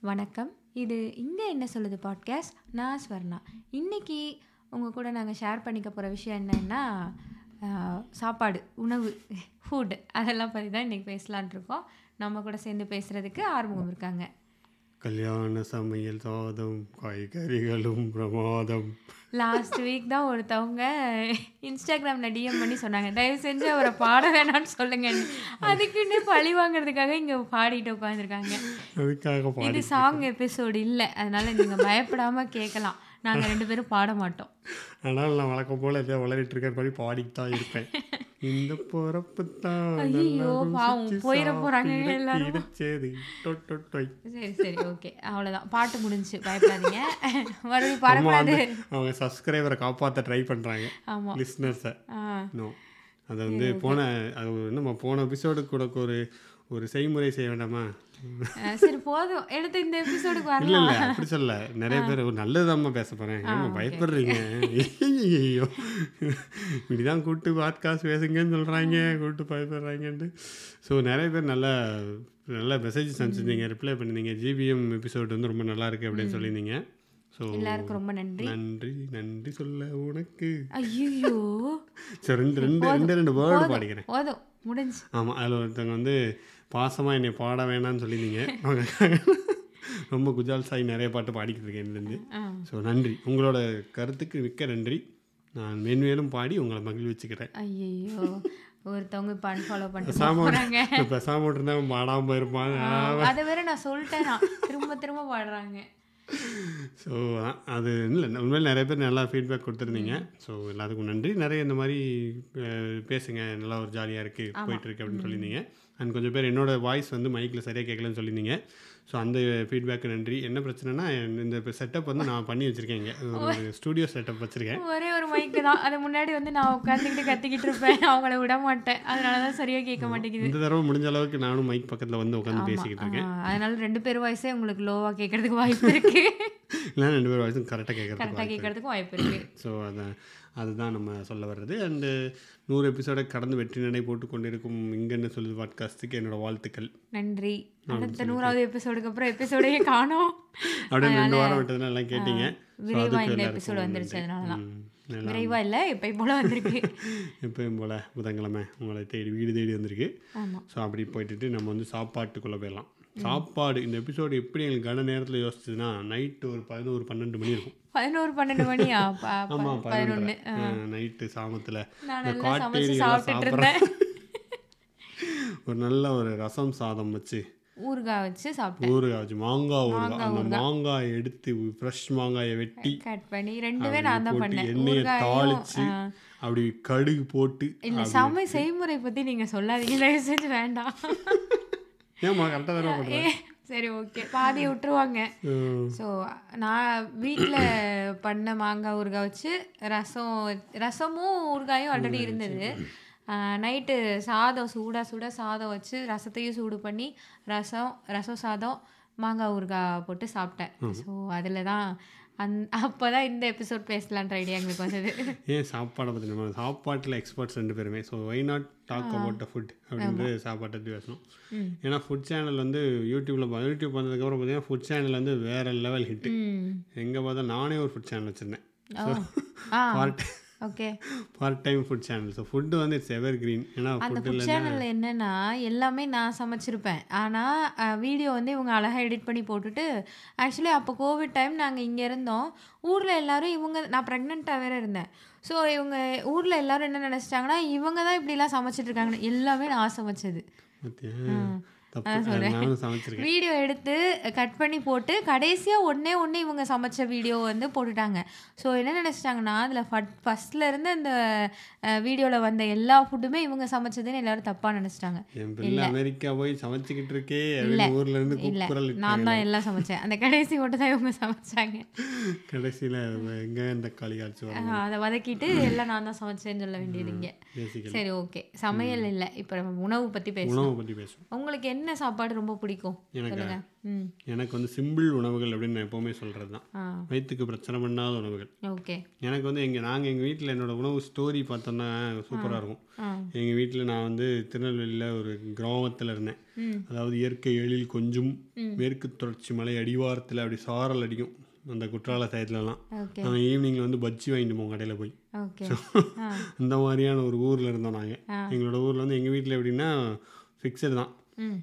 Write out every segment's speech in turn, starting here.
வணக்கம். இது இங்கே என்ன சொல்லுது பாட்காஸ்ட். நான் ஸ்வர்ணா. இன்றைக்கி உங்கள் கூட நாங்கள் ஷேர் பண்ணிக்க போகிற விஷயம் என்னென்னா சாப்பாடு, உணவு, ஃபுட் அதெல்லாம் பற்றி தான் இன்றைக்கி பேசலான்ட்டு இருக்கோம். நம்ம கூட சேர்ந்து பேசுகிறதுக்கு ஆர்வம் இருக்காங்க. கல்யாண சமையல் சாதம் காய்கறிகளும் பிரமாதம். லாஸ்ட் வீக் தான் ஒருத்தவங்க இன்ஸ்டாகிராமில் டிஎம் பண்ணி சொன்னாங்க, தயவு செஞ்சு அவரை பாட வேணான்னு சொல்லுங்கன்னு. அதுக்குன்னு பழி வாங்குறதுக்காக இங்கே பாடிட்டு உட்காந்துருக்காங்க. அதுக்காக இது சாங் எபிசோடு இல்லை, அதனால் நீங்கள் பயப்படாமல் கேட்கலாம். நாங்கள் 2 பேரும் பாட மாட்டோம். ஆனால் நான் வழக்கம் போல் எதாவது வளரிட்டு இருக்கேன் படி பாடிட்டு தான் இருப்பேன். இந்த பொறப்பு தான் ஐயோ பாவம் போயிட போகிறாங்க எல்லாரும். சரி சரி ஓகே, அவ்வளோதான், பாட்டு முடிஞ்சு, பயப்படாதீங்க. மறுபடியும் பாடக்கூடாது. அவங்க சப்ஸ்கிரைபரை காப்பாற்ற ட்ரை பண்ணுறாங்க. ஆமாம், லிஸ்னர்ஸை. நோ, அதை வந்து நம்ம போன எபிசோடு கூட ஒரு செய்முறை செய்ய வேண்டாமா? சரி போதும், எடுத்து இந்த எபிசோடுக்கு வரலாம். இல்லை அப்படி சொல்ல, நிறைய பேர் நல்லதாம்மா பேச போகிறேன், ஏமா பயப்படுறீங்க, ஐயோ இப்படிதான் கூப்பிட்டு பாட்காஸ்ட் பேசுங்கன்னு சொல்கிறாங்க, கூப்பிட்டு பயப்படுறாங்கன்ட்டு. ஸோ நிறைய பேர் நல்ல மெசேஜஸ் அனுப்பிச்சிருந்தீங்க, ரிப்ளை பண்ணியிருந்தீங்க. ஜிபிஎம் எபிசோடு வந்து ரொம்ப நல்லா இருக்குது அப்படின்னு சொல்லியிருந்தீங்க. ஸோ எல்லாருக்கும் ரொம்ப நன்றி. நன்றி சொல்ல உனக்கு. ஐயோ ஸோ ரெண்டு வேர்டு பாடிக்கிறேன். போதும், முடிஞ்சு. ஆமாம், அதில் ஒருத்தவங்க வந்து பாசமாக என்னை பாட வேணான்னு சொல்லியிருந்தீங்க. ரொம்ப குஜால் சாய் நிறைய பாட்டு பாடிக்கிட்டு இருக்கேன் இதுலேருந்து. ஸோ நன்றி, உங்களோட கருத்துக்கு மிக்க நன்றி. நான் மேன்மேலும் பாடி உங்களை மகிழ்விச்சுக்கிறேன். ஐயோ ஒருத்தவங்க இப்போ அன்ஃபாலோ பண்ணிட்டு பேசாமல் இருந்தா பாடாமல் போயிருப்பாங்க. அதை வேற நான் சொல்லிட்டேன், திரும்ப பாடுறாங்க. ஸோ அது இல்லை, உண்மையில் நிறைய பேர் நல்லா ஃபீட்பேக் கொடுத்துருந்தீங்க. ஸோ எல்லாத்துக்கும் நன்றி. நிறைய இந்த மாதிரி பேசுங்க, நல்லா ஒரு ஜாலியாக இருக்குது போயிட்டுருக்கு அப்படின்னு சொல்லியிருந்தீங்க. அண்ட் கொஞ்சம் பேர் என்னோடய வாய்ஸ் வந்து மைக்கில் சரியாக கேட்கலன்னு சொல்லியிருந்தீங்க. ஸோ அந்த ஃபீட்பேக்கு நன்றி. என்ன பிரச்சனைனா, இந்த செட்டப் வந்து நான் பண்ணி வச்சுருக்கேன், இங்கே ஒரு ஸ்டூடியோ செட்டப் வச்சுருக்கேன். ஒரே ஒரு மைக்கு தான், அது முன்னாடி வந்து நான் உட்காந்துக்கிட்டு கத்திக்கிட்டு இருப்பேன், அவங்கள விட மாட்டேன், அதனால தான் சரியாக கேட்க மாட்டேங்குது. இந்த தடவை முடிஞ்ச அளவுக்கு நானும் மைக் பக்கத்தில் வந்து உட்காந்து பேசிக்கிட்டு இருக்கேன். அதனால 2 பேர் வாய்ஸே உங்களுக்கு லோவாக கேட்கறதுக்கு வாய்ப்பு இருக்குது, இல்லை 2 பேர் வாய்ஸும் கரெக்டாக கேட்கறதுக்கும் வாய்ப்பு இருக்குது. ஸோ அதுதான் நம்ம சொல்ல வர்றது. அண்டு 100 எபிசோடை கடந்து வெற்றி நடை போட்டு கொண்டிருக்கும் இங்கன்னு சொல்லுது பாட்காஸ்ட்டுக்கு என்னோட வாழ்த்துக்கள். நன்றி. அடுத்த 100வது எபிசோடுக்கு அப்புறம் எபிசோடையே காணோம். அப்படியே 2 வாரம் விட்டதுனால எல்லாம் கேட்டீங்க. விரைவாக இந்த எபிசோடு வந்துருச்சு, அதனால தான். விரைவாக இல்லை, எப்பயும் போல் வந்திருக்கு. எப்பயும் போல் புதன்கிழமை உங்களை வீடு தேடி வந்திருக்கு. ஸோ அப்படி போயிட்டு நம்ம வந்து சாப்பாட்டுக்குள்ளே போயிடலாம். சாப்பாடு இந்த எபிசோடு எப்படி எங்களுக்கு கன நேரத்தில் யோசிச்சதுன்னா, நைட்டு ஒரு 11-12 மணி இருக்கும். 11-12 மணியா? ஆமாம், 11 நைட்டு சாமத்தில் சாப்பிட்றேன். ஒரு நல்ல ஒரு ரசம் சாதம் வச்சு ஊறுகாய் வச்சு சாப்பிட்டேன். ஊறுகாய் வச்சு மாங்காய் எடுத்து ஃப்ரெஷ் மாங்காயை வெட்டி கட் பண்ணி 2வே நான் தான் பண்ணேன். எண்ணெயை தாளிச்சு அப்படி கடுகு போட்டு. இல்லை, செய்முறை பற்றி நீங்கள் சொல்லாதீங்க தயவு செஞ்சு, வேண்டாம். ஏமா கரெக்டாக தானே பண்ணுறேன். சரி ஓகே, பாதியை விட்டுருவாங்க. ஸோ நான் வீட்டில் பண்ண மாங்காய் ஊறுகாய் வச்சு ரசமும் ஊறுகாயும் ஆல்ரெடி இருந்தது. நைட்டு சாதம் சூடாக சாதம் வச்சு ரசத்தையும் சூடு பண்ணி ரசம் சாதம் மாங்காய் ஊறுகாய் போட்டு சாப்பிட்டேன். ஸோ அதில் தான் அப்போ தான் இந்த எபிசோட் பேசலான்ற ஐடியா எங்களுக்கு வந்தது. ஏன் சாப்பாடை பற்றி நம்ம சாப்பாட்டில் எக்ஸ்பர்ட்ஸ் 2 பேருமே. So why not talk about the food அப்படின்ட்டு சாப்பாட்டை பற்றி பேசணும். ஏன்னா ஃபுட் சேனல் வந்து யூடியூப் வந்ததுக்கப்புறம் பார்த்தீங்கன்னா ஃபுட் சேனல் வந்து வேறு லெவல் ஹிட்டு. எங்கே பார்த்தா நானே ஒரு ஃபுட் சேனல் வச்சுருந்தேன். Part time food channel. So food வந்து இட்ஸ் எவர் கிரீன். ஏன்னா அந்த ஃபுட் சேனலில் என்னென்னா எல்லாமே நான் சமைச்சிருப்பேன், ஆனால் வீடியோ வந்து இவங்க அழகாக எடிட் பண்ணி போட்டுட்டு. ஆக்சுவலி அப்போ கோவிட் டைம், நாங்கள் இங்கே இருந்தோம். ஊரில் எல்லோரும் நான் ப்ரெக்னெண்ட்டாக வேறு இருந்தேன். ஸோ இவங்க ஊரில் எல்லோரும் என்ன நினச்சிட்டாங்கன்னா, இவங்க தான் இப்படிலாம் சமைச்சிட்ருக்காங்கன்னு. எல்லாமே நான் சமைச்சது. வீடியோ எடுத்து கட் பண்ணி போட்டு கடைசியாக ஒன்றே இவங்க சமைச்ச வீடியோ வந்து போட்டுட்டாங்க. ஸோ என்ன நினச்சிட்டாங்கன்னா, அதில் ஃபஸ்ட்டில் இருந்து அந்த வீடியோவில் வந்த எல்லா ஃபுட்டுமே இவங்க சமைச்சதுன்னு எல்லாரும் தப்பாக நினச்சிட்டாங்க. அமெரிக்கா போய் சமைச்சிக்கிட்டு இருக்கே, இல்லை நான் தான் எல்லாம் சமைச்சேன். அந்த கடைசி மட்டும் தான் இவங்க சமைச்சாங்க. கடைசியில் தக்காளி காய்ச்சி அதை வதக்கிட்டு எல்லாம் நான் தான் சமைச்சேன்னு சொல்ல வேண்டியது இங்கே. சரி ஓகே, சமையல் இல்லை, இப்போ நம்ம உணவு பற்றி பேசுவோம். உங்களுக்கு என்ன என்ன சாப்பாடு ரொம்ப பிடிக்கும் சொல்லுங்க. எனக்கு வந்து சிம்பிள் உணவுகள் அப்படின்னு நான் எப்போவுமே சொல்கிறது தான், வயிற்றுக்கு பிரச்சனை பண்ணாத உணவுகள். ஓகே. எனக்கு வந்து எங்கள் வீட்டில் என்னோடய உணவு ஸ்டோரி பார்த்தோன்னா சூப்பராக இருக்கும். எங்கள் வீட்டில் நான் வந்து திருநெல்வேலியில் ஒரு கிராமத்தில் இருந்தேன். அதாவது இயற்கை எழில் கொஞ்சம் மேற்கு தொடர்ச்சி மலை அடிவாரத்தில் அப்படி சாரல் அடிக்கும் அந்த குற்றால சயத்துலலாம். நாங்கள் ஈவினிங்கில் வந்து பஜ்ஜி வாங்கிட்டு போவோம் கடையில் போய். அந்த மாதிரியான ஒரு ஊரில் இருந்தோம் நாங்கள். எங்களோட ஊரில் வந்து எங்கள் வீட்டில் எப்படின்னா ஃபிக்ஸடு தான்.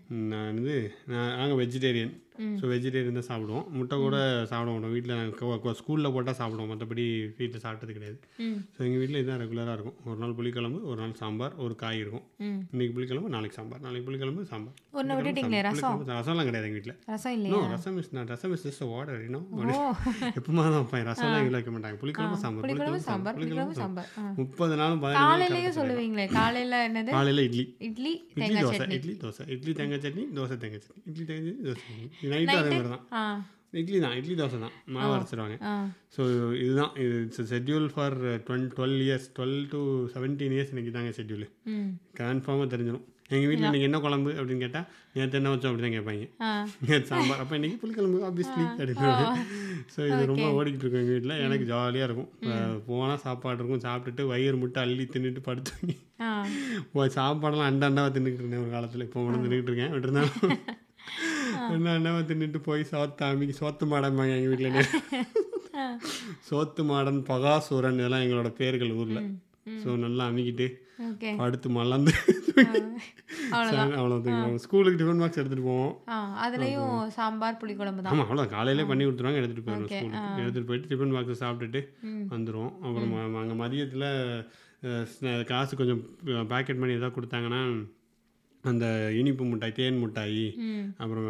நாங்கள் வெஜிடேரியன். ஸோ வெஜிடேரியன் தான் சாப்பிடுவோம். முட்டை கூட சாப்பிட மாட்டோம். வீட்டில் நாங்கள் ஸ்கூலில் போட்டால் சாப்பிடுவோம், மற்றபடி வீட்டில் சாப்பிட்டது கிடையாது. ஸோ எங்கள் வீட்டில் இதுதான் ரெகுலராக இருக்கும். ஒரு நாள் புளிக்குழம்பு, ஒரு நாள் சாம்பார், ஒரு காய் இருக்கும். இன்றைக்கி புளிக்குழம்பு, நாளைக்கு சாம்பார், நாளைக்கு புளிக்குழம்பு, சாம்பார். ரசம்லாம் கிடையாது எங்கள் வீட்டில். ரசம் இஸ் ஜஸ்ட் வாட்டர், எப்பவுமே தான் வைப்பேன். ரசம்லாம் எங்கள் வைக்க மாட்டாங்க. புளிக்குழம்பு, சாம்பார், புளிக்குழம்பு, சாம்பார். 30 நாளும் 15 சொல்லுவீங்களே. காலையில் இட்லி தோசை, இட்லி தேங்காய் சட்னி, தோசை தேங்காய் சட்னி, இட்லி தேங்காய் தோசை. நைட்டு அதே மாதிரி தான், இட்லி தோசை தான், மாவு அரைச்சிடுவாங்க. ஸோ இதுதான் இது schedule for 12 years, 12 to 17 years எனக்கு தாங்க ஷெட்யூல். கன்ஃபார்மாக தெரிஞ்சிடும். எங்கள் வீட்டில் இன்றைக்கி என்ன குழம்பு அப்படின்னு கேட்டால் நேற்று என்ன வச்சோம் அப்படி தான் கேட்பாங்க. நேற்று சாம்பார், அப்போ இன்றைக்கி புளிக்குழம்பு ஆப்வியஸ்லி அப்படின்னு. ஸோ இது ரொம்ப ஓடிக்கிட்டு இருக்கும் எங்கள் வீட்டில். எனக்கு ஜாலியாக இருக்கும். போனால் சாப்பாடு இருக்கும், சாப்பிட்டுட்டு வயிறு முட்டை அள்ளி தின்னுட்டு படுத்துவாங்க. சாப்பாடெல்லாம் அண்டாவாக தின்னுக்கிட்டு இருந்தேன் ஒரு காலத்தில். இப்போ ஒன்று தின்னுக்கிட்டு இருக்கேன். விட்டுருந்தாலும் அண்டாவை தின்னுட்டு போய் சோத்து மாடம்பாங்க எங்கள் வீட்டில். சோத்து மாடன், பகாசூரன், இதெல்லாம் எங்களோட பேர்கள் ஊரில். ஸோ நல்லா அமைக்கிட்டு அடுத்து மலர்ந்து அவ்வளோதான். ஸ்கூலுக்கு டிஃபன் பாக்ஸ் எடுத்துகிட்டு போவோம். அதுலேயும் சாம்பார் புளிக்குழம்பு தான். ஆமாம், அவ்வளோ காலையிலே பண்ணி கொடுத்துருவாங்க. எடுத்துகிட்டு போயிடுவோம் ஸ்கூலுக்கு. எடுத்துகிட்டு போயிட்டு டிஃபன் பாக்ஸை சாப்பிட்டுட்டு வந்துடுவோம். அப்புறம் அங்கே மதியத்தில் காசு கொஞ்சம் பேக்கெட் பண்ணி எதாவது கொடுத்தாங்கன்னா அந்த இனிப்பு மிட்டாய், தேன் மிட்டாய், அப்புறம்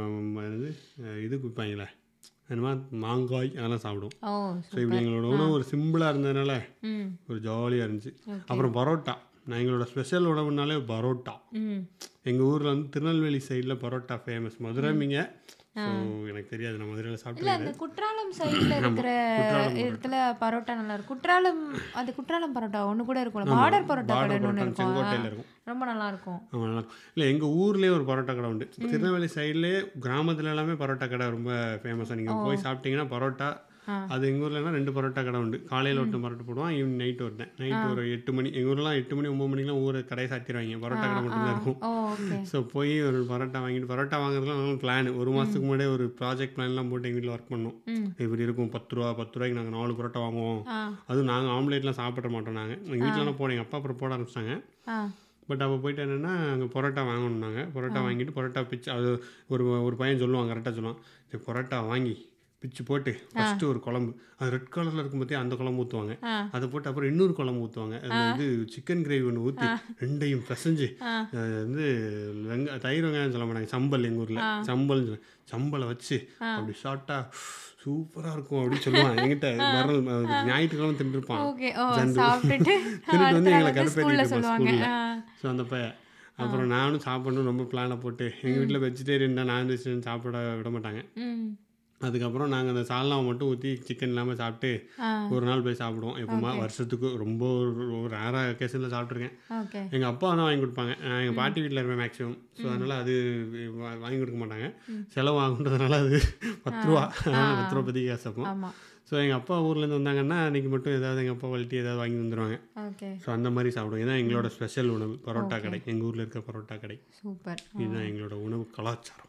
இது கொடுப்பாங்களே என்னமா மாங்காய், அதெல்லாம் சாப்பிடுவோம். ஸோ இப்படி எங்களோட உணவு ஒரு சிம்பிளாக இருந்ததுனால ஒரு ஜாலியாக இருந்துச்சு. அப்புறம் பரோட்டா, நான் எங்களோட ஸ்பெஷல் உணவுனாலே பரோட்டா. எங்கள் ஊரில் வந்து திருநெல்வேலி சைடில் பரோட்டா ஃபேமஸ். மதுரைமிங்க. ஸோ எனக்கு தெரியாது, நான் மதுரையில் சாப்பிட்டு. அந்த குற்றாலம் சைடில் இருக்கிற இடத்துல பரோட்டா நல்லா இருக்கும். குற்றாலம் பரோட்டா ஒன்று கூட இருக்கும். பார்டர் பரோட்டா கடை ஒன்று இருக்கும், செங்கோட்டையில் இருக்கும். ரொம்ப நல்லா இருக்கும். ஆமாம், நல்லா இருக்கும். இல்லை, எங்கள் ஊர்லேயே ஒரு பரோட்டா கடை உண்டு. திருநெல்வேலி சைட்லேயே கிராமத்துல எல்லாமே பரோட்டா கடை ரொம்ப ஃபேமஸாக. நீங்கள் போய் சாப்பிட்டீங்கன்னா பரோட்டா, அது எங்கள் ஊர்லனா 2 பரோட்டா கடை உண்டு. காலையில் ஒருத்தன் பரோட்டா போடுவான், ஈவினிங் நைட்டு ஒருத்தன். நைட்டு ஒரு 8 மணி, எங்கள் ஊர்லாம் 8 மணி 9 மணிக்கெலாம் ஊரை கடையை சாத்திடுவாங்க. பரோட்டா கடை மட்டும்தான் இருக்கும். ஸோ போய் ஒரு பரோட்டா வாங்கிட்டு, பரோட்டா வாங்குறதுலாம் நல்லா பிளான். ஒரு மாதத்துக்கு முன்னாடியே ஒரு ப்ராஜெக்ட் பிளான்லாம் போட்டு எங்கள் வீட்டில் ஒர்க் பண்ணோம். இப்படி இருக்கும், 10 ரூபாய்க்கு நாங்கள் 4 பரோட்டா வாங்குவோம். அதுவும் நாங்கள் ஆம்லேட்லாம் சாப்பிட மாட்டோம். நாங்கள் எங்கள் வீட்டிலலாம் போனோம், எங்கள் அப்பா அப்புறம் போட ஆரம்பிச்சிட்டாங்க. பட் அப்போ போயிட்டு என்னென்னா அங்கே பரோட்டா வாங்கணுன்னாங்க. பரோட்டா வாங்கிட்டு பரோட்டா பிச்சு, அது ஒரு பையன் சொல்லுவான், கரெக்டாக சொல்லுவான், சரி பரோட்டா வாங்கி பிச்சு போட்டு ஃபஸ்ட்டு ஒரு குழம்பு, அது ரெட் கலரில் இருக்கும் போதே அந்த குழம்பு ஊற்றுவாங்க. அதை போட்டு அப்புறம் இன்னொரு குழம்பு ஊற்றுவாங்க. அது சிக்கன் கிரேவி ஒன்று ஊற்றி ரெண்டையும் பிசைஞ்சு வந்து தயிர் வெங்காயம் சொல்ல மாட்டாங்க, சம்பல், எங்கள் ஊரில் சம்பலை வச்சு அப்படி ஷார்ட்டா சூப்பராக இருக்கும் அப்படின்னு சொல்லுவான். என்கிட்ட ஞாயிற்றுக்கிழமை தின்னுருப்பான். தின்னுட்டு வந்து எங்களை கடுப்பேற்றிட்டு இருப்பான் ஸ்கூலில். ஸோ அந்த பையன் அப்புறம் நானும் சாப்பிடணும் ரொம்ப பிளானை போட்டு. எங்கள் வீட்டில் வெஜிடேரியன் தான், நான் வெஜிடேரியன் சாப்பிட விட மாட்டாங்க. அதுக்கப்புறம் நாங்கள் அந்த சால்னாவை மட்டும் ஊற்றி சிக்கன் இல்லாமல் சாப்பிட்டு ஒரு நாள் போய் சாப்பிடுவோம். எப்போமா வருஷத்துக்கு ரொம்ப ஒரு ரேராக அக்கேஷனில் சாப்பிட்ருக்கேன். எங்கள் அப்பா தான் வாங்கி கொடுப்பாங்க. எங்கள் பாட்டி வீட்டில் இருப்பேன் மேக்ஸிமம். ஸோ அதனால் அது வாங்கி கொடுக்க மாட்டாங்க. செலவு ஆகுன்றதுனால அது 10 ரூபா, 10 ரூபா பற்றி காசு அப்போ. ஸோ எங்கள் அப்பா ஊர்லேருந்து வந்தாங்கன்னா அன்றைக்கி மட்டும் ஏதாவது எங்கள் அப்பா வளர்த்தி ஏதாவது வாங்கி வந்துடுவாங்க. ஸோ அந்த மாதிரி சாப்பிடுவோம். இதுதான் எங்களோட ஸ்பெஷல் உணவு, பரோட்டா கடை. எங்கள் ஊரில் இருக்க பரோட்டா கடை. சூப்பர். இதுதான் எங்களோட உணவு கலாச்சாரம்.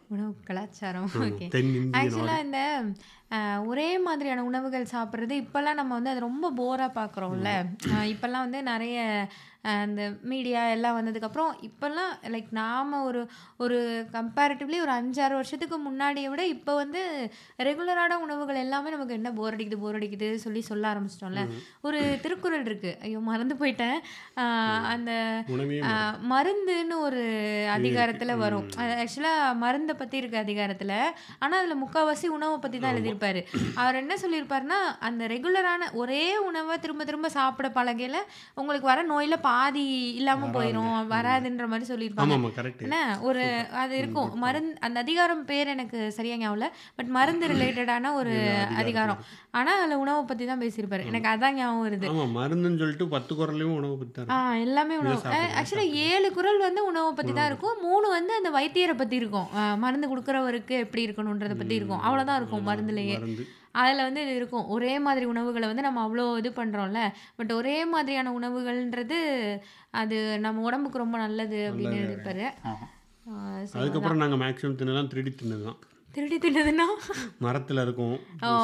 ஓகே. ஆக்சுவலாக இந்த ஒரே மாதிரியான உணவுகள் சாப்பிட்றது இப்போல்லாம் நம்ம வந்து அது ரொம்ப போராக பார்க்குறோம்ல. இப்போல்லாம் வந்து நிறைய அந்த மீடியா எல்லாம் வந்ததுக்கப்புறம் இப்போல்லாம் லைக் நாம் ஒரு கம்பேரிட்டிவ்லி ஒரு 5-6 வருஷத்துக்கு முன்னாடியை விட இப்போ வந்து ரெகுலரான உணவுகள் எல்லாமே நமக்கு என்ன போர் அடிக்குது சொல்ல ஆரம்பிச்சிட்டோம்ல. ஒரு திருக்குறள் இருக்குது, ஐயோ மறந்து போயிட்டேன். அந்த மருந்துன்னு ஒரு அதிகாரத்தில் வரும். ஆக்சுவலாக மருந்தை பற்றி இருக்க அதிகாரத்தில், ஆனால் அதில் முக்கால்வாசி உணவை பற்றி தான் எழுதியிருப்பாங்க. சொல்லியிருப்பாரு. அவர் என்ன சொல்லியிருப்பாருன்னா, அந்த ரெகுலரான ஒரே உணவை திரும்ப திரும்ப சாப்பிட பழகையில உங்களுக்கு வர நோயில பாதி இல்லாம போயிரும், வராதுன்ற மாதிரி சொல்லியிருப்பாங்க. ஆமாம் கரெக்ட். என்ன ஒரு அது இருக்கும் மருந்து, அந்த அதிகாரம் பேர் எனக்கு சரியா ஞாபகம் இல்லை, பட் மருந்து ரிலேட்டடான ஒரு அதிகாரம். ஆனால் அதில் உணவை பற்றி தான் பேசியிருப்பாரு. எனக்கு அதான் ஞாபகம் வருது. ஆமாம் மருந்துன்னு சொல்லிட்டு 10 குறளையும் உணவு பற்றி தான் எல்லாமே உணவு. ஆக்சுவலாக 7 குறள் வந்து உணவை பற்றி தான் இருக்கும், 3 வந்து அந்த வைத்தியரை பற்றி இருக்கும், மருந்து கொடுக்குறவருக்கு எப்படி இருக்கணுன்றதை பற்றி இருக்கும், அவ்வளோதான் இருக்கும் மருந்துலேயே. அதில் வந்து இது இருக்கும், ஒரே மாதிரி உணவுகளை வந்து நம்ம அவ்வளோ இது பண்ணுறோம்ல, பட் ஒரே மாதிரியான உணவுகள்ன்றது அது நம்ம உடம்புக்கு ரொம்ப நல்லது அப்படின்னு எழுதியிருப்பாரு. அதுக்கப்புறம் நாங்கள் மேக்ஸிமம் தின்னலாம் திருடி தின்னது தான். திருடி தின்னதுன்னா மரத்தில் இருக்கும்,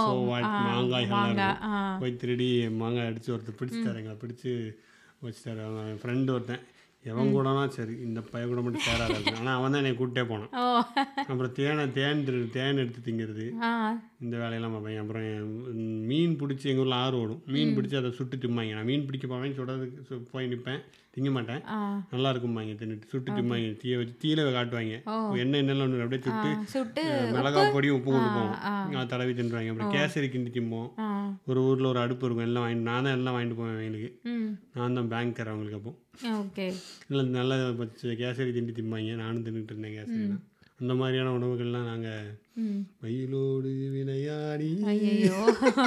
மாங்காய் போய் திருடி மாங்காய் அடித்து ஒருத்தர் பிடிச்சிட்டாரு, எங்களை பிடிச்சி வச்சுட்டாரு. அவன் ஃப்ரெண்டு ஒருத்தன், எவன் கூடனா சரி இந்த பைய கூட மட்டும் சேராது, ஆனால் அவன் தான் என்னை கூப்பிட்டே போனான். அப்புறம் தேன் எடுத்து திங்கிறது, இந்த வேலையெல்லாம் பார்ப்பேன். அப்புறம் மீன் பிடிச்சி எங்கள் ஊரில் ஆறு ஓடும், மீன் பிடிச்சி அதை சுட்டு திம்பாங்க. நான் மீன் பிடிக்க போவேன், சுடுறதுக்கு போய் நிற்பேன், திங்க மாட்டேன், நல்லா இருக்கும்பாங்க, தின்னுட்டு சுட்டு திம்பாங்க, தீயை வச்சு தீயில காட்டுவாங்க, எண்ணெய் ஒன்று அப்படியே சுட்டு மிளகாய் பொடியும் உப்பு கொடுப்போம், அதை தடவி தின்னுவாங்க. அப்புறம் கேசரி கிண்டி திம்போம். ஒரு ஊரில் ஒரு அடுப்பு இருக்கும், எல்லாம் வாங்கிட்டு நான் தான் எல்லாம் வாங்கிட்டு போவேன் எங்களுக்கு, நான் தான் பேங்க்கர் அவங்களுக்கு. அப்போ இல்லை நல்லா கேசரி திண்டி திம்பாங்க, நானும் தின்னுட்டு இருந்தேன் கேசரி. அந்த மாதிரியான உணவுகள்லாம் நாங்கள் மயிலோடு விளையாடி. ஐயோ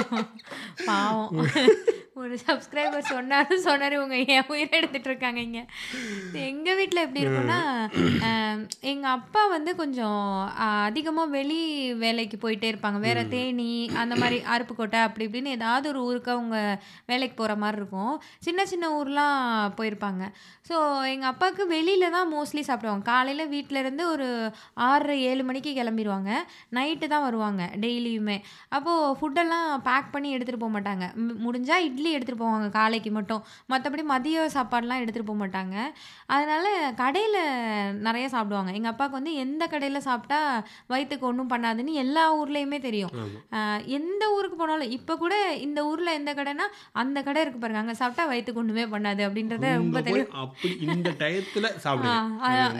பாவம், ஒரு சப்ஸ்கிரைபர் சொன்னார் இவங்க என் உயிரை எடுத்துகிட்டு இருக்காங்க இங்கே. எங்கள் வீட்டில் எப்படி இருக்குன்னா, எங்கள் அப்பா வந்து கொஞ்சம் அதிகமாக வெளி வேலைக்கு போயிட்டே இருப்பாங்க, வேறு தேனி அந்த மாதிரி அருப்புக்கோட்டை அப்படி இப்படின்னு ஏதாவது ஒரு ஊருக்கு அவங்க வேலைக்கு போகிற மாதிரி இருக்கும். சின்ன சின்ன ஊர்லாம் போயிருப்பாங்க. ஸோ எங்கள் அப்பாவுக்கு வெளியில் தான் மோஸ்ட்லி சாப்பிடுவாங்க. காலையில் வீட்டிலேருந்து ஒரு 6-7 மணிக்கு கிளம்பிடுவாங்க, நைட்டு தான் வருவாங்க டெய்லியுமே. அப்போது ஃபுட்டெல்லாம் பேக் பண்ணி எடுத்துகிட்டு போக மாட்டாங்க, முடிஞ்சால் இட்லி எடுத்துகிட்டு போவாங்க காலைக்கு மட்டும், மற்றபடி மதிய சாப்பாடெலாம் எடுத்துகிட்டு போக மாட்டாங்க. அதனால் கடையில் நிறைய சாப்பிடுவாங்க. எங்கள் அப்பாவுக்கு வந்து எந்த கடையில் சாப்பிட்டா வயிற்றுக்கு ஒன்றும் பண்ணாதுன்னு எல்லா ஊர்லேயுமே தெரியும். எந்த ஊருக்கு போனாலும், இப்போ கூட இந்த ஊரில் எந்த கடைனா அந்த கடை இருக்குது பாருங்க, அங்கே சாப்பிட்டா வயிற்றுக்கு ஒன்றுமே பண்ணாது அப்படின்றத ரொம்ப தெரியும். இந்த டயத்தில் சாப்பிடுவாங்க.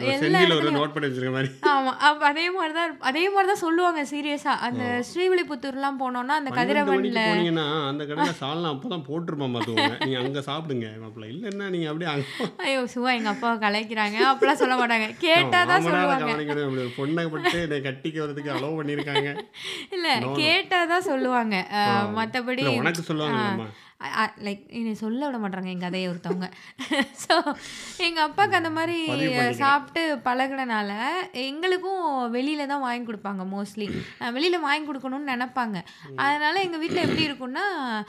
ஆமாம், அப்போ அதே மாதிரி தான் சொல்லுவாங்க சீரியஸாக. அந்த ஸ்ரீவில்லிபுத்தூர்லாம் போனோம்னா அந்த கதிரவனில் அந்த கடையில் சால்னா அப்போ தான் போட்டிருப்பான் பார்த்துக்கோங்க, நீங்கள் அங்கே சாப்பிடுங்க மாப்பிள்ள, இல்லைன்னா நீங்கள் அப்படியே அங்கே. ஐயோ சுவா, எங்கள் அப்பாவை கலைக்கிறாங்க அப்படிலாம் சொல்ல மாட்டாங்க, கேட்டால் தான் சொல்லுவாங்க. பொண்ணை பட்டு என்னை கட்டிக்க வரதுக்கு அலோவ் பண்ணியிருக்காங்க, இல்லை கேட்டால் தான் சொல்லுவாங்க, மற்றபடி உனக்கு சொல்லுவாங்க லைக் என்னை சொல்ல விட மாட்டாங்க எங்கள் கதையை ஒருத்தவங்க. ஸோ எங்கள் அப்பாவுக்கு அந்த மாதிரி சாப்பிட்டு பழகினால எங்களுக்கும் வெளியில் தான் வாங்கி கொடுப்பாங்க, மோஸ்ட்லி வெளியில் வாங்கி கொடுக்கணும்னு நினப்பாங்க. அதனால் எங்கள் வீட்டில் எப்படி இருக்குன்னா,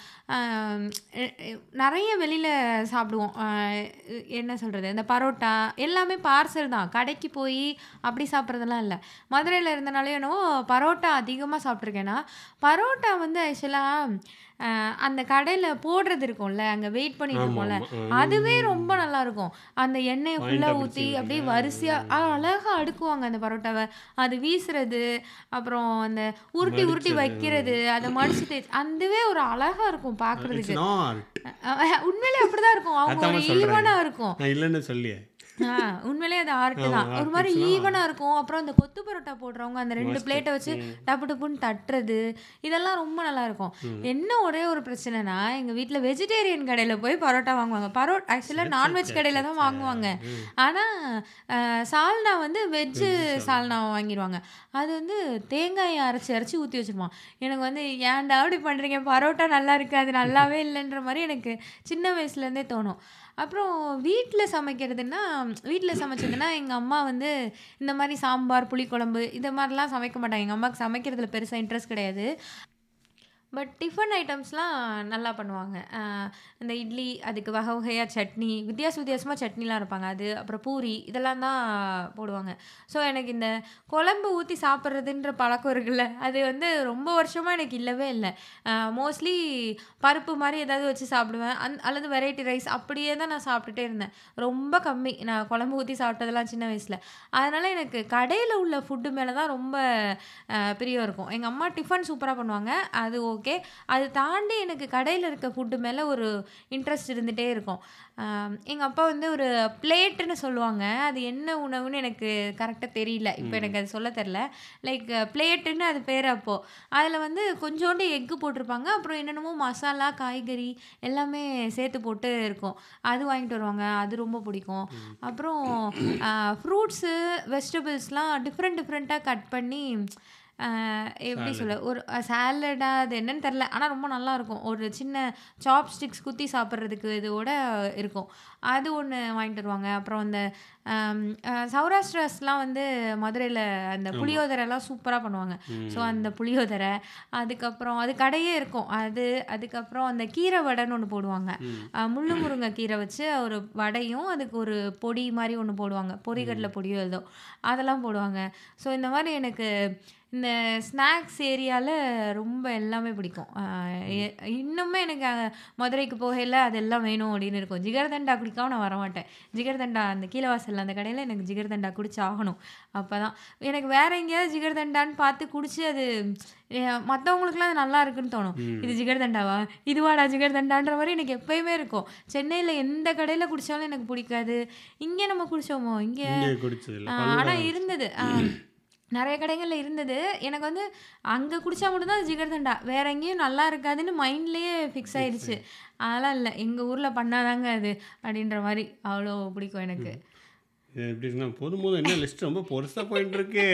நிறைய வெளியில் சாப்பிடுவோம். என்ன சொல்கிறது, இந்த பரோட்டா எல்லாமே பார்சல் தான், கடைக்கு போய் அப்படி சாப்பிட்றதெல்லாம் இல்லை. மதுரையில் இருந்தனாலே என்னவோ பரோட்டா அதிகமாக சாப்பிட்ருக்கேன்னா, பரோட்டா வந்து ஆக்சுவலாக அந்த கடையில் போடுறது இருக்கும்ல, அங்கே வெயிட் பண்ணிட்டு இருக்கோம்ல, அதுவே ரொம்ப நல்லாயிருக்கும். அந்த எண்ணெயை ஃபுல்லாக ஊற்றி அப்படியே வரிசையாக அழகாக அடுக்குவாங்க அந்த பரோட்டாவை, அது வீசுறது, அப்புறம் அந்த உருட்டி வைக்கிறது, அதை மடிச்சு அதுவே ஒரு அழகாக இருக்கும் பார்க்குறதுக்கு. உண்மையிலே அப்படி தான் இருக்கும், அவங்க ஒரு ஈவனாக இருக்கும். இல்லைன்னு சொல்லியே உண்மையிலே அது ஆர்ட்டு தான், ஒரு மாதிரி ஈவனாக இருக்கும். அப்புறம் அந்த கொத்து பரோட்டா போடுறவங்க அந்த 2 பிளேட்டை வச்சு டப்பு டப்புன்னு தட்டுறது, இதெல்லாம் ரொம்ப நல்லாயிருக்கும். என்ன ஒரே ஒரு பிரச்சனைனா, எங்கள் வீட்டில் வெஜிடேரியன் கடையில் போய் பரோட்டா வாங்குவாங்க. ஆக்சுவலாக நான்வெஜ் கடையில் தான் வாங்குவாங்க, ஆனால் சால்னா வந்து வெஜ்ஜு சால்னாவை வாங்கிடுவாங்க. அது வந்து தேங்காயை அரைச்சி ஊற்றி வச்சுருவான். எனக்கு வந்து ஏன்டா அப்படி பண்ணுறீங்க, பரோட்டா நல்லா இருக்குது, அது நல்லாவே இல்லைன்ற மாதிரி எனக்கு சின்ன வயசுலேருந்தே தோணும். அப்புறம் வீட்டில் சமைச்சதுன்னா எங்கள் அம்மா வந்து இந்த மாதிரி சாம்பார், புளிக்குழம்பு இது மாதிரிலாம் சமைக்க மாட்டாங்க. எங்கள் அம்மாவுக்கு சமைக்கிறதுல பெருசாக இன்ட்ரெஸ்ட் கிடையாது. பட் டிஃபன் ஐட்டம்ஸ்லாம் நல்லா பண்ணுவாங்க. இந்த இட்லி, அதுக்கு வகை வகையாக சட்னி, வித்தியாசமாக சட்னிலாம் இருப்பாங்க, அது அப்புறம் பூரி இதெல்லாம் தான் போடுவாங்க. ஸோ எனக்கு இந்த குழம்பு ஊற்றி சாப்பிட்றதுன்ற பழக்கம் இருக்குல்ல, அது வந்து ரொம்ப வருஷமாக எனக்கு இல்லவே இல்லை. மோஸ்ட்லி பருப்பு மாதிரி ஏதாவது வச்சு சாப்பிடுவேன், அல்லது வெரைட்டி ரைஸ் அப்படியே தான் நான் சாப்பிட்டுட்டே இருந்தேன். ரொம்ப கம்மி நான் குழம்பு ஊற்றி சாப்பிட்டதெல்லாம் சின்ன வயசில். அதனால் எனக்கு கடையில் உள்ள ஃபுட்டு மேலே தான் ரொம்ப பிரியம் இருக்கும். எங்கள் அம்மா டிஃபன் சூப்பராக பண்ணுவாங்க, அது ஓகே. ஓகே. அது தாண்டி எனக்கு கடையில் இருக்க ஃபுட்டு மேலே ஒரு இன்ட்ரெஸ்ட் இருந்துகிட்டே இருக்கும். எங்கள் அப்பா வந்து ஒரு பிளேட்டுன்னு சொல்லுவாங்க. அது என்ன உணவுன்னு எனக்கு கரெக்டாக தெரியல. இப்போ எனக்கு அது சொல்ல தெரில. லைக் பிளேட்டுன்னு அது பேர். அப்போது அதில் வந்து கொஞ்சோண்டு எக்கு போட்டிருப்பாங்க. அப்புறம் என்னென்னமோ மசாலா, காய்கறி எல்லாமே சேர்த்து போட்டு இருக்கும். அது வாங்கிட்டு வருவாங்க. அது ரொம்ப பிடிக்கும். அப்புறம் ஃப்ரூட்ஸு, வெஜிடபிள்ஸ்லாம் டிஃப்ரெண்ட்டாக கட் பண்ணி எப்படி சொல்ல, ஒரு சாலடா அது என்னன்னு தெரில. ஆனால் ரொம்ப நல்லாயிருக்கும். ஒரு சின்ன சாப்ஸ்டிக்ஸ் குத்தி சாப்பிட்றதுக்கு இதோட இருக்கும். அது ஒன்று வாங்கிட்டு வருவாங்க. அப்புறம் அந்த சௌராஷ்டிராஸ்லாம் வந்து மதுரையில் அந்த புளியோதரைலாம் சூப்பராக பண்ணுவாங்க. ஸோ அந்த புளியோதரை, அதுக்கப்புறம் அது கடையே இருக்கும். அதுக்கப்புறம் அந்த கீரை வடைன்னு ஒன்று போடுவாங்க. முள்ளு முருங்கை கீரை வச்சு ஒரு வடையும் அதுக்கு ஒரு பொடி மாதிரி ஒன்று போடுவாங்க. பொரிகடலை பொடியோ ஏதோ அதெல்லாம் போடுவாங்க. ஸோ இந்த மாதிரி எனக்கு இந்த ஸ்நாக்ஸ் ஏரியாவில் ரொம்ப எல்லாமே பிடிக்கும். இன்னுமே எனக்கு மதுரைக்கு போகையில் அதெல்லாம் வேணும் அப்படின்னு இருக்கும். ஜிகர்தண்டா குடிக்காமல் நான் வரமாட்டேன். ஜிகர்தண்டா அந்த கீழவாசலில் அந்த கடையில் எனக்கு ஜிகர்தண்டா குடிச்சு ஆகணும். அப்போ தான் எனக்கு வேறு எங்கேயாவது ஜிகர்தண்டான்னு பார்த்து குடிச்சு அது மற்றவங்களுக்குலாம் அது நல்லா இருக்குன்னு தோணும். இது ஜிகர்தண்டாவா, இதுவாடா ஜிகர்தண்டான்ற மாதிரி எனக்கு எப்பயுமே இருக்கும். சென்னையில் எந்த கடையில் குடித்தாலும் எனக்கு பிடிக்காது. இங்கே நம்ம குடித்தோமோ இங்கே ஆனால் இருந்தது நிறைய கடைகளில் இருந்தது. எனக்கு வந்து அங்கே குடித்தா மட்டும்தான் அது ஜிகர்தண்டா, வேற எங்கேயும் நல்லா இருக்காதுன்னு மைண்ட்லேயே ஃபிக்ஸ் ஆகிடுச்சு. அதெல்லாம் இல்லை, எங்கள் ஊரில் பண்ணாதாங்க அது அப்படின்ற மாதிரி அவ்வளோ பிடிக்கும் எனக்கு. எப்படி இருக்குன்னா போதும் என்ன லிஸ்ட் ரொம்ப பெருசாக போயிட்டு இருக்கு.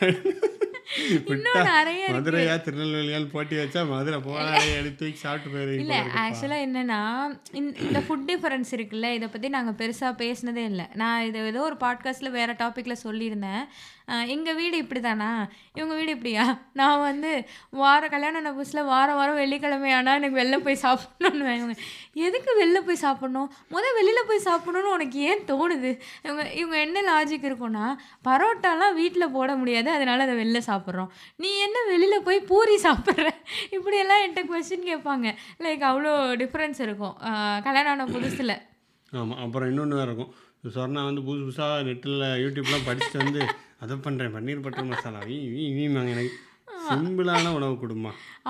மதுரையா திருநெல்வேலியால் போட்டி வச்சா மதுரை போனாலே எடுத்து சாப்பிட்டு போயிருக்கீங்க. இல்லை ஆக்சுவலாக என்னென்னா இந்த ஃபுட் டிஃபரன்ஸ் இருக்குல்ல, இதை பற்றி நாங்கள் பெருசாக பேசினதே இல்லை. நான் இதை ஏதோ ஒரு பாட்காஸ்ட்டில் வேறு டாப்பிக்கில் சொல்லியிருந்தேன். எங்கள் வீடு இப்படி தானா, இவங்க வீடு இப்படியா. நான் வந்து கல்யாணம் புதுசில் வாரம் வெள்ளிக்கிழமை ஆனால் எனக்கு வெளில போய் சாப்பிட்ணுன்னு வேணுங்க. எதுக்கு வெளில போய் சாப்பிட்ணும், வெளியில் போய் சாப்பிட்ணுன்னு உனக்கு ஏன் தோணுது? இவங்க என்ன லாஜிக் இருக்குன்னா, பரோட்டாலாம் வீட்டில் போட முடியாது, அதனால் அதை வெளில சாப்பிட்றோம். நீ என்ன வெளியில் போய் பூரி சாப்பிட்ற, இப்படியெல்லாம் என்கிட்ட கொஸ்டின் கேட்பாங்க. லைக் அவ்வளோ டிஃப்ரென்ஸ் இருக்கும் கல்யாணம் ஆன புதுசில். ஆமாம். அப்புறம் இன்னொன்று வேறு இருக்கும். சொன்னா வந்து புதுசாக நெட்டில் யூடியூப்லாம் படிச்சுட்டு வந்து அதை பண்ணுறேன், பன்னீர் பட்டர் மசாலா வீங்க எனக்கு சிம்பிளான உணவு கொடுமா.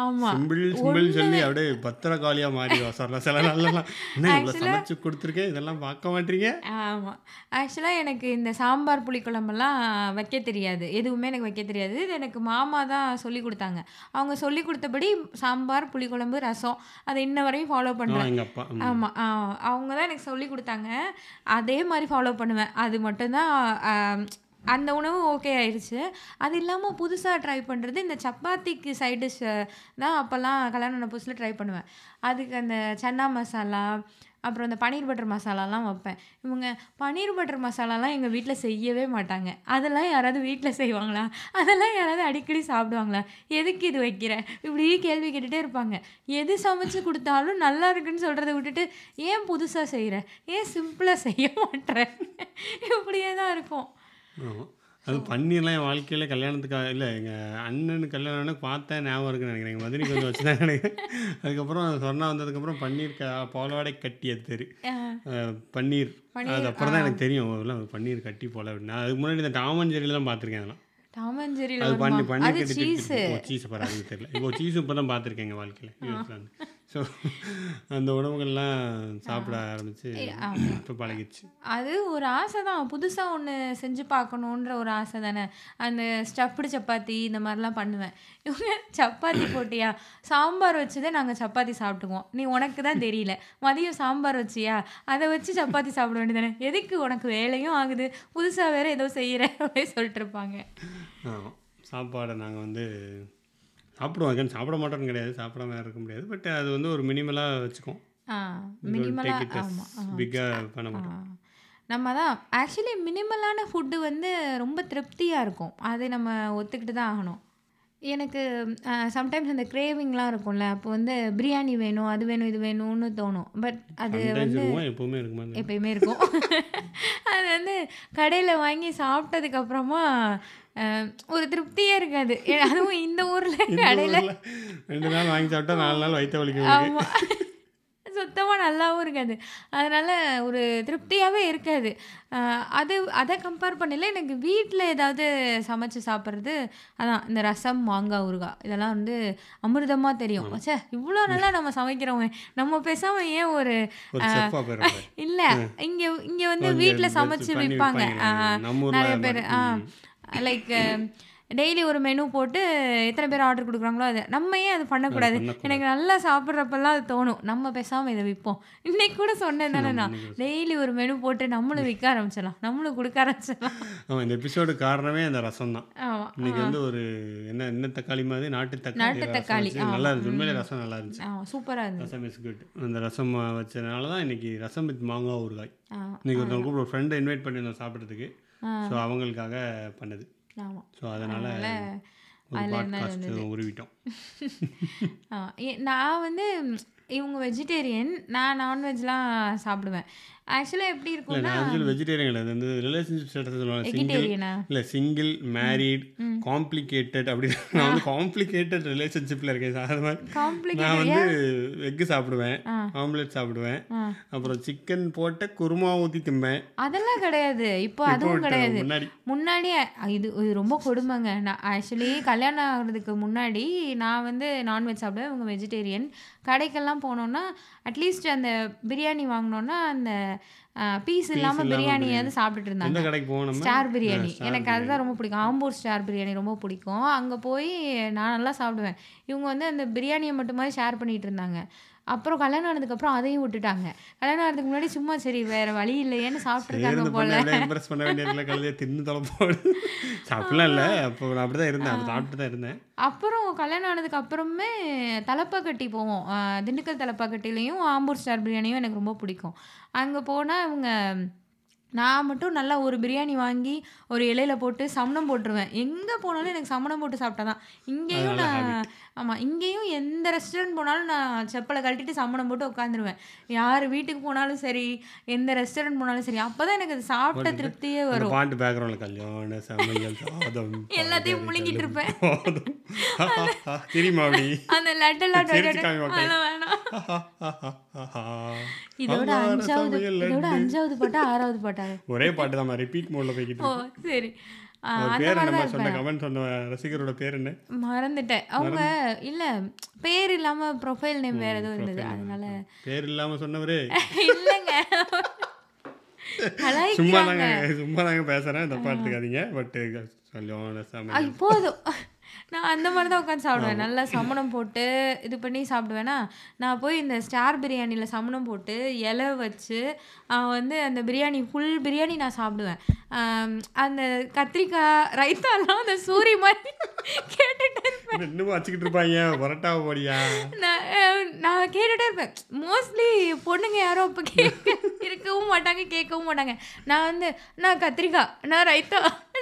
சிம்பிள் சொல்லி அப்படியே பத்திரக்காளியாக மாறிடுவா. சொல்லலாம் சில நாள்லாம் என்ன இவ்வளோ சமைச்சு கொடுத்துருக்கேன், இதெல்லாம் பார்க்க மாட்டீங்க. ஆமாம், ஆக்சுவலாக எனக்கு இந்த சாம்பார் புளிக்குழம்பெல்லாம் வைக்க தெரியாது, எதுவுமே எனக்கு வைக்க தெரியாது. இது எனக்கு மாமா தான் சொல்லி கொடுத்தாங்க. அவங்க சொல்லி கொடுத்தபடி சாம்பார், புளிக்குழம்பு, ரசம் அதை இன்ன வரையும் ஃபாலோ பண்ணுறேன். எங்கள் அப்பா. ஆமாம், அவங்க தான் எனக்கு சொல்லி கொடுத்தாங்க. அதே மாதிரி ஃபாலோ பண்ணுவேன். அது மட்டும்தான் அந்த உணவு ஓகே ஆயிடுச்சு. அது இல்லாமல் புதுசாக ட்ரை பண்ணுறது இந்த சப்பாத்திக்கு சைட் டிஷ் தான் அப்போல்லாம் கல்யாணம் புதுசில் ட்ரை பண்ணுவேன். அதுக்கு அந்த சன்னா மசாலா, அப்புறம் இந்த பன்னீர் பட்டர் மசாலாலாம் வைப்பேன். இவங்க பன்னீர் பட்டர் மசாலாலாம் எங்கள் வீட்டில் செய்யவே மாட்டாங்க. அதெல்லாம் யாராவது வீட்டில் செய்வாங்களா, அதெல்லாம் யாராவது அடிக்கடி சாப்பிடுவாங்களா, எதுக்கு இது வைக்கிற, இப்படி கேள்வி கேட்டுகிட்டே இருப்பாங்க. எது சமைச்சு கொடுத்தாலும் நல்லா இருக்குன்னு சொல்கிறத விட்டுட்டு ஏன் புதுசாக செய்கிற, ஏன் சிம்பிளாக செய்ய மாட்டேற, இப்படியே தான் இருக்கும். ஆமாம். அது பன்னீர்லாம் என் வாழ்க்கையில் கல்யாணத்துக்காக இல்லை, எங்கள் அண்ணனுக்கு கல்யாணம்னு பார்த்தேன், ஞாபகம் இருக்குன்னு நினைக்கிறேன். எங்கள் மதுரை கொஞ்சம் வச்சு தான் நினைக்கிறேன். அதுக்கப்புறம் சொன்னா வந்ததுக்கப்புறம் பன்னீர் பாலவாடை கட்டி அது தெரியும். பன்னீர் அது அப்புறம் தான் எனக்கு தெரியும் இதெல்லாம் பன்னீர் கட்டி போல அப்படின்னு. அதுக்கு முன்னாடி இந்த டாம் அண்ட் ஜெர்ரியில் தான் பார்த்துருக்கேன். அதெல்லாம் அது பன்னீர் கட்டி சீஸ் பராதுன்னு தெரியல. இப்போ சீஸ் இப்போ தான் பார்த்துருக்கேன் எங்கள் வாழ்க்கையில் யூஎஸில் வந்து. ஸோ அந்த உணவுகள்லாம் சாப்பிட ஆரம்பித்து இப்போ பழகிடுச்சு. அது ஒரு ஆசை தான், புதுசாக ஒன்று செஞ்சு பார்க்கணுன்ற ஒரு ஆசை தானே. அந்த ஸ்டஃப்டு சப்பாத்தி இந்த மாதிரிலாம் பண்ணுவேன். இவங்க சப்பாத்தி போட்டியா, சாம்பார் வச்சுதே நாங்கள் சப்பாத்தி சாப்பிட்டுக்குவோம், நீ உனக்கு தான் தெரியல, மதியம் சாம்பார் வச்சியா, அதை வச்சு சப்பாத்தி சாப்பிட வேண்டியதானே, எதுக்கு உனக்கு வேலையும் ஆகுது, புதுசாக வேறு ஏதோ செய்கிற அப்படின்னு சொல்லிட்டு இருப்பாங்க. ஆமாம், சாப்பாடை நாங்கள் வந்து சாப்பிடுவோம், சாப்பிட மாட்டோம்னு கிடையாது, சாப்பிடாம இருக்க முடியாது. பட் அது வந்து ஒரு மினிமலாக வச்சுக்கோம். பிக்காக பண்ண மாட்டோம். நம்ம தான் ஆக்சுவலி மினிமலான ஃபுட்டு வந்து ரொம்ப திருப்தியாக இருக்கும், அதை நம்ம ஒத்துக்கிட்டு தான் ஆகணும். எனக்கு சம்டைம்ஸ் அந்த கிரேவிங்லாம் இருக்கும்ல, அப்போ வந்து பிரியாணி வேணும், அது வேணும், இது வேணும்னு தோணும். பட் அது வந்து எப்பயுமே இருக்கும். அது வந்து கடையில் வாங்கி சாப்பிட்டதுக்கப்புறமா ஒரு திருப்தியே இருக்காது. அதுவும் இந்த ஊரில் கடையில் 2 நாள் வாங்கி சாப்பிட்டா 4 நாள் வயிற்று வலிக்கும். ஆமாம், ஸோ சுத்தமாக நல்லாவும் இருக்காது. அதனால் ஒரு திருப்தியாகவே இருக்காது. அதை கம்பேர் பண்ணல எனக்கு வீட்டில் ஏதாவது சமைச்சு சாப்பிட்றது, அதான் இந்த ரசம், மாங்காய் ஊறுகாய் இதெல்லாம் வந்து அமிர்தமாக தெரியும். ச்சே இவ்வளோ நல்லா நம்ம சமைக்கிறோமே, நம்ம பேசாமல் ஏன் ஒரு இல்லை இங்கே இங்கே வந்து வீட்டில் சமைச்சு விற்பாங்க நிறைய பேர். லைக் டெய்லி ஒரு மெனு போட்டு எத்தனை பேர் ஆர்டர் கொடுக்குறாங்களோ அது நம்ம ஏன் அது பண்ணக்கூடாது. எனக்கு நல்லா சாப்பிட்றப்பெல்லாம் அது தோணும், நம்ம பேசாமல் இதை விற்போம். இன்னைக்கு கூட சொன்னேன் தானே, நான் டெய்லி ஒரு மெனு போட்டு நம்மளும் விற்க ஆரம்பிச்சிடலாம், நம்மளும் கொடுக்க ஆரம்பிச்சிடலாம். ஆமாம், இந்த எபிசோடு காரணமே அந்த ரசம் தான். ஆமாம், இன்னைக்கு வந்து ஒரு என்ன தக்காளி மாதிரி நாட்டு தக்காளி நல்லா இருந்துச்சு. உண்மையிலே ரசம் நல்லா இருந்துச்சு. சூப்பராக இருந்துச்சு. Rasam is good. அந்த ரசம் வச்சதுனால தான் இன்னைக்கு ரசம் வித் மாங்காய் ஊறுகாய். இன்னைக்கு ஒரு ஃப்ரெண்டை இன்வைட் பண்ணியிருந்தோம் சாப்பிட்றதுக்கு. ஸோ அவங்களுக்காக பண்ணது. ஸோ அதனால் உருவிட்டோம். நான் வந்து இவங்க வெஜிடேரியன், நான் நான்வெஜ்லாம் சாப்பிடுவேன். ஆக்சுவலாக எப்படி இருக்கும்னா வெஜிடேரியன் கிடையாது, இந்த ரிலேஷன்ஷிப் ஸ்டேட்டஸ் சொல்லுவாங்க. இல்லை சிங்கிள், மேரீட், காம்ப்ளிகேட்டட் அப்படி. நான் வந்து காம்ப்ளிகேட்டட் ரிலேஷன்ஷிப்பில் இருக்கேன். அது மாதிரி நான் வந்து எக்கு சாப்பிடுவேன், ஆம்லெட் சாப்பிடுவேன், அப்புறம் சிக்கன் போட்ட குருமா ஊற்றி திம்பேன். அதெல்லாம் கிடையாது இப்போ, அதுவும் கிடையாது. முன்னாடி இது ரொம்ப கொடுமைங்க. நான் ஆக்சுவலி கல்யாணம் ஆகிறதுக்கு முன்னாடி நான் வந்து நான்வெஜ் சாப்பிடுவேன், இவங்க வெஜிடேரியன். கடைக்கெல்லாம் போனோன்னா அட்லீஸ்ட் அந்த பிரியாணி வாங்கினோன்னா அந்த பீஸ் இல்லாமல் பிரியாணியாவது சாப்பிட்டுட்டு இருந்தாங்க. ஸ்டார் பிரியாணி எனக்கு அதுதான் ரொம்ப பிடிக்கும். ஆம்பூர் ஸ்டார் பிரியாணி ரொம்ப பிடிக்கும். அங்கே போய் நான் நல்லா சாப்பிடுவேன். இவங்க வந்து அந்த பிரியாணியை மட்டும் மாதிரி ஷேர் பண்ணிகிட்டு இருந்தாங்க. அப்புறம் கல்யாணம் ஆனதுக்கப்புறம் அதையும் விட்டுட்டாங்க. கல்யாணம் ஆனதுக்கு முன்னாடி சும்மா சரி வேறு வழி இல்லையேன்னு சாப்பிட்ருக்காங்க போல. இம்ப்ரெஸ் பண்ண வேண்டிய கலையை தின்னு தொலைப்போடு சாப்பிடலாம். இல்லை அப்போ நான் அப்படி தான் இருந்தேன், அப்போ சாப்பிட்டு தான் இருந்தேன். அப்புறம் கல்யாணம் ஆனதுக்கு அப்புறமே தலப்பாக்கட்டி போவோம். திண்டுக்கல் தலப்பாக்கட்டிலையும் ஆம்பூர் ஸ்டார் பிரியாணியும் எனக்கு ரொம்ப பிடிக்கும். அங்கே போனால் இவங்க நான் மட்டும் நல்லா ஒரு பிரியாணி வாங்கி ஒரு இலையில போட்டு சமணம் போட்டுருவேன். எங்கே போனாலும் எனக்கு சமணம் போட்டு சாப்பிட்டா தான். இங்கேயும் நான் இங்கேயும் எந்த ரெஸ்டாரண்ட் போனாலும் நான் செப்பலை கழட்டிட்டு சமணம் போட்டு உட்காந்துருவேன். யார் வீட்டுக்கு போனாலும் சரி, எந்த ரெஸ்டாரண்ட் போனாலும் சரி, அப்போ தான் எனக்கு அது சாப்பிட்ட திருப்தியே வரும். பாட்டு பேக்ரவுண்டில் கல்யாண சமையல் எல்லாத்தையும் முழுங்கிட்டு இருப்பேன். தெரியுமா அப்படி அந்த லட்டெல்லாம் வேணாம். இதோட அஞ்சாவது பாட்டா 6வது பாட்டா? ஒரே பாட்டு தான், ரிப்பீட் மோட்ல போய்கிட்டு. ஓ சரி. ரசிகரோட பேர் என்ன மறந்துட்டேன். அவங்க இல்ல பேர் இல்லாம ப்ரொஃபைல் நேம் வேற ஏதோ இருந்தது, அதனால பேர் இல்லாம சொன்னவரே இல்லங்க. சும்மா தாங்க பேசுறேன், தப்பா எடுத்துக்காதீங்க. பட் போதும், நான் அந்த மாதிரி தான் உட்காந்து சாப்பிடுவேன். நல்லா சமணம் போட்டு இது பண்ணி சாப்பிடுவேன்னா. நான் போய் இந்த ஸ்டார் பிரியாணியில் சமணம் போட்டு இலை வச்சு வந்து அந்த பிரியாணி ஃபுல் பிரியாணி நான் சாப்பிடுவேன். அந்த கத்திரிக்காய் ரைத்தாலாம் அந்த சூரி மாதிரி கேட்டுகிட்டே இருப்பேன். இன்னும் வச்சுக்கிட்டு இருப்பாங்க பரோட்டா போடியா. நான் கேட்டுகிட்டே இருப்பேன். மோஸ்ட்லி பொண்ணுங்க யாரும் அப்போ இருக்கவும் மாட்டாங்க, கேட்கவும் மாட்டாங்க. நான் வந்து நான் கத்திரிக்காய், நான் ரைத்தா,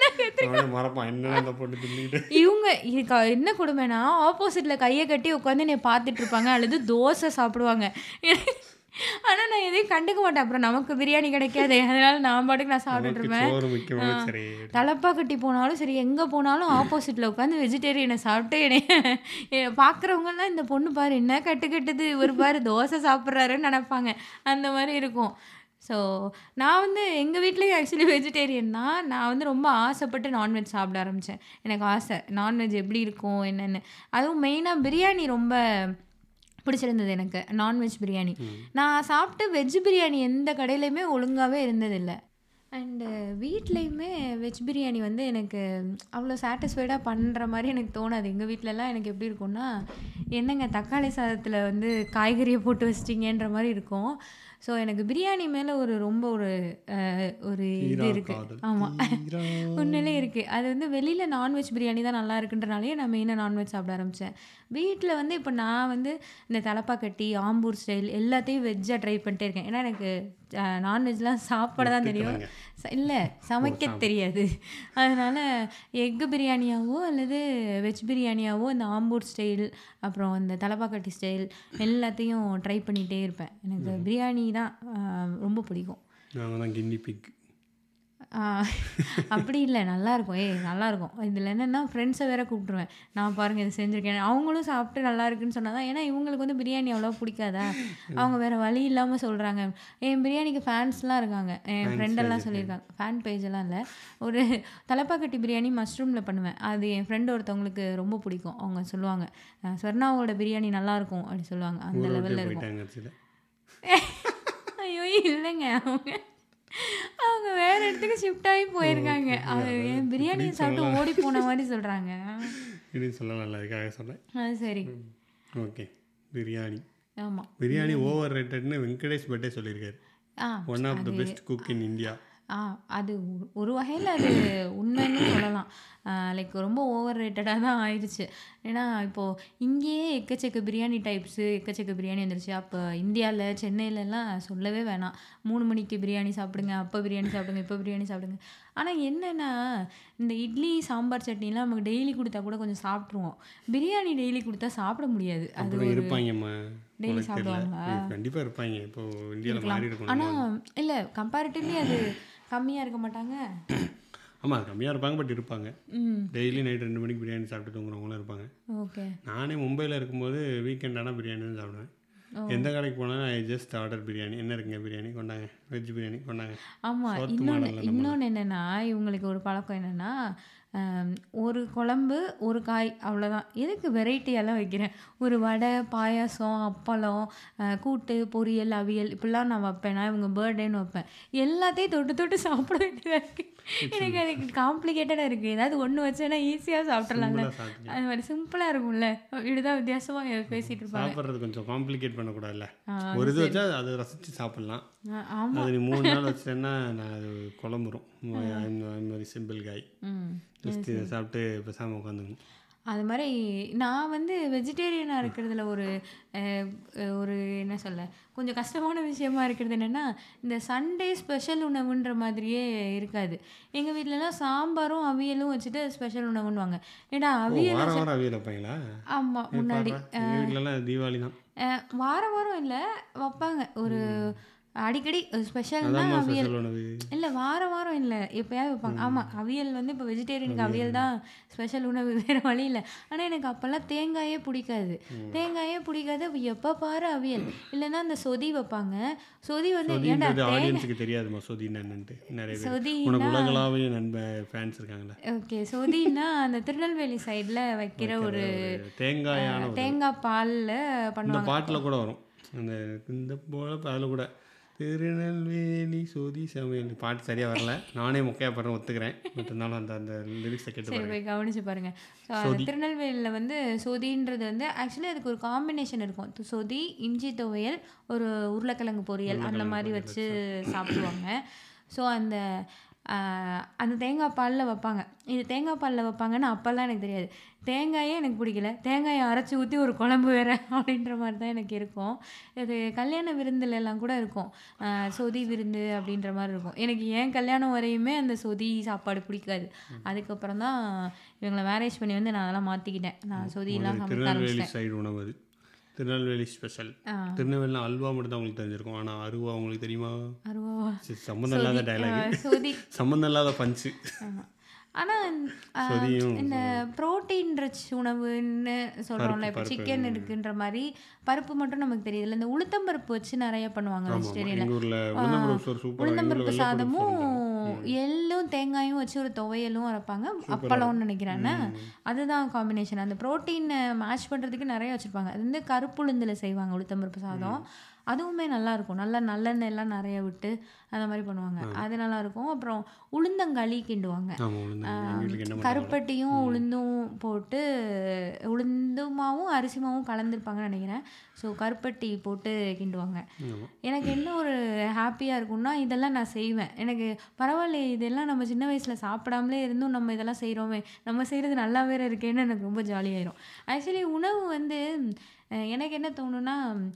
இவங்க என்ன கொடுமைனா ஆப்போசிட்ல கையை கட்டி உட்காந்து என்னை பார்த்துட்டு இருப்பாங்க, அல்லது தோசை சாப்பிடுவாங்க. ஆனால் நான் எதையும் கண்டுக்க மாட்டேன். அப்புறம் நமக்கு பிரியாணி கிடைக்காது, அதனால நான் பாட்டுக்கு நான் சாப்பிட்டுட்டு இருப்பேன். தலப்பா கட்டி போனாலும் சரி, எங்கே போனாலும் ஆப்போசிட்டில் உட்காந்து வெஜிடேரியனை சாப்பிட்டு என்னை பார்க்குறவங்கலாம் இந்த பொண்ணு பாரு என்ன கட்டுது, ஒரு பாரு தோசை சாப்பிட்றாருன்னு நினைப்பாங்க. அந்த மாதிரி இருக்கும். ஸோ நான் வந்து எங்கள் வீட்லேயும் ஆக்சுவலி வெஜிடேரியன் தான். நான் வந்து ரொம்ப ஆசைப்பட்டு நான்வெஜ் சாப்பிட ஆரம்பித்தேன். எனக்கு ஆசை நான்வெஜ் எப்படி இருக்கும் என்னென்னு. அதுவும் மெயினாக பிரியாணி ரொம்ப பிடிச்சிருந்தது எனக்கு, நான்வெஜ் பிரியாணி. நான் சாப்பிட்டு வெஜ் பிரியாணி எந்த கடையிலையுமே ஒழுங்காகவே இருந்ததில்லை. அண்டு வீட்லேயுமே வெஜ் பிரியாணி வந்து எனக்கு அவ்வளோ சாட்டிஸ்ஃபைடாக பண்ணுற மாதிரி எனக்கு தோணாது. எங்கள் வீட்டிலலாம் எனக்கு எப்படி இருக்கும்னா, என்னங்க தக்காளி சாதத்தில் வந்து காய்கறியை போட்டு வச்சிட்டிங்கன்ற மாதிரி இருக்கும். ஸோ எனக்கு பிரியாணி மேலே ரொம்ப ஒரு இது இருக்குது. ஆமாம், உண்மையிலே இருக்குது. அது வந்து வெளியில் நான்வெஜ் பிரியாணி தான் நல்லா இருக்குன்றனாலே நான் மெயினாக நான்வெஜ் சாப்பிட ஆரம்பித்தேன். வீட்டில் வந்து இப்போ நான் வந்து இந்த தலப்பாக்கட்டி, ஆம்பூர் ஸ்டைல் எல்லாத்தையும் வெஜ்ஜாக ட்ரை பண்ணிட்டே இருக்கேன். ஏன்னா எனக்கு நான்வெஜ்லாம் சாப்பிட தான் தெரியும், இல்லை சமைக்க தெரியாது. அதனால் எக்கு பிரியாணியாவோ அல்லது வெஜ் பிரியாணியாவோ இந்த ஆம்பூர் ஸ்டைல் அப்புறம் இந்த தலப்பாக்கட்டி ஸ்டைல் எல்லாத்தையும் ட்ரை பண்ணிகிட்டே இருப்பேன். எனக்கு பிரியாணி தான் ரொம்ப பிடிக்கும். ஆ, அப்படி இல்ல. நல்லாருக்கும். நல்லாருக்கும். இதில என்னன்னா ஃப்ரெண்ட்ஸ வேற கூப்பிட்டுருவேன். நான் பாருங்க இத செஞ்சிருக்கேன். அவங்களும் சாப்பிட்டு நல்லா இருக்குன்னு சொன்னா தான் ஏன்னா இவங்களுக்கு வந்து பிரியாணி அவ்வளவா பிடிக்காதா? அவங்க வேற வழி இல்லாம சொல்றாங்க. என் பிரியாணிக்கு ஃபேன்ஸ்லாம் இருக்காங்க. என் தேங்க்ஸ் ஃப்ரெண்டெல்லாம் பேஜ். சொல்லியிருக்காங்க. ஃபேன் பேஜெல்லாம் இல்ல. ஒரு தலப்பாக்கட்டி பிரியாணி மஷ்ரூம்ல பண்ணுவேன். அது என் ஃப்ரெண்ட் ஒருத்தவங்களுக்கு ரொம்ப பிடிக்கும். அவங்க சொல்லுவாங்க, "ஸ்வர்ணாவோட பிரியாணி நல்லாருக்கும்" அப்படி சொல்லுவாங்க. அந்த ஊரை விட்டே லெவல்ல இருக்கும். போயிட்டாங்க கடைசியில. ஐயோ! இல்லங்க. அவங்க வேற இடத்துக்கு ஷிஃப்ட் ஆகி போயிருக்காங்க. ஓகே. அது அதாவது என் பிரியாணிய இப்படின்னு சாப்பிட்டு சொல்லலாம். ஓடி போன மாரி சொல்றாங்க. இப்படின்னு சொல்லலாம்ல, அதுக்காக சொன்னேன். அது சரி. ஓகே. பிரியாணி. ஆமா. பிரியாணி ஓவர் ரேட்டட்னு வெங்கடேஷ் பட்டே சொல்லியிருக்காரு. ஆ ஒன் ஆஃப் த அது best cook in India. Ah அது ஒரு வகையில அது உண்மைன்னு சொல்லலாம். லைக் ரொம்ப ஓவர் ரேட்டடா தான் ஆயிடுச்சு. ஏன்னா, இப்போ இங்கேயே எக்கச்சக்க பிரியாணி டைப்ஸு, எக்கச்சக்க பிரியாணி வந்துருச்சு. அப்போ இந்தியால, சென்னையிலலாம் சொல்லவே வேணாம். 3 மணிக்கு பிரியாணி சாப்பிடுங்க, அப்போ பிரியாணி சாப்பிடுங்க, இப்போ பிரியாணி சாப்பிடுங்க. ஆனா என்னன்னா, இந்த இட்லி, சாம்பார் சட்னிலாம் நமக்கு டெய்லி குடுத்தா கூட கொஞ்சம் சாப்பிட்ருவோம். பிரியாணி டெய்லி குடுத்தா சாப்பிட முடியாது. அது அப்புறம் ஒரு இருப்பாங்கம்மா. டெய்லி உனக்கு தெரியல. சாப்பிடுவாங்களா? கண்டிப்பாக இருப்பாங்க. இப்போ இந்தியாவில் இருக்கலாம். மாறி இருக்கணும். ஆனா இல்ல கம்பேரிட்டிவ்லி அது கம்மியா இருக்க மாட்டாங்க? ஆமாம், அது கம்மியாக இருப்பாங்க, பட் இருப்பாங்க. ம். டெய்லி நைட் 2 மணிக்கு பிரியாணி சாப்பிட்டு தூங்குறவங்களும் இருப்பாங்க. ஓகே. நானே மும்பையில் இருக்கும்போது வீக்கெண்ட் ஆனால் பிரியாணி தான் சாப்பிடுவேன். ஓ! எந்த கடைக்கு போனாலும் ஐ ஜஸ்ட் ஆர்டர் பிரியாணி. என்ன இருக்குங்க பிரியாணி கொண்டாங்க, வெஜ் பிரியாணி கொண்டாங்க. ஆமா. சவுத் மாடலில் நம்ம இன்னொன்னு என்னன்னா, இவங்களுக்கு ஒரு பழக்கம் என்னன்னா, அம் ஒரு குழம்பு, ஒரு காய் அவ்வளோதான். எதுக்கு வெரைட்டியாலாம் வைக்கிறேன்? ஒரு வடை, பாயாசம், அப்பளம், கூட்டு, பொரியல், அவியல் இப்படிலாம் நான் வைப்பேன். நான் இவங்க பர்த்டேன்னு வைப்பேன். எல்லாத்தையும் தொட்டு தொட்டு சாப்பிட வேண்டியதா இருக்கு. எனக்கு அது காம்ப்ளிகேட்டடா இருக்கு. ஏதாவது ஒண்ணு வச்சேன்னா ஈஸியா சாப்பிட்றலாம்ல. சிம்பிளாக சாப்பிட்டுக்கலாம். அது மாரி சிம்பிளா இருக்கும்ல. இப்படிதான் வித்தியாசமா பேசிட்டு இருப்பாங்க. சாப்பிட்றது கொஞ்சம் காம்ப்ளிகேட் பண்ணக்கூடாதுல்ல. ஆ ஒரு அது இது சரி. வச்சா அதை ரசித்து சாப்பிட்லாம். ஆமா. அது நீ 3 நாள் வச்சிட்டேன்னா நான் அது குழம்புரும். அது மாதிரி சிம்பிள் காய் ம். ஜஸ்ட் இதை சாப்பிட்டு பேசாமல் உட்காந்துக்கணும். அது மாரி நான் வந்து வெஜிடேரியனா இருக்கிறதுல ஒரு என்ன சொல்ல, கொஞ்சம் கஷ்டமான விஷயமா இருக்கிறது என்னன்னா, இந்த சண்டே ஸ்பெஷல் உணவுன்ற மாதிரியே இருக்காது. எங்க வீட்லலாம் சாம்பாரும், அவியலும் வச்சுட்டு ஸ்பெஷல் உணவுன்னுவாங்க. ஏன்டா ஓ, அவியல வாரம் வாரம் அவியல் வைப்பாங்களா? ஆமா முன்னாடி. பாடுறா, எங்கள் வீட்டிலலாம் தீபாவளி தான். வாரம் வாரம் இல்ல, வப்பாங்க. ஒரு அடிக்கடி ஸ்பெஷல்னா அதாம்மா அவியல். ஸ்பெஷல் உணவு. இல்ல வாரம் வாரம் இல்ல. எப்பயாவது வைப்பாங்க. ஆமா. அவியல் வந்து இப்போ வெஜிடேரியனுக்கு அவியல் தான் ஸ்பெஷல் உணவு. வேற வழி இல்ல. ஆனா எனக்கு அப்போல்லாம் தேங்காயே பிடிக்காது. தேங்காயே பிடிக்காது. அப்ப எப்ப பாரு அவியல். இல்லைன்னா அந்த சொதி வைப்பாங்க. சொதி வந்து ஏன்டா சொதின்றது ஆடியன்ஸுக்கு தெரியாதுமா, சொதின்னு என்னன்ட்டு. நிறைய பேர் உனக்கு சொதின்னா உலகளாவிய ஃபேன்ஸ் இருக்காங்களே. ஓகே. சொதின்னா அந்த திருநெல்வேலி சைடில் வைக்கிற ஒரு தேங்காயான ஒரு தேங்காய் பாலில் இந்த பண்ணுவாங்க. பாட்டில் கூட வரும். அந்த இந்த போல அதில் கூட திருநெல்வேலி சொதி சமையல் பாட்டு சரியாக வரல. நானே மொக்கையாக பாடுறேன், ஒத்துக்கிறேன். பட் இருந்தாலும் அந்த அந்த லிரிக்ஸை கேட்டு சரி பாருங்க. போய் கவனிச்சு பாருங்க. ஸோ அது திருநெல்வேலியில் வந்து சொதின்றது வந்து ஆக்சுவலி அதுக்கு ஒரு காம்பினேஷன் இருக்கும். சொதி, இஞ்சி துவையல், ஒரு உருளைக்கிழங்கு பொரியல் அந்த மாதிரி வச்சு சாப்பிடுவாங்க. ஸோ அந்த தேங்காய் பாலில் வைப்பாங்க. இது தேங்காய் பாலில் வைப்பாங்கன்னு அப்போல்லாம் எனக்கு தெரியாது. தேங்காயே எனக்கு பிடிக்கல. தேங்காயை அரைச்சி ஊற்றி ஒரு குழம்பு வேறு அப்படின்ற மாதிரி தான் எனக்கு இருக்கும். இது கல்யாண விருந்துலலாம் கூட இருக்கும். சொதி விருந்து அப்படின்ற மாதிரி இருக்கும். எனக்கு ஏன் கல்யாணம் வரையுமே அந்த சொதி சாப்பாடு பிடிக்காது. அதுக்கப்புறம் தான் இவங்களை மேரேஜ் பண்ணி வந்து நான் அதெல்லாம் மாற்றிக்கிட்டேன். நான் சொதியெல்லாம் சமைக்க திருநெல்வேலி ஆரம்பிச்சிட்டேன். சைடு உணவு அது. திருநெல்வேலி ஸ்பெஷல். திருநெல்வேலியில் அல்வா மட்டும் தான் உங்களுக்கு தெரிஞ்சிருக்கும். ஆனால் அருவா உங்களுக்கு தெரியுமா? அருவாவா? சம்மந்தம் இல்லாத டைலாக், சொதி. சம்மந்தம் இல்லாத பஞ்சு. ஆனால் சொதியும் இந்த ப்ரோட்டீன் ரிச் உணவுன்னு சொல்கிறோம்ல, இப்போ பருப்பு சிக்கன் இருக்குன்ற மாதிரி பருப்பு மட்டும் நமக்கு தெரியுதுல்ல. இந்த உளுத்தம்பருப்பு வச்சு நிறைய பண்ணுவாங்க வெஜிடேரியனில். எங்கள் ஊரில் உளுந்தம்பருப்பு சோறு சூப்பராக. உளுந்தம்பருப்பு சாதமும் எள்ளும் தேங்காயும் வச்சு ஒரு துவையலும் அரைப்பாங்க. அப்பளம்னு நினைக்கிறேன்னா அதுதான் காம்பினேஷன். அந்த ப்ரோட்டீனை மேட்ச் பண்ணுறதுக்கு நிறைய வச்சுருப்பாங்க. அது வந்து கருப்புளுந்தில் செய்வாங்க உளுத்தம்பருப்பு சாதம். அதுவுமே நல்லாயிருக்கும். நல்லா நல்லெண்ணெய் எல்லாம் நிறைய விட்டு அந்த மாதிரி பண்ணுவாங்க. அது நல்லாயிருக்கும். அப்புறம் உளுந்தங்களி கிண்டுவாங்க. கருப்பட்டியும் உளுந்தும் போட்டு, உளுந்துமாவும் அரிசி மாவும் கலந்துருப்பாங்கன்னு நினைக்கிறேன். ஸோ கருப்பட்டி போட்டு கிண்டுவாங்க. எனக்கு என்ன ஒரு ஹாப்பியாக இருக்கும்னா இதெல்லாம் நான் செய்வேன். எனக்கு பரவாயில்ல, இதெல்லாம் நம்ம சின்ன வயசில் சாப்பிடாமலே இருந்தும் நம்ம இதெல்லாம் செய்கிறோமே, நம்ம செய்கிறது நல்லா வேற இருக்கேன்னு எனக்கு ரொம்ப ஜாலியாயிரும். ஆக்சுவலி உணவு வந்து எனக்கு என்ன தோணுன்னா,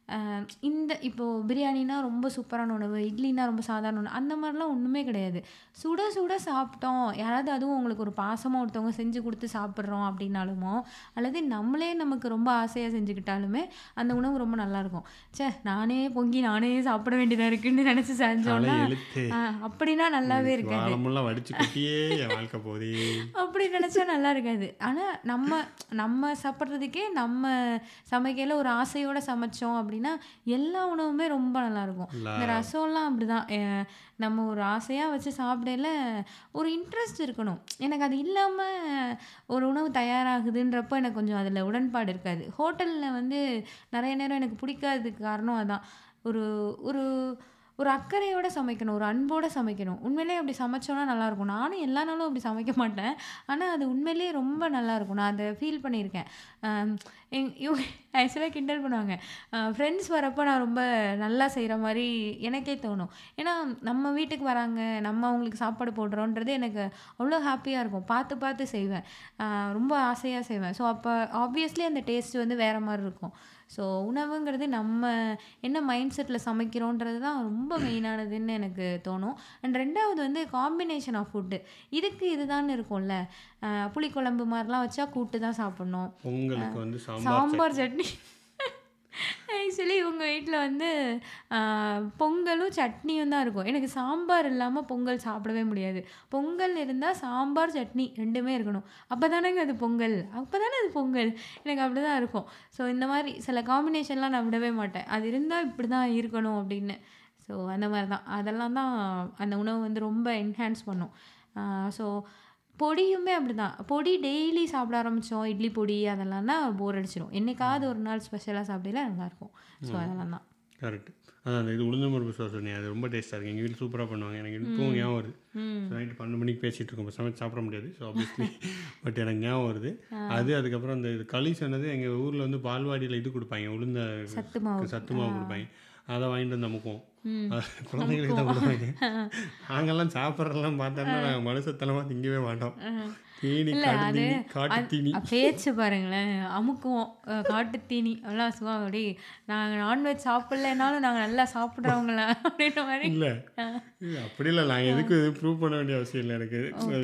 இந்த இப்போது பிரியாணினா ரொம்ப சூப்பரான உணவு, இட்லினா ரொம்ப சாதாரண உணவு, அந்த மாதிரிலாம் ஒன்றுமே கிடையாது. சுட சுட சாப்பிட்டோம், யாராவது அதுவும் உங்களுக்கு ஒரு பாசமாக ஒருத்தவங்க செஞ்சு கொடுத்து சாப்பிட்றோம் அப்படின்னாலுமோ, அல்லது நம்மளே நமக்கு ரொம்ப ஆசையாக செஞ்சுக்கிட்டாலுமே அந்த உணவு ரொம்ப நல்லாயிருக்கும். நானே பொங்கி நானே சாப்பிட வேண்டியதாக இருக்குன்னு நினச்சி செஞ்சோன்னா அப்படின்னா நல்லாவே இருக்காது. வடிச்சு கொட்டியே என் வாழ்க்கை போதே அப்படி நினச்சா நல்லா இருக்காது. ஆனால் நம்ம சாப்பிட்றதுக்கே நம்ம சமைக்கையில் ஒரு ஆசையோடு சமைச்சோம் அப்படின்னா எல்லா உணவுமே ரொம்ப நல்லாயிருக்கும். இந்த ரசம்லாம் அப்படிதான். நம்ம ஒரு ஆசையாக வச்சு சாப்பிடையில ஒரு இன்ட்ரெஸ்ட் இருக்கணும். எனக்கு அது இல்லாமல் ஒரு உணவு தயாராகுதுன்றப்போ எனக்கு கொஞ்சம் அதில் உடன்பாடு இருக்காது. ஹோட்டலில் வந்து நிறைய நேரம் எனக்கு பிடிக்காததுக்கு காரணம் அதான். ஒரு ஒரு ஒரு அக்கறையோடு சமைக்கணும், ஒரு அன்போடு சமைக்கணும். உண்மையிலே அப்படி சமைச்சோன்னா நல்லாயிருக்கும். நானும் எல்லா நாளும் அப்படி சமைக்க மாட்டேன், ஆனால் அது உண்மையிலேயே ரொம்ப நல்லாயிருக்கும். நான் அதை ஃபீல் பண்ணியிருக்கேன். இவங்க ஆக்சுவலாக கிண்டல் பண்ணுவாங்க. ஃப்ரெண்ட்ஸ் வரப்போ நான் ரொம்ப நல்லா செய்கிற மாதிரி எனக்கே தோணும். ஏன்னா நம்ம வீட்டுக்கு வராங்க, நம்ம அவங்களுக்கு சாப்பாடு போடுறோன்றது எனக்கு அவ்வளோ ஹாப்பியாக இருக்கும். பார்த்து பார்த்து செய்வேன், ரொம்ப ஆசையாக செய்வேன். ஸோ அப்போ ஆப்வியஸ்லி அந்த டேஸ்ட் வந்து வேறு மாதிரி இருக்கும். ஸோ உணவுங்கிறது நம்ம என்ன மைண்ட் செட்டில் சமைக்கிறோன்றது தான் ரொம்ப மெயினானதுன்னு எனக்கு தோணும். அண்ட் ரெண்டாவது வந்து காம்பினேஷன் ஆஃப் ஃபுட்டு. இதுக்கு இதுதான் இருக்கும்ல, புளிக்குழம்பு மாதிரிலாம் வச்சா கூட்டு தான் சாப்பிட்ணும், உங்களுக்கு வந்து சாம்பார் சட்னி. ஆக்சுவலி இவங்க வீட்டில் வந்து பொங்கலும் சட்னியும் தான் இருக்கும். எனக்கு சாம்பார் இல்லாமல் பொங்கல் சாப்பிடவே முடியாது. பொங்கல் இருந்தால் சாம்பார் சட்னி ரெண்டுமே இருக்கணும். அப்போ தானேங்க அது பொங்கல், அப்போ தானே அது பொங்கல். எனக்கு அப்படி தான் இருக்கும். ஸோ இந்த மாதிரி சில காம்பினேஷன்லாம் நான் விடவே மாட்டேன். அது இருந்தால் இப்படி தான் இருக்கணும் அப்படின்னு. ஸோ அந்த மாதிரி தான் அதெல்லாம் தான் அந்த உணவு வந்து ரொம்ப என்ஹான்ஸ் பண்ணும். ஸோ பொடியுமே அப்படி தான். பொடி டெய்லி சாப்பிட ஆரம்பித்தோம், இட்லி பொடி அதெல்லாம்னா போர் அடிச்சிடும். என்னைக்காவது ஒரு நாள் ஸ்பெஷலாக சாப்பிடல நல்லாயிருக்கும். ஸோ அதெல்லாம் தான் கரெக்ட். அதான் இது உளுந்தம் பருப்பு சோறு சொன்னேன், அது ரொம்ப டேஸ்ட்டாக இருக்குது. எங்கள் வீட்டில் சூப்பராக பண்ணுவாங்க. எனக்கு இப்போவும் ஞாபகம் வருது. நைட்டு 12 மணிக்கு பேசிகிட்டு இருக்கோம், சமைச்சு சாப்பிட முடியாது. ஸோ ஆப்வியஸ்லி பட் எனக்கு ஞாபகம் வருது அது. அதுக்கப்புறம் அந்த களி சொன்னது, எங்கள் ஊரில் வந்து பால்வாடியில் இது கொடுப்பாங்க, உளுந்த சத்து மாவு கொடுப்பாங்க. அதை வாங்கிட்டு வந்து அமுக்குவோம், குழந்தைங்களுக்கு தான் கொடுப்பாங்க. நாங்கள்லாம் சாப்பிட்றதெல்லாம் பார்த்தோம்னா நாங்கள் மனுஷத்தனமாக திங்கவே மாட்டோம். தீனி, காட்டு தீனி பேச்சு பாருங்களேன், அமுக்குவோம் காட்டு தீனி எல்லாம் சும்மா. அப்படி நாங்கள் நான்வெஜ் சாப்பிட்லனாலும் நாங்கள் நல்லா சாப்பிட்றவங்கள அப்படின்ற மாதிரி. இல்லை அப்படி இல்லை, நாங்கள் எதுக்கும் எதுவும் ப்ரூவ் பண்ண வேண்டிய அவசியம் இல்லை. எனக்கு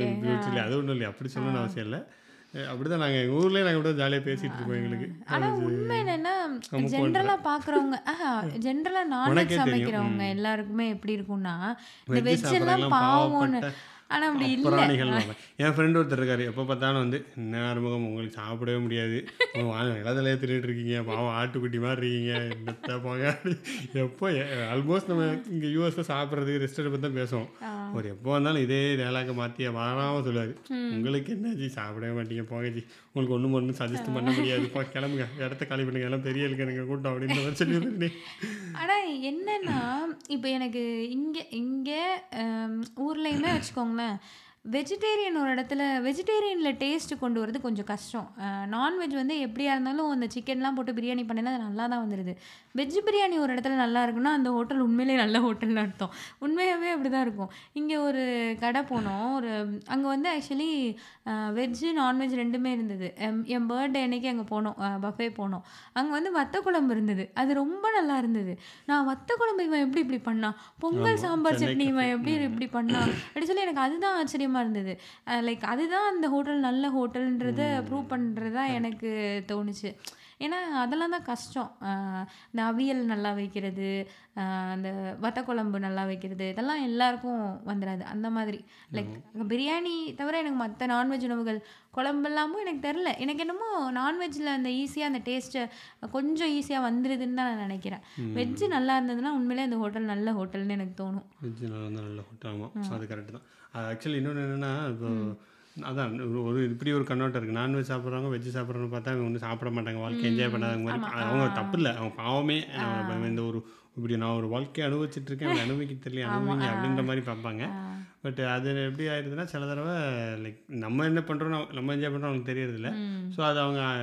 அது ஒன்றும் இல்லை, அப்படி சொல்லணும்னு அவசியம் இல்லை. அப்படிதான் நாங்கள் எங்கள் ஊர்லேயே நாங்கள் கூட ஜாலியாக பேசிகிட்டு இருக்கோம். எங்களுக்கு ஆனால் உண்மை என்னென்னா, ஜென்ரலாக பார்க்குறவங்க, ஜென்ரலாக நான்வெஜ் சமைக்கிறவங்க எல்லாருக்குமே எப்படி இருக்கும்னா, இந்த வெஜ் எல்லாம் பாவம்னு. ஆனால் அப்படி இல்லை. என் ஃப்ரெண்டு ஒருத்தர் இருக்காரு, எப்போ பார்த்தாலும் வந்து என்ன ஆரம்பம் உங்களுக்கு சாப்பிடவே முடியாது, இலதலையாக திருட்டு இருக்கீங்க, பாவம் ஆட்டுக்குட்டி மாதிரி இருக்கீங்க, என்னத்தை போங்க. எப்போ ஆல்மோஸ்ட் நம்ம இங்கே யூஎஸில் சாப்பிட்றதுக்கு ரெஸ்டாரண்ட் பற்றி தான் பேசுவோம். ஒரு எப்போ வந்தாலும் இதே டேலாக மாற்றி வராமல் சொல்லுவார், உங்களுக்கு என்னாச்சு சாப்பிடவே மாட்டீங்க, போங்கச்சி, உங்களுக்கு ஒன்றும் சஜஸ்ட் பண்ண முடியாது, போ கிளம்புங்க, இடத்த காலி பண்ணுங்க, எல்லாம் பெரிய இருக்கு எனக்கு கூட்டம் அப்படின்ற மாதிரி சொல்லியிருந்தேன். ஆனால் என்னென்னா, இப்போ எனக்கு இங்கே ஊர்லேயுமே வச்சுக்கோங்களேன், வெஜிடேரியன் ஒரு இடத்துல வெஜிடேரியனில் டேஸ்ட்டு கொண்டு வரது கொஞ்சம் கஷ்டம். நான்வெஜ் வந்து எப்படியா இருந்தாலும் அந்த சிக்கன்லாம் போட்டு பிரியாணி பண்ணினா அது நல்லா தான் வந்துடுது. வெஜ் பிரியாணி ஒரு இடத்துல நல்லா இருக்குன்னா அந்த ஹோட்டல் உண்மையிலே நல்ல ஹோட்டல்னு அர்த்தம். உண்மையாகவே அப்படி தான் இருக்கும். இங்கே ஒரு கடை போனோம், அங்கே வந்து ஆக்சுவலி வெஜ்ஜு நான்வெஜ் ரெண்டுமே இருந்தது. என் பர்த்டே அன்னைக்கு அங்கே போனோம், பஃபே போனோம். அங்கே வந்து வத்த குழம்பு இருந்தது, அது ரொம்ப நல்லா இருந்தது. நான் வத்த குழம்பு இவன் எப்படி இப்படி பண்ணான், பொங்கல் சாம்பார் சட்னி இவன் எப்படி இப்படி பண்ணான் அப்படி சொல்லி எனக்கு அதுதான் ஆச்சரியமாக இருந்தது. லைக் அதுதான் அந்த ஹோட்டல் நல்ல ஹோட்டல்ன்றதை ப்ரூவ் பண்ணுறது தான் எனக்கு தோணுச்சு. ஏன்னா அதெல்லாம் தான் கஷ்டம். இந்த அவியல் நல்லா வைக்கிறது, அந்த வத்த குழம்பு நல்லா வைக்கிறது, இதெல்லாம் எல்லாருக்கும் வந்துடாது. அந்த மாதிரி லைக் பிரியாணி தவிர எனக்கு மற்ற நான்வெஜ் உணவுகள் குழம்பெல்லாமும் எனக்கு தெரில. எனக்கு என்னமோ நான்வெஜ்ஜில் அந்த ஈஸியாக அந்த டேஸ்ட்டை கொஞ்சம் ஈஸியாக வந்துடுதுன்னு தான் நான் நினைக்கிறேன். வெஜ்ஜு நல்லா இருந்ததுன்னா உண்மையிலே அந்த ஹோட்டல் நல்ல ஹோட்டல்னு எனக்கு தோணும். வெஜ்ஜு நல்லா இருந்தால் நல்ல ஹோட்டல், ஆமாம், அது கரெக்டு தான். ஆக்சுவலி இன்னொன்று என்னென்னா, இப்போ அதான் ஒரு இப்படி ஒரு கண்ணோட்டம் இருக்குது. நான்வெஜ் சாப்பிட்றவங்க வெஜ்ஜு சாப்பிட்றவங்க பார்த்தா அவங்க ஒன்றும் சாப்பிட மாட்டாங்க, வாழ்க்கை என்ஜாய் பண்ணாத மாதிரி. அவங்க தப்பு இல்லை, அவங்க பாவமே. இந்த ஒரு இப்படி நான் ஒரு வாழ்க்கையை அனுபவிச்சுட்ருக்கேன், அவங்க அனுபவிக்க தெரியல, அனுபவிங்க அப்படின்ற மாதிரி பார்ப்பாங்க. பட் அது எப்படி ஆயிடுதுன்னா, சில தடவை லைக் நம்ம என்ன பண்ணுறோம், நம்ம என்ஜாய் பண்ணுறோம் அவங்களுக்கு தெரியறதில்ல. ஸோ அது அவங்க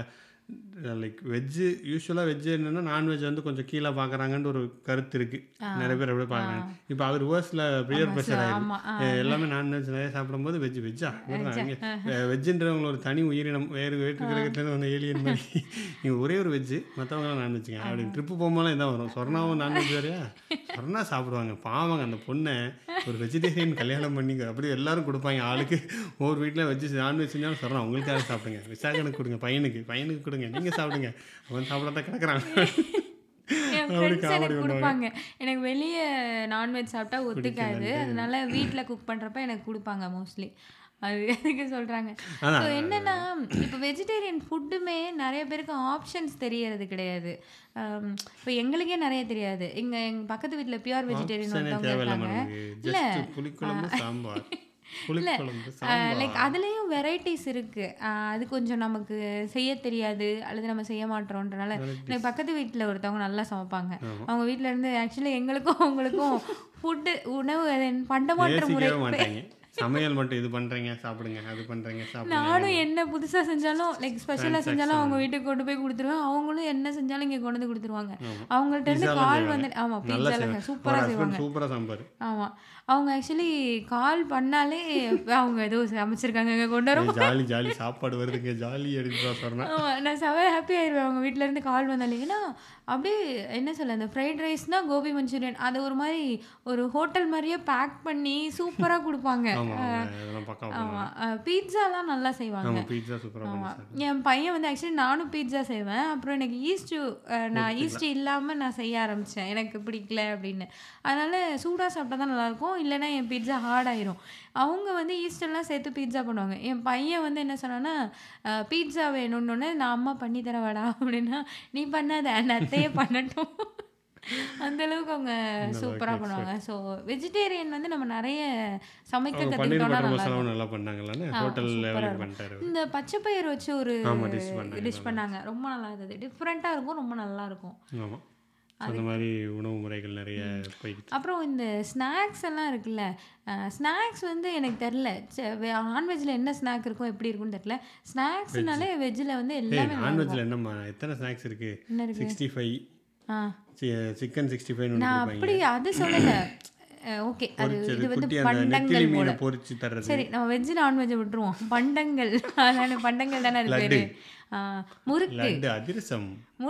லைக் வெஜ்ஜு யூஸ்வலாக வெஜ்ஜு என்னென்னா நான்வெஜ் வந்து கொஞ்சம் கீழே பார்க்குறாங்கன்ற ஒரு கருத்து இருக்குது. நிறைய பேர் அப்படியே பார்க்குறாங்க. இப்போ அவர் ரிவர்ஸில் ப்ரியர் ப்ரெஷர் ஆகிருக்கு. எல்லாமே நான்வெஜ் நிறைய சாப்பிடும்போது வெஜ்ஜா இங்கே வெஜ்ஜுன்றவங்க ஒரு தனி உயிரினம், வேறு கிரகத்துலேருந்து வந்து ஏலியன் மாதிரி. நீங்கள் ஒரே ஒரு வெஜ்ஜு, மற்றவங்களாம் நான்வெஜ்ஜுங்க. அப்படி ட்ரிப்பு போகும்போதெல்லாம் இதான் வரும். சொர்ணாவும் நான்வெஜ் வேறையா, சொர்ணா சாப்பிடுவாங்க. பாவங்க அந்த பொண்ணை ஒரு வெஜிடேரியன் கல்யாணம் பண்ணி அப்படியே எல்லாரும் கொடுப்பாங்க. ஆளுக்கு ஒவ்வொரு வீட்டில் வெஜ்ஜு நான்வெஜ் செஞ்சாலும் சொர்ணா உங்களுக்காக சாப்பிடுங்க, விசாகனுக்கு கொடுங்க, பையனுக்கு கொடுங்க, நீங்கள் சாப்பிடுங்க, அவன் சாப்பிடாதான் கிடக்குறாங்க. என் ஃப்ரெண்ட்ஸ் எனக்கு கொடுப்பாங்க. எனக்கு வெளியே நான்வெஜ் சாப்பிட்டா ஒத்துக்காது, அதனால வீட்டில் குக் பண்ணுறப்ப எனக்கு கொடுப்பாங்க மோஸ்ட்லி. அது எதுக்கு சொல்கிறாங்க. ஸோ என்னென்னா இப்போ வெஜிடேரியன் ஃபுட்டுமே நிறைய பேருக்கு ஆப்ஷன்ஸ் தெரியறது கிடையாது. இப்போ எங்களுக்கே நிறைய தெரியாது. எங்கள் பக்கத்து வீட்டில் பியூர் வெஜிடேரியன் ஒருத்தவங்க இருக்காங்க. இல்லை இல்லை லைக் அதுலேயும் வெரைட்டிஸ் இருக்குது. அது கொஞ்சம் நமக்கு செய்ய தெரியாது அல்லது நம்ம செய்ய மாட்டோன்றனால. எனக்கு பக்கத்து வீட்டில் ஒருத்தவங்க நல்லா சமைப்பாங்க. அவங்க வீட்டில் இருந்து ஆக்சுவலி எங்களுக்கும் அவங்களுக்கும் உணவு பண்டமாற்ற முறை சமையல் மட்டும் இது பண்ணுறீங்க சாப்பிடுங்க, அது பண்ணுறீங்க சாப்பிடுங்க. நானும் என்ன புதுசாக செஞ்சாலும் லைக் ஸ்பெஷலாக செஞ்சாலும் அவங்க வீட்டுக்கு கொண்டு போய் கொடுத்துருவேன். அவங்களும் என்ன செஞ்சாலும் இங்கே கொண்டு வந்து கொடுத்துருவாங்க. அவங்கள்ட்ட இருந்து கால் வந்து ஆமாம் பீட்சாலாம் சூப்பராக செய்வாங்க. சூப்பராக சமைப்பார். ஆமாம் அவங்க ஆக்சுவலி கால் பண்ணாலே அவங்க ஏதோ அமைச்சிருக்காங்க இங்கே கொண்டு வரும். ஜாலி ஜாலி சாப்பாடு வருதுங்க ஜாலி அப்படின்னு சொன்னேன். ஆமாம் நான் செவ ஹாப்பி ஆயிடுவேன் அவங்க வீட்டிலேருந்து கால் வந்தாலே. ஏன்னா அப்படியே என்ன சொல்ல, அந்த ஃப்ரைட் ரைஸ்னா கோபி மஞ்சூரியன் அதை ஒரு மாதிரி ஒரு ஹோட்டல் மாதிரியே பேக் பண்ணி சூப்பராக கொடுப்பாங்க. ஆமாம் பீட்சாலாம் நல்லா செய்வாங்க. என் பையன் வந்து ஆக்சுவலி நானும் பீட்சா செய்வேன். அப்புறம் எனக்கு நான் ஈஸ்ட் இல்லாமல் நான் செய்ய ஆரம்பித்தேன், எனக்கு பிடிக்கல அப்படின்னு. அதனால் சூடாக சாப்பிட்டா தான் நல்லாயிருக்கும், இல்லைன்னா என் பீட்சா ஹார்ட் ஆயிரும். அவங்க வந்து ஈஸ்டெல்லாம் சேர்த்து பீட்சா பண்ணுவாங்க. என் பையன் வந்து என்ன சொன்னான்னா பீட்சா வேணும்னு நான் அம்மா பண்ணி தரவாடா அப்படின்னா, நீ பண்ணாத அந்த அத்தையே பண்ணட்டும். அந்தளவுக்கு அவங்க சூப்பராக பண்ணுவாங்க. ஸோ வெஜிடேரியன் வந்து நம்ம நிறைய சமைக்க கற்றுக்கிட்டோம்னா நல்லா பண்ணாங்க. இந்த பச்சை பயிர் வச்சு ஒரு டிஷ் பண்ணாங்க, ரொம்ப நல்லா இருந்தது. டிஃப்ரெண்ட்டாக இருக்கும், ரொம்ப நல்லா இருக்கும். அந்த மாதிரி உணவு முறைகள் நிறைய போயிடுச்சு. அப்புறம் இந்த ஸ்நாக்ஸ் எல்லாம் இருக்குல்ல, ஸ்நாக்ஸ் வந்து எனக்கு தெரில நான்வெஜ்ஜில் என்ன ஸ்நாக் இருக்கும் எப்படி இருக்குன்னு தெரில. ஸ்நாக்ஸ்னாலே வெஜ்ஜில் வந்து எல்லாமே நான்வெஜ்ஜில் என்னம்மா எத்தனை ஸ்நாக்ஸ் இருக்குது? 65 சிக்கன் 65 நான் அப்படி அது சொல்லலை. ஓகே அது இது வந்து பண்டங்கள் போல பொரிச்சு தர்றது. சரி நம்ம வெஜ் நான்வெஜ் விட்டுருவோம். பண்டங்கள் அதான பண்டங்கள் தானே அது பேரு. முறுக்கு அதிரசம்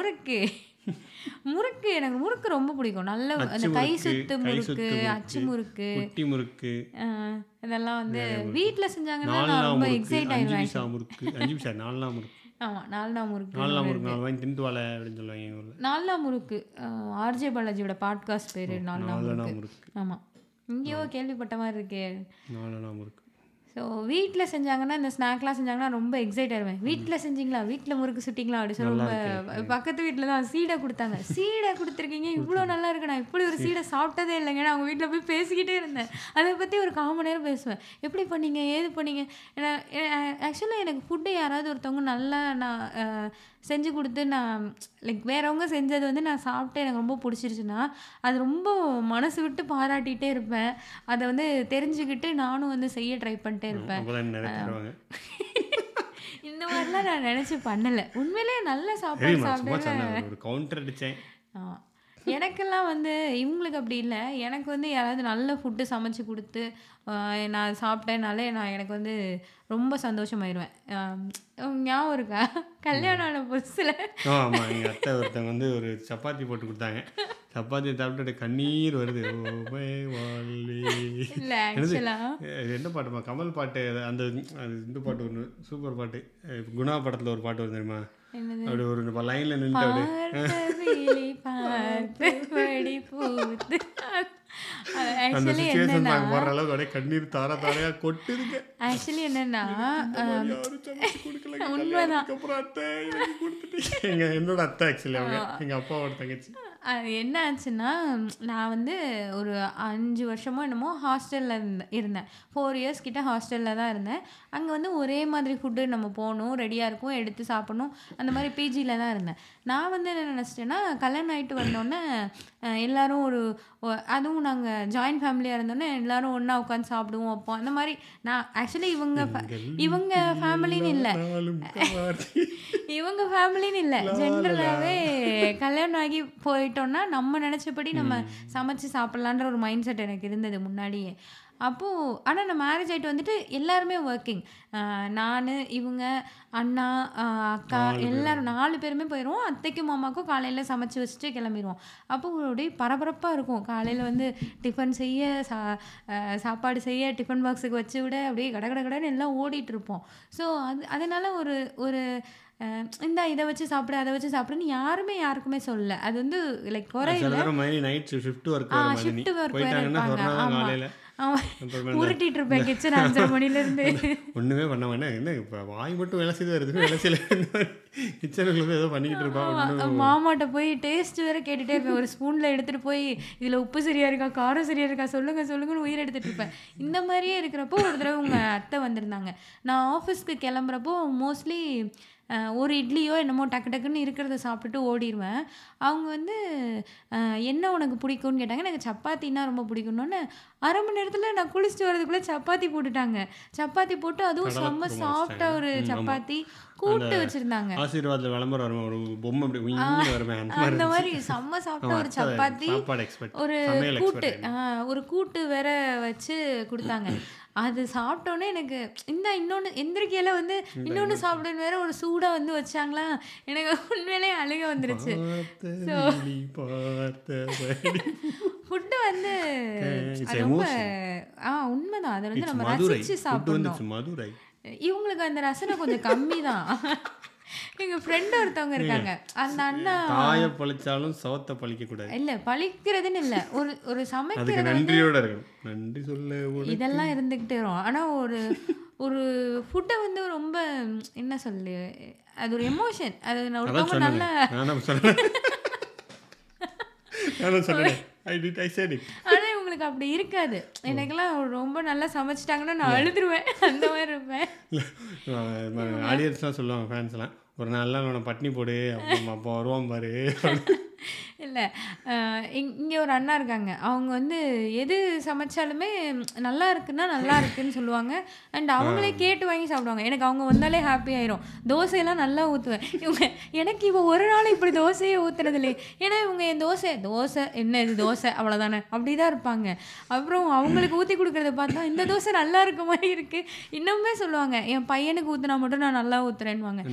முறுக்கு எனக்கு முறுக்கு ரொம்ப பிடிக்கும். நல்ல அந்த கை சுத்து முறுக்கு, அச்சு முறுக்கு, குட்டி முறுக்கு இதெல்லாம் வந்து வீட்டில் செஞ்சாங்கன்னா நான் ரொம்ப எக்ஸைட் ஆயிடுவேன். ஆமாம் நாலனா முறுக்கு நாலனா முறுக்கு ஆர்ஜே பாலாஜியோட பாட்காஸ்ட் பேர் நாலனா முறுக்கு. ஆமாம் இங்கேயோ கேள்விப்பட்ட மாதிரி இருக்கே நாலனா முறுக்கு. ஸோ வீட்டில் செஞ்சாங்கன்னா இந்த ஸ்நாக்லாம் செஞ்சாங்கன்னா ரொம்ப எக்ஸைட் ஆயிடுவேன். வீட்டில் செஞ்சிங்களா, வீட்டில் முறுக்கு சுட்டிங்களா அப்படி சொல்ல. பக்கத்து வீட்டில் தான் சீடை கொடுத்தாங்க. சீடை கொடுத்துருக்கீங்க இவ்வளோ நல்லா இருக்கு, நான் இப்படி ஒரு சீடை சாப்பிட்டதே இல்லைங்க. நான் அவங்க வீட்டில் போய் பேசிக்கிட்டே இருந்தேன். அதை பற்றி ஒரு 1/4 மணி நேரம் பேசுவேன். எப்படி பண்ணீங்க ஏது பண்ணீங்க. ஆக்சுவலாக எனக்கு ஃபுட்டு யாராவது ஒருத்தவங்க நல்லா நான் செஞ்சு கொடுத்து நான் லைக் வேறவங்க செஞ்சது வந்து நான் சாப்பிட்டு எனக்கு ரொம்ப பிடிச்சிருச்சுன்னா அது ரொம்ப மனசு விட்டு பாராட்டிகிட்டே இருப்பேன். அதை வந்து தெரிஞ்சுக்கிட்டு நானும் வந்து செய்ய ட்ரை பண்ணிட்டே இருப்பேன். இந்த மாதிரிலாம் நான் நினச்சி பண்ணலை. உண்மையிலே நல்ல சாப்பாடு சாப்பிட்டேன். எனக்கெல்லாம் வந்து இவங்களுக்கு அப்படி இல்லை. எனக்கு வந்து யாராவது நல்ல ஃபுட்டு சமைச்சு கொடுத்து நான் சாப்பிட்டேனாலே எனக்கு வந்து ரொம்ப சந்தோஷமாயிருவேன். ஞாபகம் இருக்கா கல்யாணம் ஆன புதுசில் ஆமாம் எங்கள் அத்தை ஒருத்தவங்க வந்து ஒரு சப்பாத்தி போட்டு கொடுத்தாங்க. சப்பாத்தி சாப்பிட்டு கண்ணீர் வருது. இல்லை ஆக்சுவலாக என்ன பாட்டுமா கமல் பாட்டு அந்த இந்த பாட்டு ஒன்று சூப்பர் பாட்டு குணா படத்தில் ஒரு பாட்டு வருது தெரியுமா? அப்படி ஒரு லைன்ல நின்று கண்ணீர் தார தாரையா கொட்டுதுங்க. ஆக்சுவலி என்னன்னா உண்மைதான் என்னோட அத்தை ஆக்சுவலி அவங்க எங்க அப்பாவோட தங்கச்சி. அது என்ன ஆச்சுன்னா, நான் வந்து ஒரு 5 வருஷமோ என்னமோ ஹாஸ்டல்ல இருந்தேன். 4 இயர்ஸ் கிட்ட ஹாஸ்டல்ல தான் இருந்தேன். அங்க வந்து ஒரே மாதிரி ஃபுட்டு நம்ம போணும், ரெடியா இருக்கும், எடுத்து சாப்பிடணும். அந்த மாரி பிஜில தான் இருந்தேன். நான் வந்து என்ன நினச்சிட்டேன்னா, கல்யாணம் ஆயிட்டு வந்தோனே எல்லாரும் அதுவும் நாங்க ஜாயிண்ட் ஃபேமிலியா இருந்தோனே எல்லாரும் ஒண்ணா உட்காந்து சாப்பிடுவோம், வைப்போம். அந்த மாரி நான் ஆக்சுவலி இவங்க ஃபேமிலின்னு இல்ல. இவங்க ஃபேமிலின்னு இல்ல. ஜென்ரலாவே கல்யாணம் ஆகி போயிட்டோம்னா, நம்ம நினச்சபடி நம்ம சமைச்சு சாப்பிடலான்ற ஒரு மைண்ட் செட் எனக்கு இருந்தது முன்னாடியே. ஆனா நான் மேரேஜ் ஆயிட்டு வந்துட்டு எல்லாருமே ஒர்க்கிங். நானு, இவங்க, அண்ணா, அக்கா எல்லாரும் 4 பேருமே போயிருவோம். அத்தைக்கும் மாமாவுக்கும் காலையில சமைச்சு வச்சுட்டு கிளம்பிருவோம். அப்போ அப்படியே பரபரப்பா இருக்கும். காலையில வந்து டிஃபன் செய்ய, சாப்பாடு செய்ய, டிஃபன் பாக்ஸுக்கு வச்சு விட அப்படியே கடகடன்னு எல்லாம் ஓடிட்டு இருப்போம். ஸோ அதனால ஒரு இந்தா இதை வச்சு சாப்பிடு, அதை வச்சு சாப்பிடுன்னு யாருக்குமே சொல்லல. அது வந்து லைக் குறையில ஷிஃப்ட் ஒர்க் வேற இருப்பாங்க. ஆமா, உருட்டிட்டு இருப்பேன் கிச்சன் 5:30 மணிலேருந்து. ஒன்றுமே பண்ண வேணாம். என்ன இப்போ வாய் மட்டும் வேலை செய்து வருது, வேலை செய்யல கிச்சனுக்குள்ள ஏதோ பண்ணிக்கிட்டு இருப்பாங்க. மாமாட்ட போய் டேஸ்ட் வேற கேட்டுகிட்டே இருப்பேன். ஒரு ஸ்பூனில் எடுத்துகிட்டு போய் இதில் உப்பு சரியா இருக்கா, காரம் சரியா இருக்கா, சொல்லுங்கன்னு உயிர் எடுத்துகிட்டு இருப்பேன். இந்த மாதிரியே இருக்கிறப்போ ஒரு தடவை உங்கள் அத்தை வந்திருந்தாங்க. நான் ஆஃபீஸ்க்கு கிளம்புறப்போ மோஸ்ட்லி ஒரு இட்லியோ என்னமோ டக்குன்னு இருக்கிறத சாப்பிட்டுட்டு ஓடிடுவேன். அவங்க வந்து என்ன உனக்கு பிடிக்கும்னு கேட்டாங்க. எனக்கு சப்பாத்தின்னா ரொம்ப பிடிக்கும்னு 1/2 மணி நேரத்தில் நான் குளிச்சுட்டு வரதுக்குள்ளே சப்பாத்தி போட்டுட்டாங்க. சப்பாத்தி போட்டு அதுவும் செம்ம சாஃப்டாக ஒரு சப்பாத்தி கூட்டு வச்சுருந்தாங்க. ஆசீர்வாதத்தில் விளம்பரம் வரும், ஒரு பொம்மை அப்படி வருமே அந்த மாதிரி செம்ம சாஃப்டாக ஒரு சப்பாத்தி, ஒரு கூட்டு வேற வச்சு கொடுத்தாங்க. அது சாப்பிட்டோன்னே எனக்கு இன்னொன்று எந்திரிக்கையில வந்து இன்னொன்று சாப்பிடுன்னு வேற ஒரு சூடாக வந்து வச்சாங்களா, எனக்கு உண்மையிலே அழுக வந்துருச்சு. ஸோ ஃபுட்டு வந்து ரொம்ப உண்மைதான். அதை வந்து நம்ம ரசிச்சு சாப்பிடணும். இவங்களுக்கு அந்த ரசனை கொஞ்சம் கம்மி தான். எங்க ஃப்ரெண்ட் ஒருத்தவங்க இருக்காங்க. அந்த அண்ணா காய பழிச்சாலும் சவத்தை பழிக்க கூடாது. இல்ல பழிக்கிறதுன்னு இல்ல, ஒரு சமைக்கிறது நன்றியோட இருக்கணும். நன்றி சொல்ல இதெல்லாம் இருந்துகிட்டே வரும். ஆனா ஒரு ஃபுட்டை வந்து ரொம்ப என்ன சொல்லு, அது ஒரு எமோஷன். அது ஒருத்தவங்க நல்லா ஆனா இவங்களுக்கு அப்படி இருக்காது. எனக்கெல்லாம் ரொம்ப நல்லா சமைச்சிட்டாங்கன்னா நான் அழுதுருவேன், அந்த மாதிரி இருப்பேன். ஆடியன்ஸ்லாம் சொல்லுவாங்க, ஃபேன்ஸ்லாம், ஒரு நாள்லாம் அவனை பட்னி போடு, அப்போ வருவான் பாரு. இல்லை, இங்கே ஒரு அண்ணா இருக்காங்க. அவங்க வந்து எது சமைச்சாலுமே நல்லா இருக்குன்னா நல்லா இருக்குன்னு சொல்லுவாங்க. அண்ட் அவங்களே கேட்டு வாங்கி சாப்பிடுவாங்க. எனக்கு அவங்க வந்தாலே ஹாப்பி ஆயிரும். தோசையெல்லாம் நல்லா ஊற்றுவேன். எனக்கு இவன் ஒரு நாள் இப்படி தோசையே ஊற்றுறது இல்லையே. ஏன்னா இவங்க என் தோசை என்ன இது தோசை அவ்வளோதானே அப்படி தான் இருப்பாங்க. அப்புறம் அவங்களுக்கு ஊற்றி கொடுக்குறத பார்த்தா இந்த தோசை நல்லா இருக்க மாதிரி இருக்குது. இன்னுமே சொல்லுவாங்க, என் பையனுக்கு ஊற்றினா மட்டும் நான் நல்லா ஊற்றுறேன்னுவாங்க.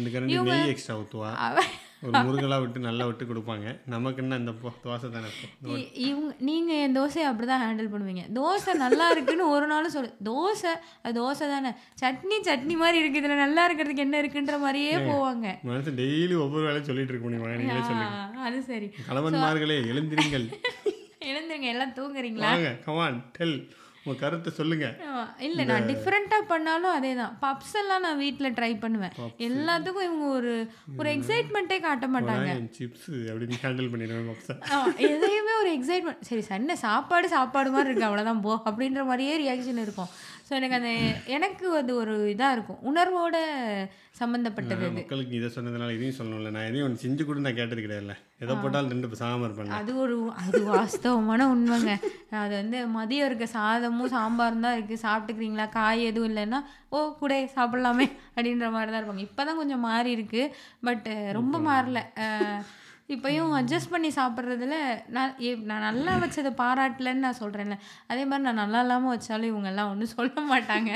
இவங்க ஒரு முருகலாக விட்டு நல்லா விட்டு கொடுப்பாங்க. நமக்குன்னு அந்த தோசை தானே. நீங்கள் என் தோசையை அப்படி தான் ஹேண்டில் பண்ணுவீங்க. தோசை நல்லா இருக்குன்னு ஒரு நாளும் தோசை தானே, சட்னி மாதிரி இருக்குது, இதில் நல்லா இருக்கிறதுக்கு என்ன இருக்குன்ற மாதிரியே போவாங்க. மனசு டெய்லி ஒவ்வொரு வேலையும் சொல்லிட்டு இருக்க முடியுமா? அது சரி. கணவன்மார்களே எழுந்திருங்கள், எல்லாம் தூங்குறீங்களா? கமான் டெல் உங்க கருத்தை சொல்லுங்க. இல்லை, நான் டிஃப்ரெண்ட்டாக பண்ணாலும் அதே தான். பப்ஸ் எல்லாம் நான் வீட்டில் ட்ரை பண்ணுவேன். எல்லாத்துக்கும் இவங்க ஒரு எக்ஸைட்மெண்ட்டே காட்ட மாட்டாங்க. சிப்ஸ் அப்படின்னு ஹேண்டில் பண்ணிடுவேன். எதையுமே ஒரு எக்ஸைட்மெண்ட், சரி சண்டை சாப்பாடு மாதிரி இருக்கு அவ்வளோதான் போ அப்படின்ற மாதிரியே ரியாக்ஷன் இருக்கும். ஸோ எனக்கு அது ஒரு இதாக இருக்கும், உணர்வோட சம்மந்தப்பட்டது. மக்களுக்கு இதை சொன்னதுனால இதையும் சொல்லணும்ல, நான் எதையும் ஒன்று செஞ்சு கூட நான் கேட்டது கிடையாதுல்ல. எதை போட்டாலும் 2 சாம்பார் இருப்பேன். அது வாஸ்தவமான உண்மைங்க. அது வந்து மதியம் இருக்க சாதமும் சாம்பாரும் தான் இருக்குது, சாப்பிட்டுக்கிறீங்களா, காய் எதுவும் இல்லைன்னா கூட சாப்பிட்லாமே அப்படின்ற மாதிரி தான் இருப்பாங்க. இப்போ தான் கொஞ்சம் மாறி இருக்குது, பட் ரொம்ப மாறல. இப்போயும் அட்ஜஸ்ட் பண்ணி சாப்பிட்றதுல நான் நல்லா வச்சதை பாராட்டலன்னு நான் சொல்கிறேன்ல, அதே மாதிரி நான் நல்லா இல்லாமல் வச்சாலும் இவங்கெல்லாம் ஒன்றும் சொல்ல மாட்டாங்க.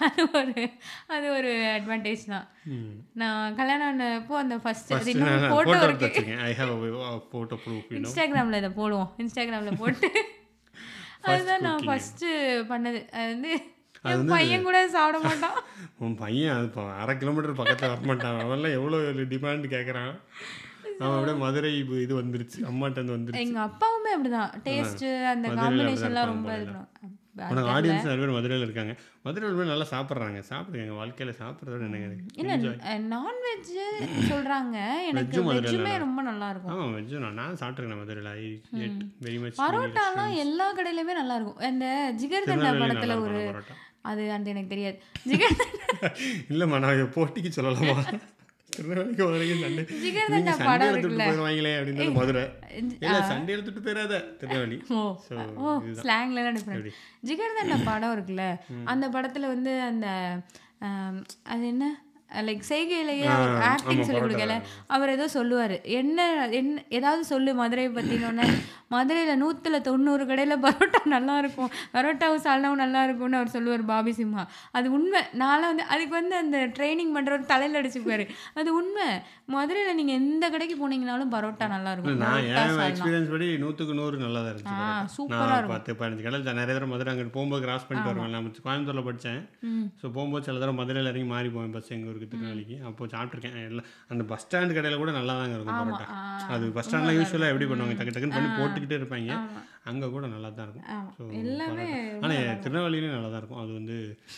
அது ஒரு அட்வான்டேஜ் தான். நான் கல்யாணம் ஆனப்போ அந்த ஃபஸ்ட்டு ஃபோட்டோ இருக்கு, இன்ஸ்டாகிராமில் இதை போடுவோம். இன்ஸ்டாகிராமில் போட்டு அதுதான் நான் ஃபஸ்ட்டு பண்ணது. அது வந்து என் பையன் கூட சாப்பிட மாட்டான். உன் பையன் அது 1/2 கிலோமீட்டர் பக்கத்தில் வரமாட்டான். அவெல்லாம் எவ்வளோ டிமாண்ட் கேட்குறான். அவன் அப்படியே மதுரை வந்துருச்சு, அம்மாட்ட வந்துருச்சு. எங்கள் அப்பாவுமே அப்படிதான், டேஸ்ட்டு அந்த காம்பினேஷன்லாம் ரொம்ப இது பண்ணுவாங்க. உனக்கு ஆடியன்ஸ் நிறைய பேர் மதுரையில் இருக்காங்க. மதுரையில் போய் நல்லா சாப்பிட்றாங்க. சாப்பிடுங்க, எங்கள் வாழ்க்கையில் சாப்பிட்றதோட என்ன இல்லை நான்வெஜ் சொல்கிறாங்க. எனக்கு வெஜ்ஜுமே ரொம்ப நல்லா இருக்கும். ஆமாம், வெஜ்ஜு நான் சாப்பிட்ருக்கேன் மதுரையில். Very much. பரோட்டாலாம் எல்லா கடையிலுமே நல்லா இருக்கும். இந்த ஜிகர்தண்டா படத்தில் ஒரு அது அந்த எனக்கு தெரியாது. ஜிகர்தண்டா இல்லைம்மா, நான் போட்டிக்கு சொல்லலாமா? திருநெல்வேலிக்கு வரைக்கும் சண்டே எடுத்துட்டு போயிடுவாங்களே அப்படின்னு மதுரை. இல்லை, சண்டே எடுத்துட்டு போயிடாத திருநெல்வேலி. ஸ்லாங்லாம் டிஃப்ரெண்ட். ஜிகர்தண்டா படம் இருக்குல்ல, அந்த படத்தில் வந்து அந்த அது என்ன லைக் செய்கையிலேயே ஆக்டிங் சொல்லி கொடுக்கல, அவர் ஏதோ சொல்லுவார். என்ன ஏதாவது சொல்லு மதுரையை பற்றினோன்னே, மதுரையில் 190 கடையில் பரோட்டா நல்லாயிருக்கும், பரோட்டாவும் சால்னாவும் நல்லா இருக்கும்னு அவர் சொல்லுவார், பாபி சிம்ஹா. அது உண்மை. நான்லாம் வந்து அதுக்கு வந்து அந்த ட்ரைனிங் பண்ணுறவர் தலையில் அடிச்சுப்பார். அது உண்மை. மதுரையில் நீங்கள் எந்த கடைக்கு போனீங்கனாலும் பரோட்டா நல்லாயிருக்கும். நான் என் எக்ஸ்பீரியன்ஸ் படி 100க்கு 100 நல்லா தான் இருந்துச்சு. சூப்பராக இருக்கும். 10-15 கடை நிறைய தடவை மதுரை அங்கிட்டு போகும்போது கிராஸ் பண்ணிட்டு வருவேன். நான் கோயம்புத்தூரில் படித்தேன். ஸோ போகும்போது சில தடவை மதுரையில் இறங்கி மாறி போவேன் பஸ் எங்கள் ஊருக்கு திருநெல்வேலிக்கு. அப்போ சாப்பிட்ருக்கேன். எல்லாம் அந்த பஸ் ஸ்டாண்ட் கடையில் கூட நல்லா தாங்க இருக்கும் பரோட்டா. அது பஸ் ஸ்டாண்டில் யூஸ்வலாக எப்படி பண்ணுவாங்க, டக்கு டக்குன்னு பண்ணி போட்டுக்கிட்டே இருப்பாங்க. அங்கே கூட நல்லா தான் இருக்கும். ஸோ ஆனால் திருநெல்வேலியிலும் நல்லா தான் இருக்கும். அது வந்து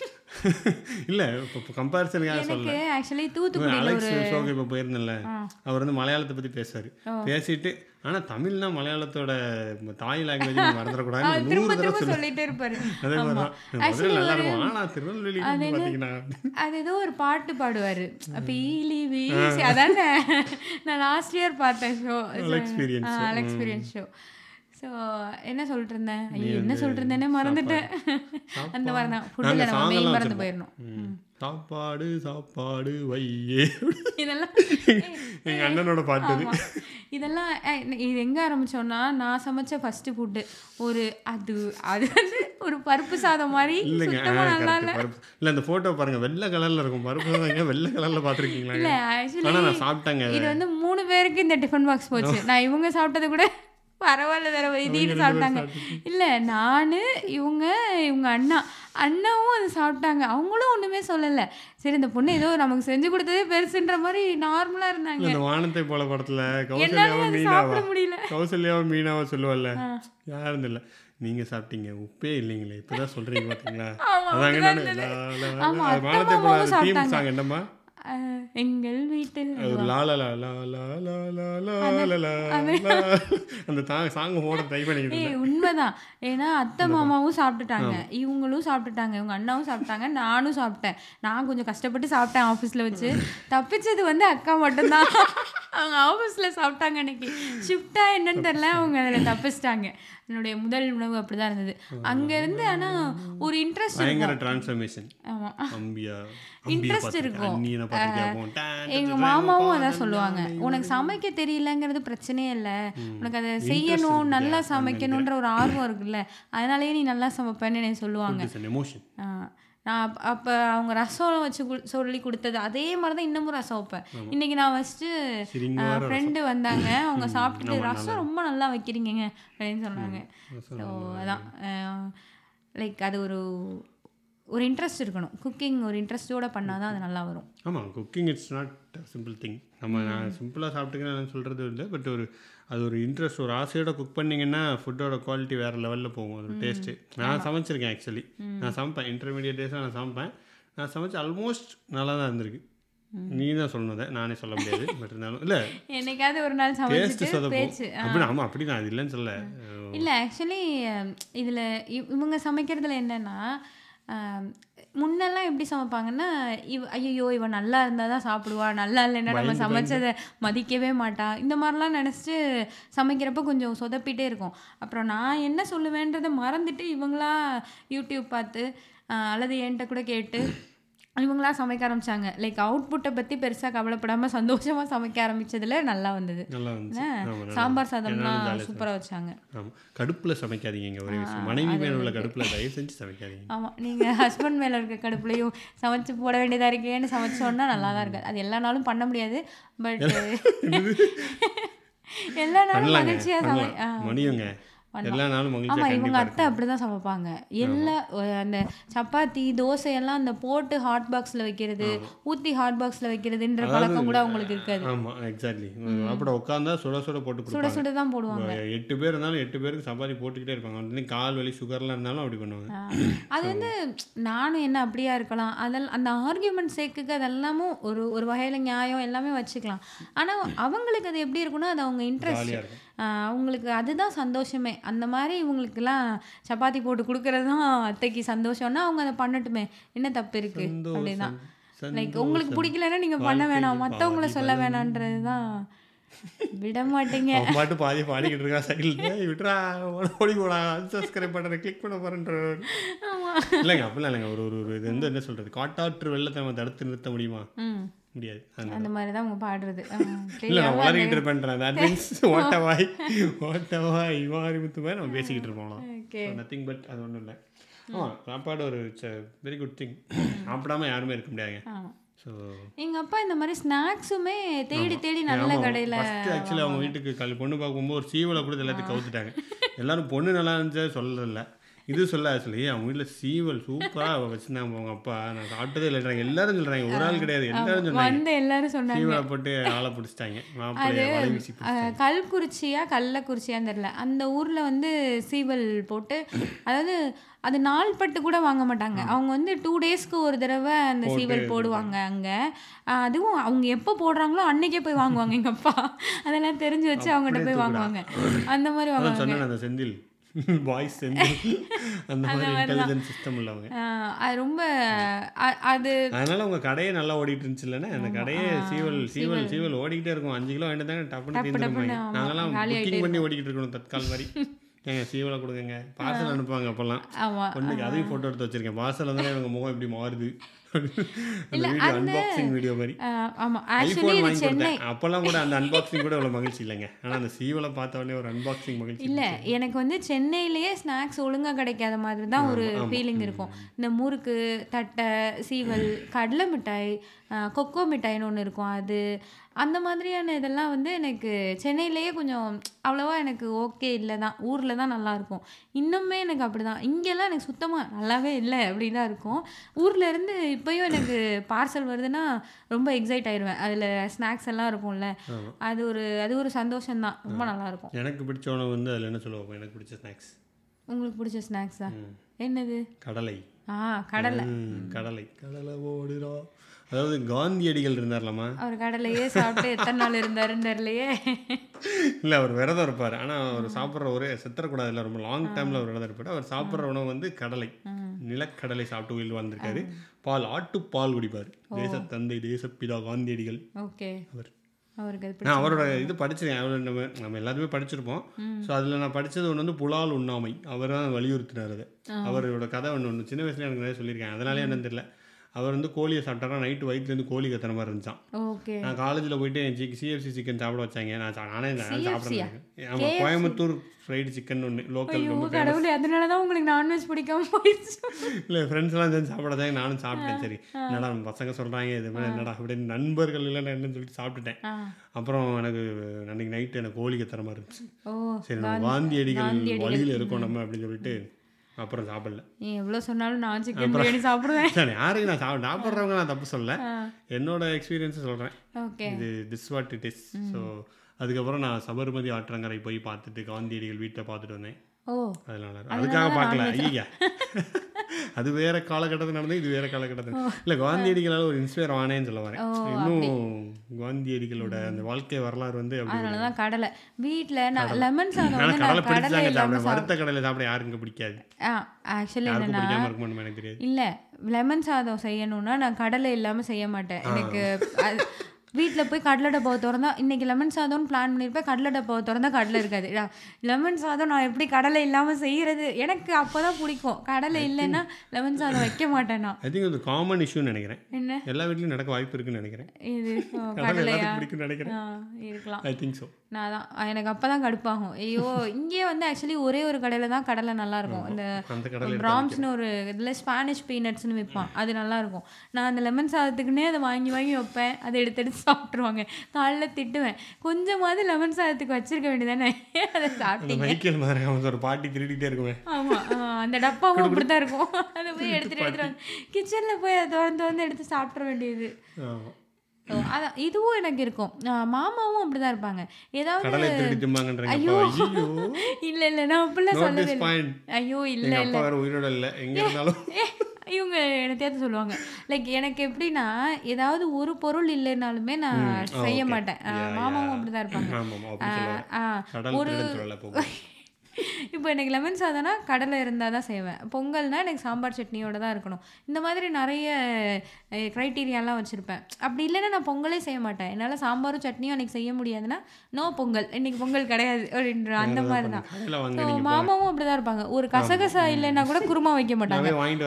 இல்லை, இப்போ கம்பேரிசனுக்காக சொல்ல. ஆக்சுவலி தூத்துக்குடி அலெக்ஸ் ஷோக்கு இப்போ போயிருந்தேன்ல, அவர் வந்து மலையாளத்தை பற்றி பேசுவார். பேசிட்டு ஆனால் தமிழ்னா மலையாளத்தோட தாய் லாங்குவேஜ் மறந்துடக்கூடாதுன்னு 100 தடவை சொல்லிட்டே இருப்பாரு. அதே மாதிரி தான் நல்லா இருக்கும். ஆனால் திருநெல்வேலி பார்த்தீங்கன்னா அது ஏதோ ஒரு பாட்டு பாடுவார். பீலி வீசி, அதானே நான் லாஸ்ட் இயர் பார்த்தேன் ஷோ, எக்ஸ்பீரியன்ஸ் ஷோ. ஸோ என்ன சொல்லிட்டு இருந்தேன், என்ன சொல்லிட்டு இருந்தேன்னே மறந்துட்டேன். அந்த மாதிரி தான் ஃபுட்டில் நம்ம மெயின் மறந்து போயிடணும். சாப்பாடு சாப்பாடு வையே, இதெல்லாம் எங்கள் அண்ணனோட பாட்டு. இதெல்லாம் இது எங்கே ஆரம்பித்தோன்னா, நான் சமைச்ச ஃபஸ்ட்டு ஃபுட்டு ஒரு அது வந்து ஒரு பருப்பு சாதம் மாதிரி. இல்லைங்க, நல்லா இல்லை. இல்லை, அந்த ஃபோட்டோ பாருங்கள், வெள்ளை கலரில் இருக்கும் பருப்பு சாதம். வெள்ளை கலரில் பார்த்துருக்கீங்களா? இல்லை, ஆக்சுவலி நான் சாப்பிட்டேங்க. இது வந்து 3 பேருக்கு இந்த டிஃபன் பாக்ஸ் போச்சு. நான் இவங்க சாப்பிட்டது கூட பரவாயில்ல, வேற இதீன்னு சாப்பிட்டாங்க. இல்லை, நான் இவங்க அண்ணாவும் அது சாப்பிட்டாங்க. அவங்களும் ஒன்றுமே சொல்லலை. சரி, இந்த பொண்ணு ஏதோ நமக்கு செஞ்சு கொடுத்ததே பெருசுன்ற மாதிரி நார்மலாக இருந்தாங்க. இந்த வானத்தை போல படத்தில் சாப்பிட முடியல. கௌசல்யாவும் மீனாவும் சொல்லுவாள்ல, யாரும் இல்லை, நீங்கள் சாப்பிட்டீங்க, உப்பே இல்லைங்களே, இப்போதான் சொல்கிறீங்க பார்த்தீங்களா? அதாங்க வானத்தை போல தீம் சாங் என்னம்மா, எங்கள் வீட்டில் அந்த சாங் போட ட்ரை பண்ணிக்கிட்டு. உண்மைதான். ஏன்னா அத்தை மாமாவும் சாப்பிட்டுட்டாங்க, இவங்களும் சாப்பிட்டுட்டாங்க, இவங்க அண்ணாவும் சாப்பிட்டாங்க, நானும் சாப்பிட்டேன். நான் கொஞ்சம் கஷ்டப்பட்டு சாப்பிட்டேன் ஆஃபீஸில் வச்சு. தப்பிச்சது வந்து அக்கா மட்டும்தான். அவங்க ஆஃபீஸில் சாப்பிட்டாங்க. அன்னைக்கு ஷிஃப்டாக என்னன்னு தெரியல, அவங்க அதில் தப்பிச்சிட்டாங்க. என்னுடைய முதல் உணவு அப்படிதான் இருந்தது அங்கேருந்து. ஆனால் ஒரு இன்ட்ரெஸ்ட் டிரான்ஸ்ஃபர்மேஷன். இன்ட்ரெஸ்ட் இருக்கும். எங்கள் மாமாவும் அதான் சொல்லுவாங்க, உனக்கு சமைக்க தெரியலங்கிறது பிரச்சனையே இல்லை, உனக்கு அதை செய்யணும், நல்லா சமைக்கணுன்ற ஒரு ஆர்வம் இருக்குல்ல, அதனாலேயே நீ நல்லா சமைப்பேன்னு என்னை சொல்லுவாங்க. நான் அப்போ அவங்க ரசம் வச்சு சொல்லி கொடுத்தது அதே மாதிரி தான் இன்னமும் ரசம் வைப்பேன். இன்றைக்கி நான் ஃபஸ்ட்டு ஃப்ரெண்டு வந்தாங்க, அவங்க சாப்பிட்டுட்டு ரசம் ரொம்ப நல்லா வைக்கிறீங்க அப்படின்னு சொன்னாங்க. ஸோ அதான் லைக் அது ஒரு இன்ட்ரெஸ்ட் இருக்கணும். குக்கிங் ஒரு இன்ட்ரெஸ்ட்டோடு பண்ணால் தான் அது நல்லா வரும். ஆமாம், cooking it's not simple thing. நான் சிம்பிளாக சாப்பிட்டுக்கிறேன் சொல்கிறது இல்லை, பட் அது ஒரு இன்ட்ரெஸ்ட், ஒரு ஆசையோட குக் பண்ணிங்கன்னா ஃபுட்டோட குவாலிட்டி வேறு லெவலில் போகும். அது டேஸ்ட்டு. நான் சமைச்சிருக்கேன் ஆக்சுவலி. நான் சமைப்பேன், இன்டர்மீடியட் டேஸாக நான் சமைப்பேன். நான் சமைச்சு ஆல்மோஸ்ட் நல்லா தான் இருந்திருக்கு. நீ தான் சொல்லணுதை, நானே சொல்ல முடியாது. பட் இருந்தாலும் இல்லை, என்னைக்காவது ஒரு நாள் டேஸ்ட்டு சொதப்போம் அப்படி. ஆமாம், அப்படி நான் அது இல்லைன்னு சொல்ல. இல்லை, ஆக்சுவலி இதில் இவங்க சமைக்கிறதுல என்னென்னா, முன்னெல்லாம் எப்படி சமைப்பாங்கன்னா, ஐயோ இவன் நல்லா இருந்தால் தான் சாப்பிடுவா, நல்லா இல்லைன்னா நம்ம சமைச்சதை மதிக்கவே மாட்டா, இந்த மாதிரிலாம் நினச்சிட்டு சமைக்கிறப்ப கொஞ்சம் சொதப்பிட்டே இருக்கும். அப்புறம் நான் என்ன சொல்லுவேன்றதை மறந்துட்டு இவங்களா யூடியூப் பார்த்து அல்லது என்கிட்ட கூட கேட்டு இவங்களா சமைக்க ஆரம்பிச்சாங்க. லைக் அவுட்புட்டை பற்றி பெருசாக கவலைப்படாமல் சந்தோஷமாக சமைக்க ஆரம்பிச்சதுல நல்லா வந்தது. சாம்பார் சாதம்லாம் சூப்பராக வச்சாங்க. கடுப்பில் சமைக்காதீங்க, ஒரு மனைவி மேலே உள்ள கடுப்பில் தயவு செஞ்சு சமைக்காதீங்க. ஆமாம், நீங்கள் ஹஸ்பண்ட் மேலே இருக்க கடுப்புலையும் சமைச்சு போட வேண்டியதாக இருக்கேன்னு சமைச்சோன்னா நல்லா தான் இருக்காது. அது எல்லா நாளும் பண்ண முடியாது, பட் எல்லா நாளும் மகிழ்ச்சியாக மணியுங்க எல்லா நாளும் ஆமா மகிழ்ச்சியாக இவங்க கண்டிப்பாக அத்தை அப்படிதான் சமைப்பாங்க. எல்லா அந்த சப்பாத்தி தோசை எல்லாம் அந்த போட்டு ஹாட் பாக்ஸ்ல வைக்கிறது, ஊத்தி ஹாட் பாக்ஸ்ல வைக்கிறதுன்ற பழக்கம் கூட அவங்களுக்கு இருக்காது. ஆமாம் எக்ஸாக்ட்லி. சாப்பிட உட்காந்தா சுட சுட போட்டு சுட கொடுப்பாங்க. சுட தான் போடுவாங்க. 8 பேர் இருந்தாலும் 8 பேருக்கு சப்பாத்தி போட்டுக்கிட்டே இருப்பாங்க. வந்து கால் வலி சுகர்லாம் இருந்தாலும் அப்படி பண்ணுவாங்க. அது வந்து நானும் என்ன அப்படியா இருக்கலாம், அதெல்லாம் அந்த ஆர்கியூமெண்ட் சேக்குக்கு அதெல்லாமும் ஒரு ஒரு வகையில நியாயம் எல்லாமே வச்சுக்கலாம். ஆனா அவங்களுக்கு அது எப்படி இருக்குன்னா அது அவங்க இன்ட்ரெஸ்ட், ஜாலியாக இருக்கும். அவங்களுக்கு அதுதான் சந்தோஷமே. அந்த மாதிரி இவங்களுக்குலாம் சப்பாத்தி போட்டு கொடுக்கறது தான் அத்தைக்கு சந்தோஷம்னா அவங்க அதை பண்ணட்டுமே, என்ன தப்பு இருக்கு அப்படிதான். லைக் உங்களுக்கு பிடிக்கலன்னா நீங்க பண்ண வேணாம், மற்றவங்கள சொல்ல வேணான்றது தான். விட மாட்டீங்க. அவன் பாட்டு பாதி பாடிக்கிட்டு இருக்கா சைடில், விட்டுறா ஓடி போடா சப்ஸ்கிரைப் பண்ணுறேன் கிளிக் பண்ண போகிறேன்ற. இல்லைங்க அப்படிலாம் இல்லைங்க. ஒரு ஒரு இது வந்து என்ன சொல்கிறது, காட்டாற்று வெள்ளத்தை நம்ம தடுத்து நிறுத்த முடியுமா? முடியாது. அந்த மாதிரி தான் அவங்க பாடுறது. இல்லை நான் வளரிக்கிட்டு இருப்பேன்றேன். தட் மீன்ஸ் ஓட்டவாய் ஓட்டவாய் மாரிமுத்து மாதிரி நம்ம பேசிக்கிட்டு இருப்போம். நத்திங் பட் அது ஒன்றும் இல்லை. சாப்பாடு ஒரு வெரி குட் திங். சாப்பிடாம யாருமே இருக்க முடியாதுங்க. ஸோ எங்கள் அப்பா இந்த மாதிரி ஸ்நாக்ஸுமே தேடி தேடி நல்ல கடையில். ஆக்சுவலி அவங்க வீட்டுக்கு பொண்ணு பார்க்கும்போது ஒரு சீவலை கொடுத்து எல்லாத்தையும் கவுத்துட்டாங்க. எல்லாரும் பொண்ணு நல்லா இருந்துச்சு சொல்லல, இது சொல்ல சொல்லி அவங்க வீட்டில் சீவல் சூப்பராக வச்சுருந்தாங்க அவங்க அப்பா. நான் சாப்பிட்டதே இல்லைன்றாங்க எல்லாரும் சொல்கிறாங்க, ஒரு ஆள் கிடையாது எல்லாரும் சொன்னாங்க. எல்லாரும் சொன்னாங்க சீவலை போட்டு ஆளை பிடிச்சிட்டாங்க. கல்குறிச்சியா கள்ளக்குறிச்சியான்னு தெரியல, அந்த ஊரில் வந்து சீவல் போட்டு, அதாவது அது நாள்பட்டு கூட வாங்க மாட்டாங்க அவங்க வந்து 2 டேஸ்க்கு ஒரு தடவை அந்த சீவல் போடுவாங்க அங்கே. அதுவும் அவங்க எப்போ போடுறாங்களோ அன்னைக்கே போய் வாங்குவாங்க எங்கள் அப்பா. அதெல்லாம் தெரிஞ்சு வச்சு அவங்ககிட்ட போய் வாங்குவாங்க. அந்த மாதிரி வாங்குவாங்க. அந்த செந்தில் வாய்ஸ் செந்தில் அந்த மாதிரி இன்டெலிஜென்ட் சிஸ்டம் உள்ளவங்க. அது ரொம்ப அது அதனால உங்க கடையே நல்லா ஓடிட்டு இருந்துச்சு இல்லைன்னா. அந்த கடையே சீவல் ஓடிக்கிட்டே இருக்கும். 5 கிலோ வாங்கிட்டு தாங்க டப்புன்னு தீர்ந்துருப்பாங்க. நாங்கெல்லாம் புக்கிங் பண்ணி ஓடிக்கிட்டு இருக்கணும் தற்கால் மாதிரி. ஏங்க சீவலை கொடுங்க பார்சல் அனுப்புவாங்க அப்போல்லாம். ஒன்றுக்கு அதையும் ஃபோட்டோ எடுத்து வச்சிருக்கேன். பார்சல் வந்தாலே இவங்க முகம் இப்படி மாறுது. அன்பாக்சிங் வீடியோ மாதிரி. ஐஃபோன் வாங்கி கொடுத்தேன் அப்போல்லாம் கூட அந்த அன்பாக்சிங் கூட அவ்வளோ மகிழ்ச்சி இல்லைங்க. ஆனால் அந்த சீவலை பார்த்த உடனே ஒரு அன்பாக்சிங் மகிழ்ச்சி இல்லை. எனக்கு வந்து சென்னையிலேயே ஸ்நாக்ஸ் ஒழுங்காக கிடைக்காத மாதிரி தான் ஒரு ஃபீலிங் இருக்கும். இந்த முறுக்கு தட்டை சீவல் கடலை மிட்டாய் கொக்கோ மிட்டாய்னு ஒன்று இருக்கும், அது அந்த மாதிரியான இதெல்லாம் வந்து எனக்கு சென்னையிலேயே கொஞ்சம் அவ்வளோவா எனக்கு ஓகே இல்லை தான். ஊரில் தான் நல்லாயிருக்கும். இன்னுமே எனக்கு அப்படி தான். இங்கெல்லாம் எனக்கு சுத்தமாக நல்லாவே இல்லை அப்படி தான் இருக்கும். ஊரில் இருந்து இப்போயும் எனக்கு பார்சல் வருதுன்னா ரொம்ப எக்ஸைட் ஆயிடுவேன். அதில் ஸ்நாக்ஸ் எல்லாம் இருக்கும்ல, அது ஒரு சந்தோஷம்தான். ரொம்ப நல்லாயிருக்கும். எனக்கு பிடிச்ச உணவு வந்து அதில் என்ன சொல்லுவோம், எனக்கு பிடிச்ச ஸ்நாக்ஸ். உங்களுக்கு பிடிச்ச ஸ்நாக்ஸா என்னது? கடலை. கடலை கடலை ஓடுறா. அதாவது காந்தியடிகள் இருந்தார்லாமா, அவர் கடலையே சாப்பிட்டு எத்தனை நாள் இருந்தாருன்னு தெரியலையே. இல்லை அவர் விரதம் இருப்பார். ஆனால் அவர் சாப்பிட்ற ஒரே செத்துறக்கூடாது இல்லை, ரொம்ப லாங் டைமில் அவர் விரதம் இருப்பார். அவர் சாப்பிட்ற உணவு வந்து கடலை, நிலக்கடலை சாப்பிட்டு உயிர் வாழ்ந்திருக்காரு. பால் ஆட்டுப்பால் குடிப்பார். தேசத்தந்தை தேசப்பிதா காந்தியடிகள். ஓகே. நான் அவரோட இது படிச்சிருக்கேன். நம்ம எல்லாருமே படிச்சிருப்போம். ஸோ அதில் நான் படித்தது ஒன்று வந்து புலால் உண்ணாமை. அவர் தான் வலியுறுத்தினார். அது அவரோட கதை ஒன்று சின்ன வயசுல எனக்கு நிறைய சொல்லியிருக்கேன். அதனாலே என்னன்னு தெரியல, அவர் வந்து கோழியை சாப்பிட்டாரா நைட்டு வயிற்றுலேருந்து கோழி கத்துற மாதிரி இருந்துச்சான். நான் காலேஜில் போயிட்டு சிஎஃப்சி சிக்கன் சாப்பிட வச்சாங்க. நானே சாப்பிட்றேன். ஆமாம், கோயம்புத்தூர் ஃப்ரைடு சிக்கன் ஒன்று லோக்கல். அதனால தான் உங்களுக்கு நான்வெஜ் பிடிக்காம போயிடுச்சு. இல்லை ஃப்ரெண்ட்ஸ்லாம் சேர்ந்து சாப்பிடாதாங்க, நானும் சாப்பிட்டேன். சரி என்னடா பசங்க சொல்கிறாங்க இது மாதிரி என்னடா அப்படின்னு நண்பர்கள் இல்லை என்னன்னு சொல்லிட்டு சாப்பிட்டுட்டேன். அப்புறம் எனக்கு அன்றைக்கி நைட்டு எனக்கு கோழி கத்துற மாதிரி இருந்துச்சு. சரி நம்ம காந்தியடிகள் வழியில் இருக்கோம் நம்ம அப்படின்னு சொல்லிட்டு அப்புறம் சாப்பிடல. எவ்வளோ சொன்னாலும் நான் சிக்கன் பிரியாணி சாப்பிடுவேன். யாருக்கு நான் சாப்பிட்றவங்க நான் தப்பு சொல்ல, என்னோட எக்ஸ்பீரியன்ஸை சொல்கிறேன். இது this what it is. So அதுக்கப்புறம் நான் சபர்மதி ஆற்றங்கரை போய் பார்த்துட்டு காந்தியடிகள் வீட்டை பார்த்துட்டு வந்தேன். அதனால அதுக்காக பார்க்கல. ஐயா அது வேற காலகட்டத்தில் நடந்தது, இது வேற காலகட்டத்தில். இல்லை காந்தியடிகளால் ஒரு இன்ஸ்பயர் ஆனேன்னு சொல்ல வரேன். இன்னும் காந்தியடிகளோட அந்த வாழ்க்கை வரலாறு வந்து அதனாலதான் கடலை வீட்டில் லெமன் சாதம் கடலை பிடிச்சாங்க சாப்பிட. வறுத்த கடலை சாப்பிட யாருங்க பிடிக்காது. ஆக்சுவலி எனக்கு தெரியாது. இல்லை லெமன் சாதம் செய்யணும்னா நான் கடலை இல்லாமல் செய்ய மாட்டேன். எனக்கு வீட்டில் போய் கடலை டப்பாவை திறந்தா இன்றைக்கி லெமன் சாதம்னு பிளான் பண்ணியிருப்பேன். கடலை டப்பாவை திறந்தா கடலை இருக்காது. லெமன் சாதம் நான் எப்படி கடலை இல்லாமல் செய்கிறது, எனக்கு அப்போ தான் பிடிக்கும். கடலை இல்லைன்னா லெமன் சாதம் வைக்க மாட்டேன். நான் ஐ திங்க் இது காமன் இஷ்யூன்னு நினைக்கிறேன். என்ன எல்லா வீட்லையும் நடக்க வாய்ப்பு இருக்குன்னு நினைக்கிறேன். இது கடலை பிடிக்குன்னு நினைக்கிறேன். இருக்கலாம். I think so. நான் தான் எனக்கு அப்போ தான் கடுப்பாகும். ஐயோ இங்கேயே வந்து ஆக்சுவலி ஒரே ஒரு கடையில் தான் கடலை நல்லாயிருக்கும். இந்த அந்த கடையில் பிராம்ஸ்னு ஒரு இதில் ஸ்பானிஷ் பீனட்ஸ்னு விற்பான், அது நல்லாயிருக்கும். நான் அந்த லெமன் சாதத்துக்குன்னே அதை வாங்கி வாங்கி வைப்பேன், அதை எடுத்து சாப்பிட்ருவாங்க. காலைல திட்டுவேன், கொஞ்சமாவது லெமன் சாதத்துக்கு வச்சிருக்க வேண்டியதானே, அதை சாப்பிட்டீங்க. மைக்கேல் மாதிரி அவன் ஒரு பாட்டி திருடிட்டே இருக்குவேன். ஆமாம், அந்த டப்பாவும் அப்படி தான் இருக்கும். அதை போய் எடுத்துட்டு கிச்சனில் போய் அதை திறந்து எடுத்து சாப்பிட்ற வேண்டியது. அதான் இதுவும் எனக்கு இருக்கும். மாமாவும் அப்படிதான் இருப்பாங்க. ஏதாவது ஐயோ இல்லை இல்லை நான் அப்படிலாம் சொல்லவே இல்லை. ஐயோ இல்லை இல்லை இவங்க எனக்கு சொல்லுவாங்க. லைக் எனக்கு எப்படின்னா ஏதாவது ஒரு பொருள் இல்லைனாலுமே நான் செய்ய மாட்டேன். மாமாவும் அப்படிதான் இருப்பாங்க. ஒரு இப்போ எனக்கு லெமன் சாதம்னா கடலை இருந்தால் தான் செய்வேன். பொங்கல்னால் எனக்கு சாம்பார் சட்னியோடு தான் இருக்கணும். இந்த மாதிரி நிறைய க்ரைட்டீரியாலாம் வச்சுருப்பேன். அப்படி இல்லைன்னா நான் பொங்கலே செய்ய மாட்டேன். என்னால் சாம்பாரும் சட்னியும் அன்றைக்கி செய்ய முடியாதுன்னா நோ பொங்கல், இன்றைக்கி பொங்கல் கிடையாது அப்படின்ற அந்த மாதிரி தான். ஸோ மாமாவும் அப்படி தான் இருப்பாங்க. ஒரு கசகசா இல்லைன்னா கூட குருமா வைக்க மாட்டாங்க.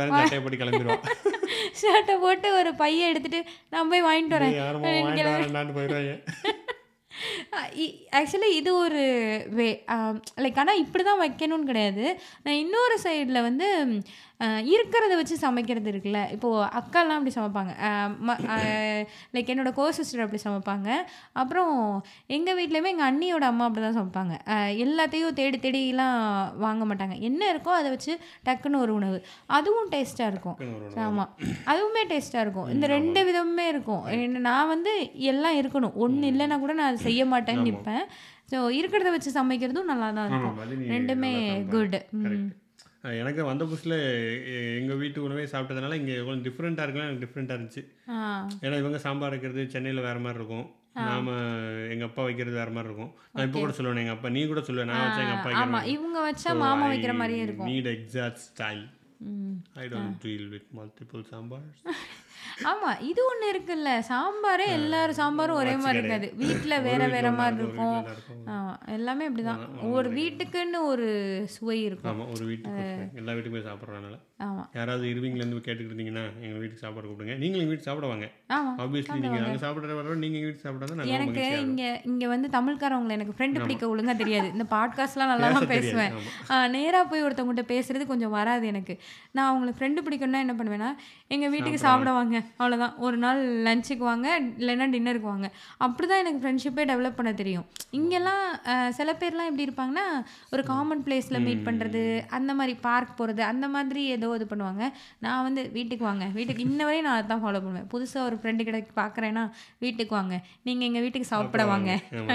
ஷர்ட்டை போட்டு ஒரு பையை எடுத்துகிட்டு நான் போய் வாங்கிட்டு வரேன். ஆக்சுவலி இது ஒரு வே லைக். ஆனால் இப்படி தான் வைக்கணும்னு கிடையாது. நான் இன்னொரு சைடில் வந்து இருக்கிறத வச்சு சமைக்கிறது இருக்குல்ல. இப்போது அக்காலாம் அப்படி சமைப்பாங்க, லைக் என்னோடய கோ சிஸ்டர் அப்படி சமைப்பாங்க. அப்புறம் எங்கள் வீட்லேயுமே எங்கள் அண்ணியோட அம்மா அப்படி தான் சமைப்பாங்க. எல்லாத்தையும் தேடி தேடிலாம் வாங்க மாட்டாங்க, என்ன இருக்கோ அதை வச்சு டக்குன்னு ஒரு உணவு, அதுவும் டேஸ்ட்டாக இருக்கும். ஆமாம், அதுவுமே டேஸ்ட்டாக இருக்கும். இந்த ரெண்டு விதமுமே இருக்கும். நான் வந்து எல்லாம் இருக்கணும், ஒன்று இல்லைன்னா கூட நான் அதை செய்ய மாட்டேன்னு நிற்பேன். ஸோ இருக்கிறத வச்சு சமைக்கிறதும் நல்லா தான் இருக்கும். ரெண்டுமே குட். எனக்கு வந்த புதுசில் எங்கள் வீட்டு உணவே சாப்பிட்டதுனால இங்கே எவ்வளோ டிஃப்ரெண்ட்டாக இருக்குன்னா எனக்கு டிஃப்ரெண்ட்டாக இருந்துச்சு. ஏன்னா இவங்க சாம்பார் வைக்கிறது சென்னையில் வேறு மாதிரி இருக்கும், நாம் எங்கள் அப்பா வைக்கிறது வேறு மாதிரி இருக்கும். நான் இப்போ கூட சொல்லுவேன், எங்கள் அப்பா நீ கூட சொல்லுவேன், நான் வச்சா எங்கள் அப்பா இவங்க வச்சா மாமா வைக்கிற மாதிரியே இருக்கும். Neat exact style. I don't deal with multiple sambars. ஆமாம், இது ஒன்று இருக்குல்ல, சாம்பாரே எல்லாரும் சாம்பாரும் ஒரே மாதிரி இருக்காது, வீட்டில் வேறு வேறு மாதிரி இருக்கும். ஆமாம், எல்லாமே அப்படி தான். ஒவ்வொரு வீட்டுக்குன்னு ஒரு சுவை இருக்கும். ஆமாம், ஒரு வீட்டுக்கு எல்லா வீட்டுக்குமே சாப்பிட்றதுனால. ஆமாம், யாராவது இருவீங்கலேருந்து கேட்டுக்கிட்டு இருந்தீங்கன்னா எங்கள் வீட்டுக்கு சாப்பாடு கூப்பிடுங்க, நீங்களும் எங்கள் வீட்டுக்கு சாப்பிடுவாங்க. ஆப்வியஸ்லி நீங்கள் அங்கே சாப்பிட்ற வர நீங்கள் எங்கள் வீட்டுக்கு சாப்பிட்டா தான். எனக்கு இங்கே வந்து தமிழ்காரவங்களை எனக்கு ஃப்ரெண்டு பிடிக்க ஒழுங்காக தெரியாது. இந்த பாட்காஸ்ட்லாம் நல்லா தான் பேசுவேன். நேராக போய் ஒருத்தவங்கள்ட்ட பேசுறது கொஞ்சம் வராது எனக்கு. நான் அவங்களுக்கு ஃப்ரெண்டு பிடிக்கணும்னா என்ன பண்ணுவேன்னா, எங்கள் வீட்டுக்கு சாப்பிடுவாங்க, அவ்வளோதான். ஒரு நாள் லஞ்சுக்கு வாங்க, இல்லைன்னா டின்னருக்கு வாங்க. அப்படி தான் எனக்கு ஃப்ரெண்ட்ஷிப்பே டெவலப் பண்ண தெரியும். இங்கெல்லாம் சில பேர்லாம் எப்படி இருப்பாங்கன்னா, ஒரு காமன் பிளேஸில் மீட் பண்ணுறது, அந்த மாதிரி பார்க் போகிறது, அந்த மாதிரி ஏதோ இது பண்ணுவாங்க. நான் வந்து வீட்டுக்கு வாங்க, வீட்டுக்கு இன்ன வரையும் நான் அதான் ஃபாலோ பண்ணுவேன். புதுசாக ஒரு ஃப்ரெண்டு கிட்ட பார்க்குறேன்னா வீட்டுக்கு வாங்க, நீங்கள் எங்கள் வீட்டுக்கு சாப்பிட வாங்க.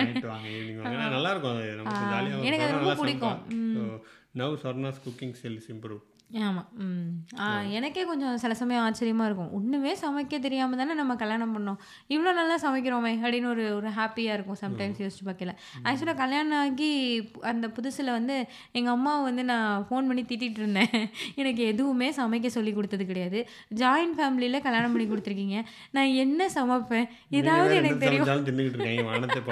எனக்கு அது ரொம்ப பிடிக்கும். Now Sarna's cooking skill is improved. ஆமாம். எனக்கே கொஞ்சம் சில சமயம் ஆச்சரியமாக இருக்கும், ஒன்றுமே சமைக்க தெரியாமல் தானே நம்ம கல்யாணம் பண்ணோம், இவ்வளோ நல்லா சமைக்கிறோமே அப்படின்னு ஒரு ஹாப்பியாக இருக்கும் சம்டைம்ஸ் யோசிச்சு பார்க்கல. ஆக்சுவலாக கல்யாணம் ஆகி அந்த புதுசில் வந்து எங்கள் அம்மாவை வந்து நான் ஃபோன் பண்ணி திட்டிகிட்டு இருந்தேன். எனக்கு எதுவுமே சமைக்க சொல்லி கொடுத்தது கிடையாது, ஜாயின்ட் ஃபேமிலியில் கல்யாணம் பண்ணி கொடுத்துருக்கீங்க, நான் என்ன சமைப்பேன், ஏதாவது எனக்கு தெரியும்.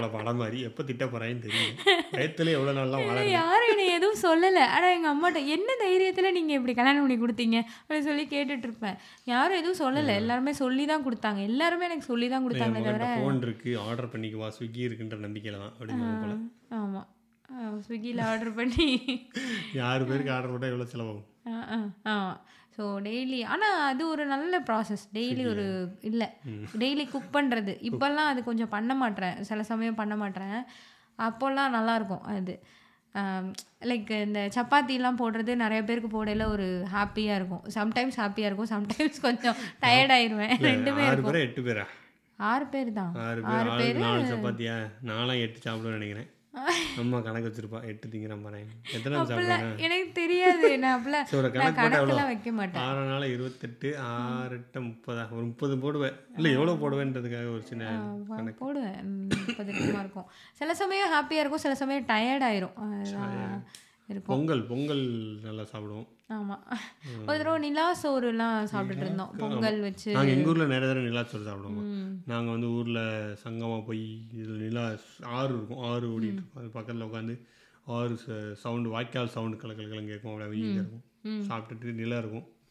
யாரும் என்னை எதுவும் சொல்லலை, ஆனால் எங்கள் அம்மாட்ட என்ன தைரியத்தில் நீங்கள் இப்படி கல்யாணம் பண்ணி கொடுத்தீங்க அப்படின்னு சொல்லி கேட்டுட்டு இருப்பேன். யாரும் எதுவும் சொல்லலை, எல்லாருமே சொல்லி தான் கொடுத்தாங்க, எல்லாருமே எனக்கு சொல்லி தான் கொடுத்தாங்க. தவிர ஃபோன் இருக்கு, ஆர்டர் பண்ணிக்குவா, ஸ்விக்கி இருக்குன்ற நம்பிக்கையில் தான் அப்படின்னு. ஆமாம், ஸ்விக்கியில் ஆர்டர் பண்ணி 6 பேருக்கு ஆர்டர் போட்டால் எவ்வளோ செலவாகும். ஆமாம். ஸோ டெய்லி, ஆனால் அது ஒரு நல்ல ப்ராசஸ். டெய்லி ஒரு இல்லை டெய்லி குக் பண்ணுறது. இப்போல்லாம் அது கொஞ்சம் பண்ண மாட்டேறேன், சில சமயம் பண்ண மாட்டேறேன். அப்போல்லாம் நல்லாயிருக்கும் அது. லைக் இந்த சப்பாத்திலாம் போடுறது நிறைய பேருக்கு போடையில் ஒரு ஹாப்பியாக இருக்கும். சம்டைம்ஸ் ஹாப்பியாக இருக்கும், சம்டைம்ஸ் கொஞ்சம் டயர்டாயிருவேன். 2 பேர் 8 பேரா? 6 பேர் தான். 6 பேர் 4 சப்பாத்தியா? நான்லாம் 8 சாப்பிடுவேன்னு நினைக்கிறேன். அம்மா கணக்கு வச்சிருப்பா, 8 திங்கிறேன் பாரு. எத்தனை சாப்பிடுவேன் எனக்கு தெரியாது, நான் அப்படிலாம் கணக்கெல்லாம் வைக்க மாட்டேன். 6 நாள் 28, 6 8 30, ஒரு 30 போடுவேன். இல்லை எவ்வளோ போடுவேன்றதுக்காக ஒரு சின்ன போடுவேன். 30 இருக்கும். சில சமயம் ஹாப்பியாக இருக்கும், சில சமயம் டயர்டாயிரும். பொங்கல் நல்லா சாப்பிடுவோம். ஆமாம், ஒரு தடவை நிலா சோறுலாம் சாப்பிட்டுட்டு இருந்தோம் பொங்கல் வச்சு. நாங்கள் எங்கள் ஊரில் நிறைய தடவை நிலா சோறு சாப்பிடுவோம். நாங்கள் வந்து ஊரில் சங்கமாக போய் இதில் நிலா ஆறு இருக்கும், ஆறு ஓடிட்டு இருக்கும், அது பக்கத்தில் உட்காந்து ஆறு சவுண்டு, வாய்க்கால் சவுண்டு கலக்கலன்னு கேட்கும், அப்படியே வெயில் இருக்கும், சாப்பிட்டுட்டு நிலா இருக்கும்.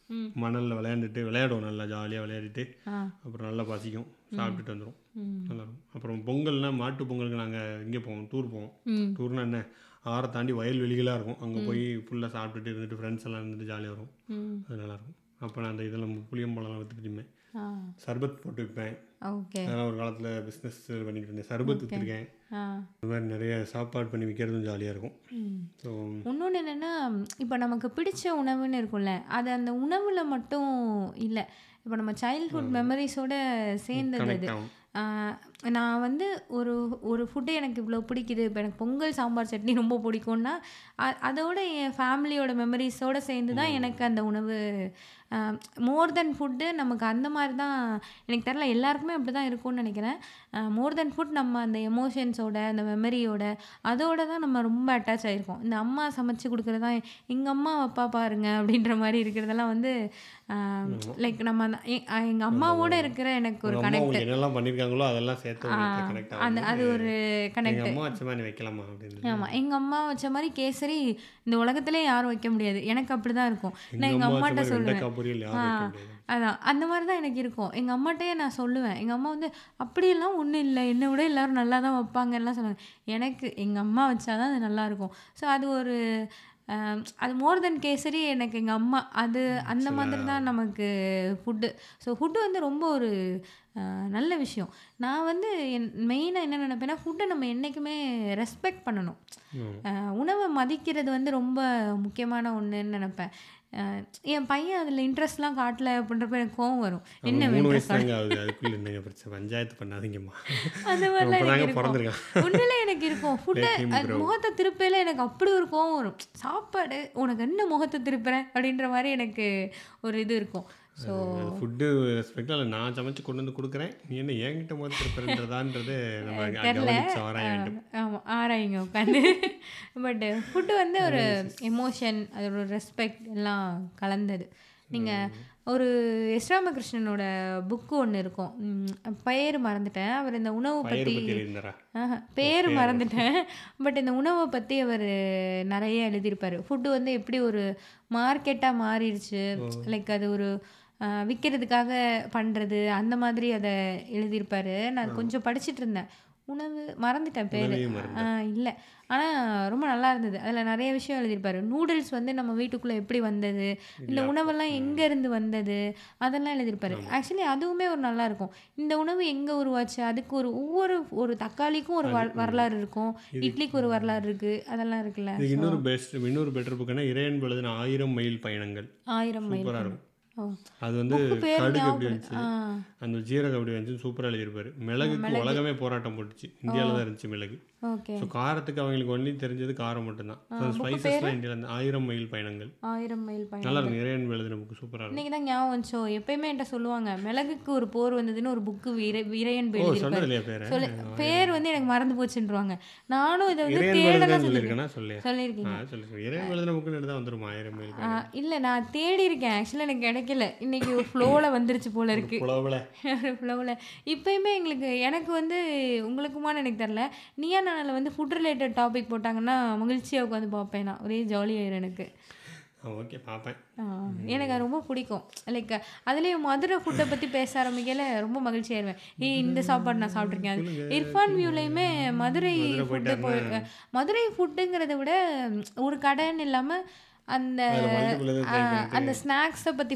மணலில் விளையாடுவோம், நல்லா ஜாலியாக விளையாடிட்டு அப்புறம் நல்லா பசிக்கும், சாப்பிட்டுட்டு வந்துடும், நல்லாயிருக்கும். அப்புறம் பொங்கல்னா மாட்டு பொங்கலுக்கு நாங்கள் இங்கே போவோம், டூர் போவோம். டூர்னா என்ன, ஆறை தாண்டி வயல்வெளிகளாக இருக்கும், அங்கே போய் ஃபுல்லாக சாப்பிட்டுட்டு இருந்துட்டு ஃப்ரெண்ட்ஸ் எல்லாம் இருந்துட்டு ஜாலியாக வரும். அது நல்லாயிருக்கும். அப்போ நான் அந்த இதெல்லாம் புளியம்பழம்லாம் விற்றுட்டுமே சர்பத் போட்டு விற்பேன். அதெல்லாம் ஒரு காலத்தில் பிஸ்னஸ் பண்ணிக்கிட்டு இருந்தேன், சர்பத் விற்றுருக்கேன். இந்த மாதிரி நிறைய சாப்பாடு பண்ணி விற்கிறதும் ஜாலியாக இருக்கும். ஸோ இன்னொன்று என்னென்னா, இப்போ நமக்கு பிடிச்ச உணவுன்னு இருக்கும்ல, அது அந்த உணவில் மட்டும் இல்லை, இப்போ நம்ம சைல்ட்ஹுட் மெமரிஸோட சேர்ந்தது அது. நான் வந்து ஒரு ஃபுட்டு எனக்கு இவ்வளோ பிடிக்குது, இப்போ எனக்கு பொங்கல் சாம்பார் சட்னி ரொம்ப பிடிக்கும்னா அதோட என் ஃபேமிலியோட மெமரிஸோடு சேர்ந்து தான் எனக்கு அந்த உணவு. மோர் தென் ஃபுட்டு நமக்கு அந்த மாதிரி தான், எனக்கு தெரியல, எல்லாருக்குமே அப்படி தான் இருக்கும்னு நினைக்கிறேன். மோர் தென் ஃபுட் நம்ம அந்த எமோஷன்ஸோட அந்த மெமரியோட அதோட தான் நம்ம ரொம்ப அட்டாச் ஆகிருக்கோம். இந்த அம்மா சமைச்சு கொடுக்குறது தான் எங்கள் அம்மா அப்பா பாருங்க அப்படின்ற மாதிரி இருக்கிறதெல்லாம் வந்து லைக் நம்ம எங்கள் அம்மாவோட இருக்கிற எனக்கு ஒரு கனெக்ட். என்னெல்லாம் பண்ணியிருக்காங்களோ அதெல்லாம் சேர்த்து அது ஒரு கனெக்ட். ஆமாம், எங்கள் அம்மா வச்ச மாதிரி கேசரி இந்த உலகத்திலே யாரும் வைக்க முடியாது, எனக்கு அப்படி தான் இருக்கும். நான் எங்கள் அம்மாட்ட சொல்லுவேன், அதான் அந்த மாதிரி தான் எனக்கு இருக்கும். எங்கள் அம்மாட்டையே நான் சொல்லுவேன், எங்கள் அம்மா வந்து அப்படியெல்லாம் ஒன்றும் இல்லை, என்னை விட எல்லோரும் நல்லா தான் வைப்பாங்கலாம் சொல்லுவாங்க. எனக்கு எங்கள் அம்மா வச்சாதான் அது நல்லாயிருக்கும். ஸோ அது ஒரு அது மோர் தென் கேசரி எனக்கு எங்கள் அம்மா, அது அந்த மாதிரி தான் நமக்கு ஃபுட்டு. ஸோ ஃபுட்டு வந்து ரொம்ப ஒரு நல்ல விஷயம். நான் வந்து மெயினாக என்ன நினைப்பேன்னா, ஃபுட்டை நம்ம என்றைக்குமே ரெஸ்பெக்ட் பண்ணணும். உணவை மதிக்கிறது வந்து ரொம்ப முக்கியமான ஒன்றுன்னு நினைப்பேன். என் பையன் அதில் இன்ட்ரெஸ்ட்லாம் காட்டல அப்படின்றப்ப எனக்கு கோவம் வரும். என்ன பஞ்சாயத்து பண்ணாதீங்கம்மா, அந்த மாதிரிலாம் எனக்கு இருக்கும். உண்மையிலே எனக்கு இருக்கும். ஃபுட்டை முகத்தை திருப்பையில் எனக்கு அப்படி ஒரு கோவம் வரும். சாப்பாடு உனக்கு என்ன முகத்தை திருப்புறேன் அப்படின்ற மாதிரி எனக்கு ஒரு இது இருக்கும். ஸோ ஃபுட்டு ரெஸ்பெக்ட் இல்லை, நான் சமைச்சு கொண்டு வந்து கொடுக்குறேன், நீ என்ன என்கிட்ட முதல் திருப்புறன்றதான்றது ஆமாம் ஆராயுங்க உட்காந்து. பட் ஃபுட்டு வந்து ஒரு எமோஷன், அதோட ஒரு ரெஸ்பெக்ட் எல்லாம் கலந்தது. நீங்கள் ஒரு எஸ் ராமகிருஷ்ணனோட புக்கு ஒன்று இருக்கும், பெயர் மறந்துட்டேன், அவர் இந்த உணவை பற்றி பேர் மறந்துட்டேன், பட் இந்த உணவை பற்றி அவர் நிறைய எழுதியிருப்பார். ஃபுட்டு வந்து எப்படி ஒரு மார்க்கெட்டாக மாறிடுச்சு, லைக் அது ஒரு விற்கிறதுக்காக பண்ணுறது, அந்த மாதிரி அதை எழுதியிருப்பார். நான் கொஞ்சம் படிச்சுட்டு இருந்தேன், உணவு மறந்துட்டேன் பேர், இல்லை, ஆனால் ரொம்ப நல்லா இருந்தது. அதில் நிறைய விஷயம் எழுதியிருப்பார். நூடுல்ஸ் வந்து நம்ம வீட்டுக்குள்ளே எப்படி வந்தது, இந்த உணவெல்லாம் எங்கேருந்து வந்தது, அதெல்லாம் எழுதியிருப்பார். ஆக்சுவலி அதுவுமே ஒரு நல்லாயிருக்கும். இந்த உணவு எங்கே உருவாச்சு, அதுக்கு ஒரு தக்காளிக்கும் ஒரு வரலாறு இருக்கும், இட்லிக்கு ஒரு வரலாறு இருக்குது, அதெல்லாம் இருக்குல்ல. இன்னொரு பெட்டர் புக்குன்னா இறையன்பு எழுதின 1000 மைல் பயணங்கள். 1000 மைல் இருக்கும். அது வந்து கடுகு எப்படி வந்துச்சு, அந்த ஜீரகம் எப்படி வந்துச்சு சூப்பராக எழுதியிருப்பாரு. மிளகுக்கு உலகமே போராட்டம் போட்டுச்சு, இந்தியாவில் தான் இருந்துச்சு மிளகு. ஸோ காரத்துக்கு அவங்களுக்கு ஒன்லி தெரிஞ்சது காரம் மட்டும்தான். ஸ்பைசஸ்லாம் இந்தியாவில் 1000 மைல் பயணங்கள். 1000 மைல் பயணம் நல்லா இருக்கும். இறையன்பு எழுதின புக்கு சூப்பராக இருக்கும். இன்னைக்கு தான் ஞாபகம் வந்துச்சோ, எப்பயுமே என்கிட்ட சொல்லுவாங்க மிளகுக்கு ஒரு போர் வந்ததுன்னு ஒரு புக்கு இறையன்பு எழுதியிருப்பாரு. பேர் வந்து எனக்கு மறந்து போச்சுன்றாங்க. நானும் இதை வந்து தேடலாம் சொல்லியிருக்கீங்க. இல்லை, நான் தேடி இருக்கேன், ஆக்சுவலாக எனக்கு கிடைக்கல. இன்னைக்கு ஒரு ஃப்ளோவில் வந்துருச்சு போல இருக்கு. ஃப்ளோவில் இப்பயுமே எனக்கு வந்து உங்களுக்குமான்னு எனக்கு தெரில, நீயா நானில் வந்து ஃபுட் ரிலேட்டட் டாபிக் போட்டாங்கன்னா மகிழ்ச்சியாக உட்காந்து பார்ப்பேன். நான் ஒரே ஜாலியாயிரும் எனக்கு. ஓகே, பார்ப்பேன். எனக்கு அது ரொம்ப பிடிக்கும். லைக் அதுலேயும் மதுரை ஃபுட்டை பற்றி பேச ஆரம்பிக்கல ரொம்ப மகிழ்ச்சியாயிருவேன். இந்த சாப்பாடு நான் சாப்பிட்ருக்கேன். அது இர்ஃபான் வியூலையுமே மதுரை ஃபுட்டு மதுரை ஃபுட்டுங்கிறத விட ஒரு கடைன்னு இல்லாமல் அந்த ஸ்நாக்ஸை பற்றி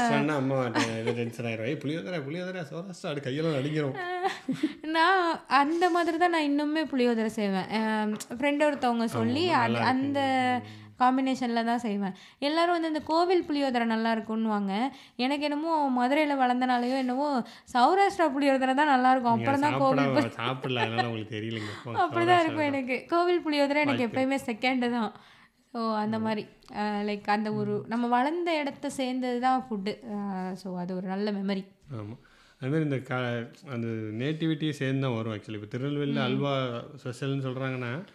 நான் அந்த மாதிரி தான் நான் இன்னுமே புளியோதரை செய்வேன். ஃப்ரெண்ட் ஒருத்தவங்க சொல்லி அந்த காம்பினேஷனில் தான் செய்வேன். எல்லோரும் வந்து இந்த கோவில் புளியோதரை நல்லா இருக்குன்னுவாங்க. எனக்கு என்னமோ மதுரையில் வளர்ந்தனாலையோ என்னவோ சௌராஷ்டிரா புளியோதரை தான் நல்லாயிருக்கும். அப்புறம் தான் கோவில் அப்படி தான் இருக்கும். எனக்கு கோவில் புளியோதரை எனக்கு எப்போயுமே செகண்டு தான். ஸோ அந்த மாதிரி லைக் அந்த ஒரு நம்ம வளர்ந்த இடத்த சேர்ந்தது தான் ஃபுட்டு. ஸோ அது ஒரு நல்ல மெமரி. ஆமாம், அதுமாதிரி இந்த அந்த நேட்டிவிட்டியை சேர்ந்து தான் வரும். ஆக்சுவலி இப்போ திருநெல்வேலியில் அல்வா ஸ்பெஷல்னு சொல்கிறாங்கன்னா,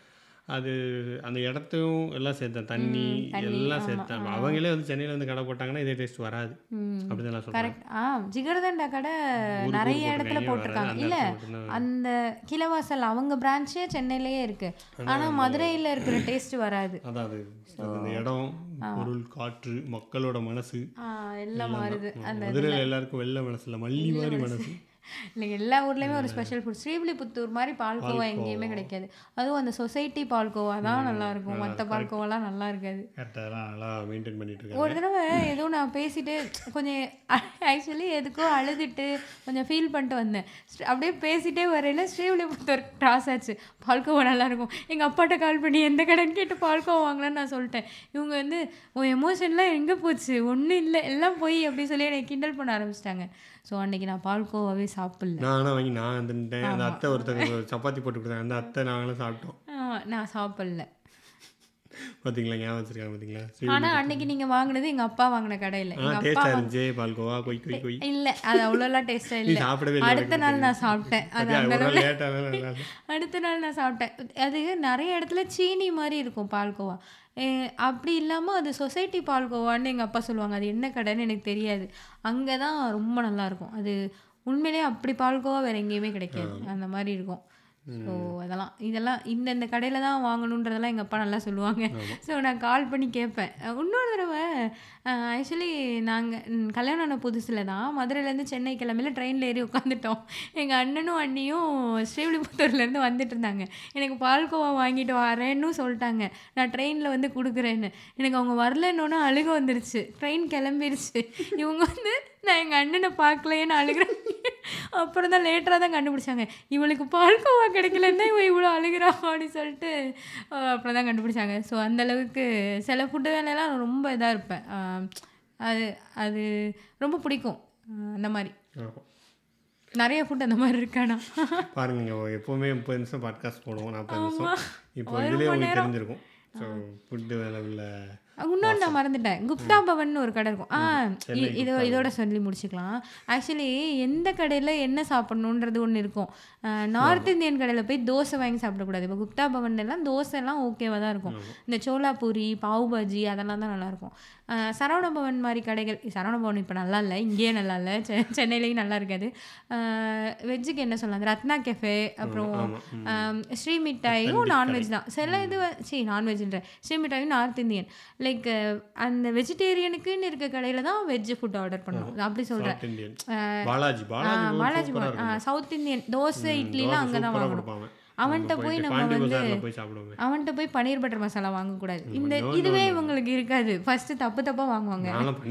அது அந்த இடத்தையும் எல்லாம் சேர்த்தேன், தண்ணி எல்லாம் சேர்த்தேன். அவங்களே வந்து சென்னையில் வந்து கடை போட்டாங்கன்னா இதே டேஸ்ட் வராது அப்படின்னு நான் சொல்கிறேன். கரெக்ட். ஜிகர்தண்டா கடை நிறைய இடத்துல போட்டிருக்காங்க. இல்லை, அந்த கிலவாசல் அவங்க பிரான்ச்சே சென்னையிலேயே இருக்கு, ஆனால் மதுரையில் இருக்கிற டேஸ்ட் வராது. அதாவது அந்த இடம், பொருள், காற்று, மக்களோட மனசு எல்லாம் மாறுது. அந்த மதுரையில் எல்லாருக்கும் வெள்ளை மனசு இல்லை, மல்லி மாதிரி மனசு. இல்லை, எல்லா ஊர்லேயுமே ஒரு ஸ்பெஷல் ஃபுட். ஸ்ரீவில்லிபுத்தூர் மாதிரி பால்கோவா எங்கேயுமே கிடைக்காது. அதுவும் அந்த சொசைட்டி பால்கோவா தான் நல்லா இருக்கும், மற்ற பால்கோவாலாம் நல்லா இருக்காது. கரெக்டாக நல்லா மெயின்டைன் பண்ணிட்டு இருக்காங்க. ஒரு தடவை ஏதோ நான் பேசிட்டு கொஞ்சம் ஆக்சுவலி எதுக்கோ அழுதுட்டு கொஞ்சம் ஃபீல் பண்ணிட்டு வந்தேன். அப்படியே பேசிட்டே வரையில ஸ்ரீவில்லிபுத்தூர் கிராஸ் ஆச்சு. பால்கோவா நல்லாயிருக்கும். எங்கள் அப்பாட்ட கால் பண்ணி எந்த கடைன்னு கேட்டு பால்கோவா வாங்கலான்னு நான் சொல்லிட்டேன். இவங்க வந்து உன் எமோஷன்லாம் எங்கே போச்சு, ஒன்றும் இல்லை, எல்லாம் போய் அப்படி சொல்லி என்னை கிண்டல் பண்ண ஆரம்பிச்சிட்டாங்க. ஸோ அன்றைக்கி நான் பால்கோவாவே சாப்பிடல. நானும் வாங்கி நான் வந்துட்டேன். அந்த அத்தை ஒருத்தர் சப்பாத்தி போட்டு கொடுத்தாங்க, அந்த அத்தை நாங்களும் சாப்பிட்டோம். நான் சாப்பிடல. பார்த்தீங்களா, ஞாபகம் வச்சிருக்காங்க பார்த்தீங்களா. ஆனால் அன்னைக்கு நீங்கள் வாங்கினது எங்கள் அப்பா வாங்கின கடையில். எங்கள் அப்பா இருந்துச்சு பால்கோவா கொய் கொய் கொய். இல்லை, அது அவ்வளோலாம் டேஸ்ட்டாக இல்லை. சாப்பிடவே அடுத்த நாள் நான் சாப்பிட்டேன். அது அந்த லேட்டாக அடுத்த நாள் நான் சாப்பிட்டேன். அது நிறைய இடத்துல சீனி மாதிரி இருக்கும் பால்கோவா. அப்படி இல்லாமல் அது சொசைட்டி பால்கோவான்னு எங்கள் அப்பா சொல்லுவாங்க. அது என்ன கடைன்னு எனக்கு தெரியாது. அங்கே தான் ரொம்ப நல்லாயிருக்கும். அது உண்மையிலே அப்படி பால்கோவா வேறு எங்கேயுமே கிடைக்காது, அந்த மாதிரி இருக்கும். ஸோ இதெல்லாம் இந்தந்த கடையில் தான் வாங்கணுன்றதெல்லாம் எங்கள் அப்பா நல்லா சொல்லுவாங்க. ஸோ நான் கால் பண்ணி கேட்பேன். இன்னொரு தடவை ஆக்சுவலி நாங்கள் கல்யாணம் ஆன புதுசில் தான் மதுரையிலேருந்து சென்னை கிளம்பில ட்ரெயினில் ஏறி உட்காந்துட்டோம். எங்கள் அண்ணனும் அண்ணியும் ஸ்ரீவில்லிபுத்தூர்லேருந்து வந்துட்டு இருந்தாங்க. எனக்கு பால்கோவா வாங்கிட்டு வரேன்னு சொல்லிட்டாங்க. நான் ட்ரெயினில் வந்து கொடுக்குறேன்னு. எனக்கு அவங்க வரலன்னொன்னே அழுக வந்துருச்சு. ட்ரெயின் கிளம்பிருச்சு. இவங்க வந்து நான் எங்கள் அண்ணனை பார்க்கலையேன்னு அழுகிறேன். அப்புறம் தான் லேட்டராக தான் கண்டுபிடிச்சாங்க, இவளுக்கு பால்கோவா கிடைக்கலன்னா இவன் இவ்வளோ அழுகிறா அப்படின்னு சொல்லிட்டு அப்புறம் தான் கண்டுபிடிச்சாங்க. ஸோ அந்தளவுக்கு சில ஃபுட்டு வேலையெல்லாம் ரொம்ப இதாக இருப்பேன். அது அது ரொம்ப பிடிக்கும். அந்த மாதிரி நிறைய ஃபுட் அந்த மாதிரி இருக்கானா பாருங்க. எப்போவுமே 30 நிமிஷம் பாட்காஸ்ட் போடுவோம், 40 நிமிஷம். இப்போ இதுலேயே உங்களுக்கு தெரிஞ்சிருக்கும். ஸோ ஃபுட்டு வேலை உள்ள இன்னொன்று நான் மறந்துட்டேன். குப்தா பவன் ஒரு கடை இருக்கும். இதோட சொல்லி முடிச்சுக்கலாம். ஆக்சுவலி எந்த கடையில் என்ன சாப்பிட்ணுன்றது ஒன்று இருக்கும். நார்த் இந்தியன் கடையில் போய் தோசை வாங்கி சாப்பிடக்கூடாது. இப்போ குப்தா பவன்லாம் தோசைலாம் ஓகேவாக தான் இருக்கும். இந்த சோலாபூரி, பாவ் பாஜி அதெல்லாம் தான் நல்லாயிருக்கும். சரவண பவன் மாதிரி கடைகள், சரவண பவன் இப்போ நல்லா இல்லை, இங்கேயே நல்லா இல்லை, சென்னையிலையும் நல்லா இருக்காது. வெஜ்ஜுக்கு என்ன சொல்லலாம், ரத்னா கெஃபே, அப்புறம் ஸ்ரீ மிட்டாயும் நான்வெஜ் தான். சில இது நான்வெஜ்ன்ற ஸ்ரீ மிட்டாயும் நார்த் இந்தியன். லைக் அந்த வெஜிடேரியனுக்குன்னு இருக்க கடையில் தான் வெஜ் ஃபுட் ஆர்டர் பண்ணுவோம். அப்படி சொல்கிறேன். பாலாஜி சவுத் இந்தியன் தோசை இட்லிலாம் அங்கே தான் வாங்கணும். அவன்கிட்ட போய் நம்ம வந்து அவன்கிட்ட போய் பன்னீர் பட்டர் மசாலா வாங்கக்கூடாது. இதுவே இவங்களுக்கு இருக்காது. ஃபர்ஸ்ட் தப்பாக வாங்குவாங்க.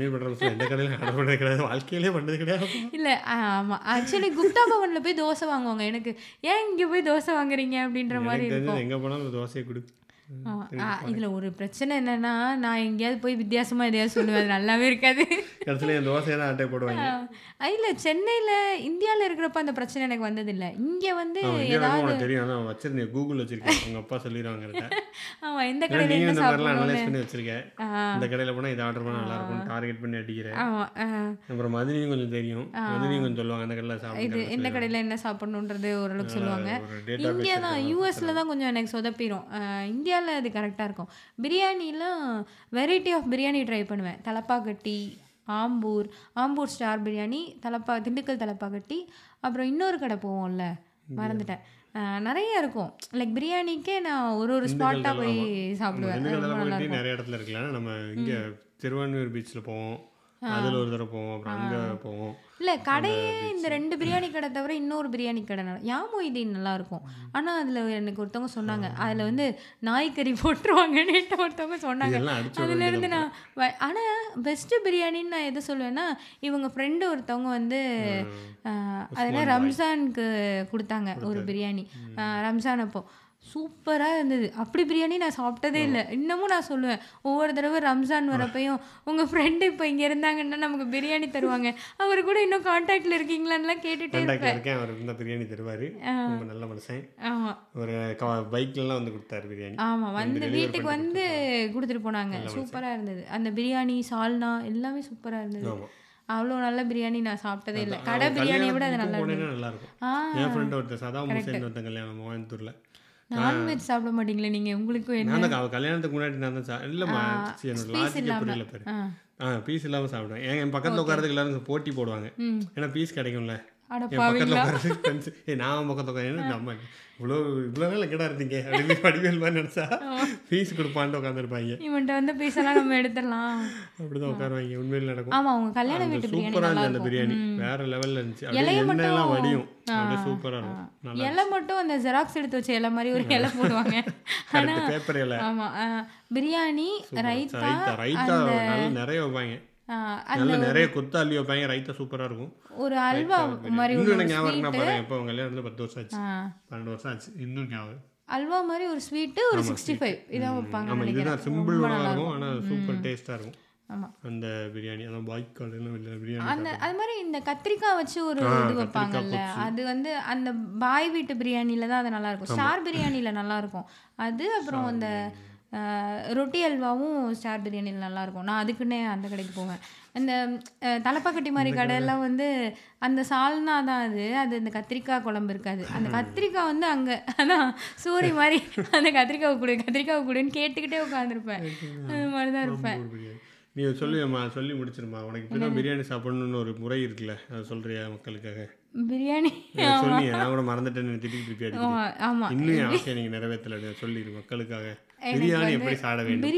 இல்லை, ஆமாம், ஆக்சுவலி குப்தா பவனில் போய் தோசை வாங்குவாங்க. எனக்கு ஏன் இங்கே போய் தோசை வாங்குறீங்க அப்படின்ற மாதிரி இருக்கும். எங்கே போனாலும் தோசையை கொடு. இதில் ஒரு பிரச்சனை என்னன்னா, நான் எங்கேயாவது போய் வித்தியாசமாக எதையாவது சொல்லுவேன், அது நல்லாவே இருக்காது. தோசையெல்லாம் போடுவாங்க. இல்லை, சென்னையில் இந்தியாவில் இருக்கிறப்ப அந்த பிரச்சனை எனக்கு வந்ததில்லை. இங்கே வந்து ஏதாவது தெரியும், வச்சிருந்தேன், கூகுள் வச்சிருக்கேன், உங்கள் அப்பா சொல்லிடுவாங்க. ஆமாம், எந்த கடையில் என்ன சாப்பிடணும்னு வச்சிருக்கேன். இந்த கடையில் போனால் இதை ஆர்டர் பண்ணால் நல்லா இருக்கும், டார்கெட் பண்ணி அடிக்கிறேன். அப்புறம் மதுரையும் கொஞ்சம் தெரியும், மதுரையும் கொஞ்சம் சொல்லுவாங்க அந்த கடையில் சாப்பிடு, எந்த கடையில் என்ன சாப்பிடணுன்றது ஓரளவுக்கு சொல்லுவாங்க. இங்கே தான் யூஎஸில் தான் கொஞ்சம் எனக்கு சொதப்பிடும். இந்தியாவில் அது கரெக்டாக இருக்கும். பிரியாணிலாம் வெரைட்டி ஆஃப் பிரியாணி ட்ரை பண்ணுவேன். தலப்பாக்கட்டி, ஆம்பூர் ஸ்டார் பிரியாணி, திண்டுக்கல் தலப்பாக்கட்டி, அப்புறம் இன்னொரு கடை போவோம்ல, மறந்துட்டேன், நிறைய இருக்கும். லைக் பிரியாணிக்கே நான் ஒரு ஸ்பாட்டாக போய் சாப்பிடுவேன். நிறைய இடத்துல இருக்கலாம். நம்ம இங்கே திருவான்மையூர் பீச்சில் போவோம், அதில் ஒரு தடவை போவோம், அப்புறம் அங்கே போவோம். இல்லை, கடையே இந்த 2 பிரியாணி கடை தவிர இன்னொரு பிரியாணி கடை யாமொய்தீன் நல்லாயிருக்கும். ஆனால் அதில் எனக்கு ஒருத்தவங்க சொன்னாங்க, அதில் வந்து நாய்க்கறி போட்டுருவாங்கன்னு ஒருத்தவங்க சொன்னாங்க. அதுலேருந்து நான் ஆனால் பெஸ்ட்டு பிரியாணின்னு நான் எதை சொல்லுவேன்னா, இவங்க ஃப்ரெண்டு ஒருத்தவங்க வந்து அதெல்லாம் ரம்ஜானுக்கு கொடுத்தாங்க ஒரு பிரியாணி. ரம்ஜான் அப்போ சூப்பராக இருந்தது. அப்படி பிரியாணி நான் சாப்பிட்டதே இல்லை. இன்னமும் நான் சொல்லுவேன், ஒவ்வொரு தடவை ரம்ஜான் வரப்பையும் உங்கள் ஃப்ரெண்டு இப்போ இங்கே இருந்தாங்கன்னா நமக்கு பிரியாணி தருவாங்க, அவர் கூட இன்னும் கான்டாக்டில் இருக்கீங்களான்லாம் கேட்டுகிட்டே இருப்பேன். அவர் இருந்தால் பிரியாணி தருவார், ரொம்ப நல்ல மனுஷன். ஆமாம், ஒரு பைக்லலாம் வந்து கொடுத்தாரு பிரியாணி. ஆமாம், வந்து வீட்டுக்கு வந்து கொடுத்துட்டு போனாங்க. சூப்பராக இருந்தது அந்த பிரியாணி. சால்னா எல்லாமே சூப்பராக இருந்தது. அவ்வளோ நல்ல பிரியாணி நான் சாப்பிட்டதே இல்லை. கடை பிரியாணியை விட அது நல்லா இருக்கும். என் ஃப்ரெண்ட் ஒருத்தர் சதாம் ஹுசேன் ஒருத்தன் கல்யாணம் கோயம்புத்தூரில், நான்வெஜ் சாப்பிட மாட்டீங்களே நீங்கள்? உங்களுக்கும் என்ன நான் தான் கல்யாணத்துக்கு முன்னாடி நான் தான் இல்லைம்மா என்னோட ஸ்பீஸ் லாஜிக்கே இல்லாமல்? புரியல பேர். பீஸ் இல்லாமல் சாப்பிடுவேன். என் பக்கத்தில் உட்காரதுக்கு எல்லாரும் போட்டி போடுவாங்க. ஏன்னா பீஸ் கிடைக்கும்ல. அட என் பக்கத்தில் உட்காரதுக்கு ஃப்ரெண்ட்ஸ் நான் பக்கத்தில் உட்காந்து நம்ம இவ்வளோ நாள் கிட்ட இருந்தீங்க அப்படின்னு வடிவேல் மாதிரி நினச்சா ஃபீஸ் கொடுப்பான்ட்டு உட்காந்துருப்பாங்க. இவன்ட்ட வந்து பீஸெல்லாம் நம்ம எடுத்துடலாம் அப்படிதான் உட்காருவாங்க. உண்மையில் நடக்கும். ஆமாம், அவங்க கல்யாண வீட்டு பிரியாணி சூப்பராக நல்லா இருந்துச்சு. அந்த பிரியாணி இருக்கும். வேற லெவலில் இருந்துச்சு. இலையை அப்படியே மட்டும் எண்ணெயெல்லாம் வடியும். அப்படியே சூப்பராக இருக்கும். நல்லா இலை மட்டும் அந்த ஜெராக்ஸ் எடுத்து வச்ச இலை மாதிரி ஒரு இலை போடுவாங்க. கரெக்ட், பேப்பர் இலை. ஆமாம், பிரியாணி, ரைத்தா, ரைத்தா நல்லா நிறைய வைப்பாங்க. நல்ல நிறைய கொத்து அள்ளி வைப்பாங்க. ரைத்தா சூப்பராக இருக்கும். ஒரு அல்வா மாதிரி இன்னும் ஒரு எனக்கு ஞாபகம் இருக்குன்னா ஸ்வீட்டு, பாருங்க, இப்போ கல்யாணம் 10 வருஷம் ஆச்சு, 12 வருஷம் ஆச்சு, இன்னும் ஞாபகம். அல்வா மாதிரி ஒரு ஸ்வீட்டு, ஒரு 65 இதான் வைப்பாங்க ஆமாம், இதுதான் நினைக்கிறேன். சிம்பிள் ரொம்ப நல்லா இருக்கும். இருக்கும். ஆனால் சூப்பர் டேஸ்ட்டாக இருக்கும் ஆமாம், அந்த பிரியாணி. அதான் பாய்க்கால் எல்லாம் இல்லை பிரியாணி. அந்த அது மாதிரி இந்த கத்திரிக்காய் வச்சு ஒரு இது வைப்பாங்கல்ல, அது வந்து அந்த பாய் வீட்டு பிரியாணியில தான் அது நல்லா இருக்கும். ஸ்டார் பிரியாணியில நல்லா இருக்கும் அது. அப்புறம் அந்த ரொட்டி அல்வாவும் ஸ்டார் பிரியாணியில் நல்லாயிருக்கும். நான் அதுக்குன்னே அந்த கடைக்கு போவேன். இந்த தலப்பாக்கட்டி மாதிரி கடையெல்லாம் வந்து அந்த சால்னா தான் அது இந்த கத்திரிக்காய் குழம்பு இருக்காது. அந்த கத்திரிக்காய் வந்து அங்கே அதான் சூரி மாதிரி அந்த கத்திரிக்காவை கொடுன்னு கேட்டுக்கிட்டே உட்காந்துருப்பேன். அது மாதிரி தான் இருப்பேன். நீ சொல்லுவேம்மா, சொல்லி முடிச்சிருமா. உனக்கு இப்படி தான் பிரியாணி சாப்பிடணும்னு ஒரு முறை இருக்குல்ல, அதை சொல்கிறியா மக்களுக்காக? பிரியாணி சொன்னீங்க, நான் கூட மறந்துட்டேன்னு திருப்பி அடிக்கிறேன். ஆமாம், இன்னும் என் ஆசையை நீங்கள் நிறைவேற்றல. சொல்லிடு மக்களுக்காக. பிரியாணி எப்படி சாப்பிட வேண்டும்?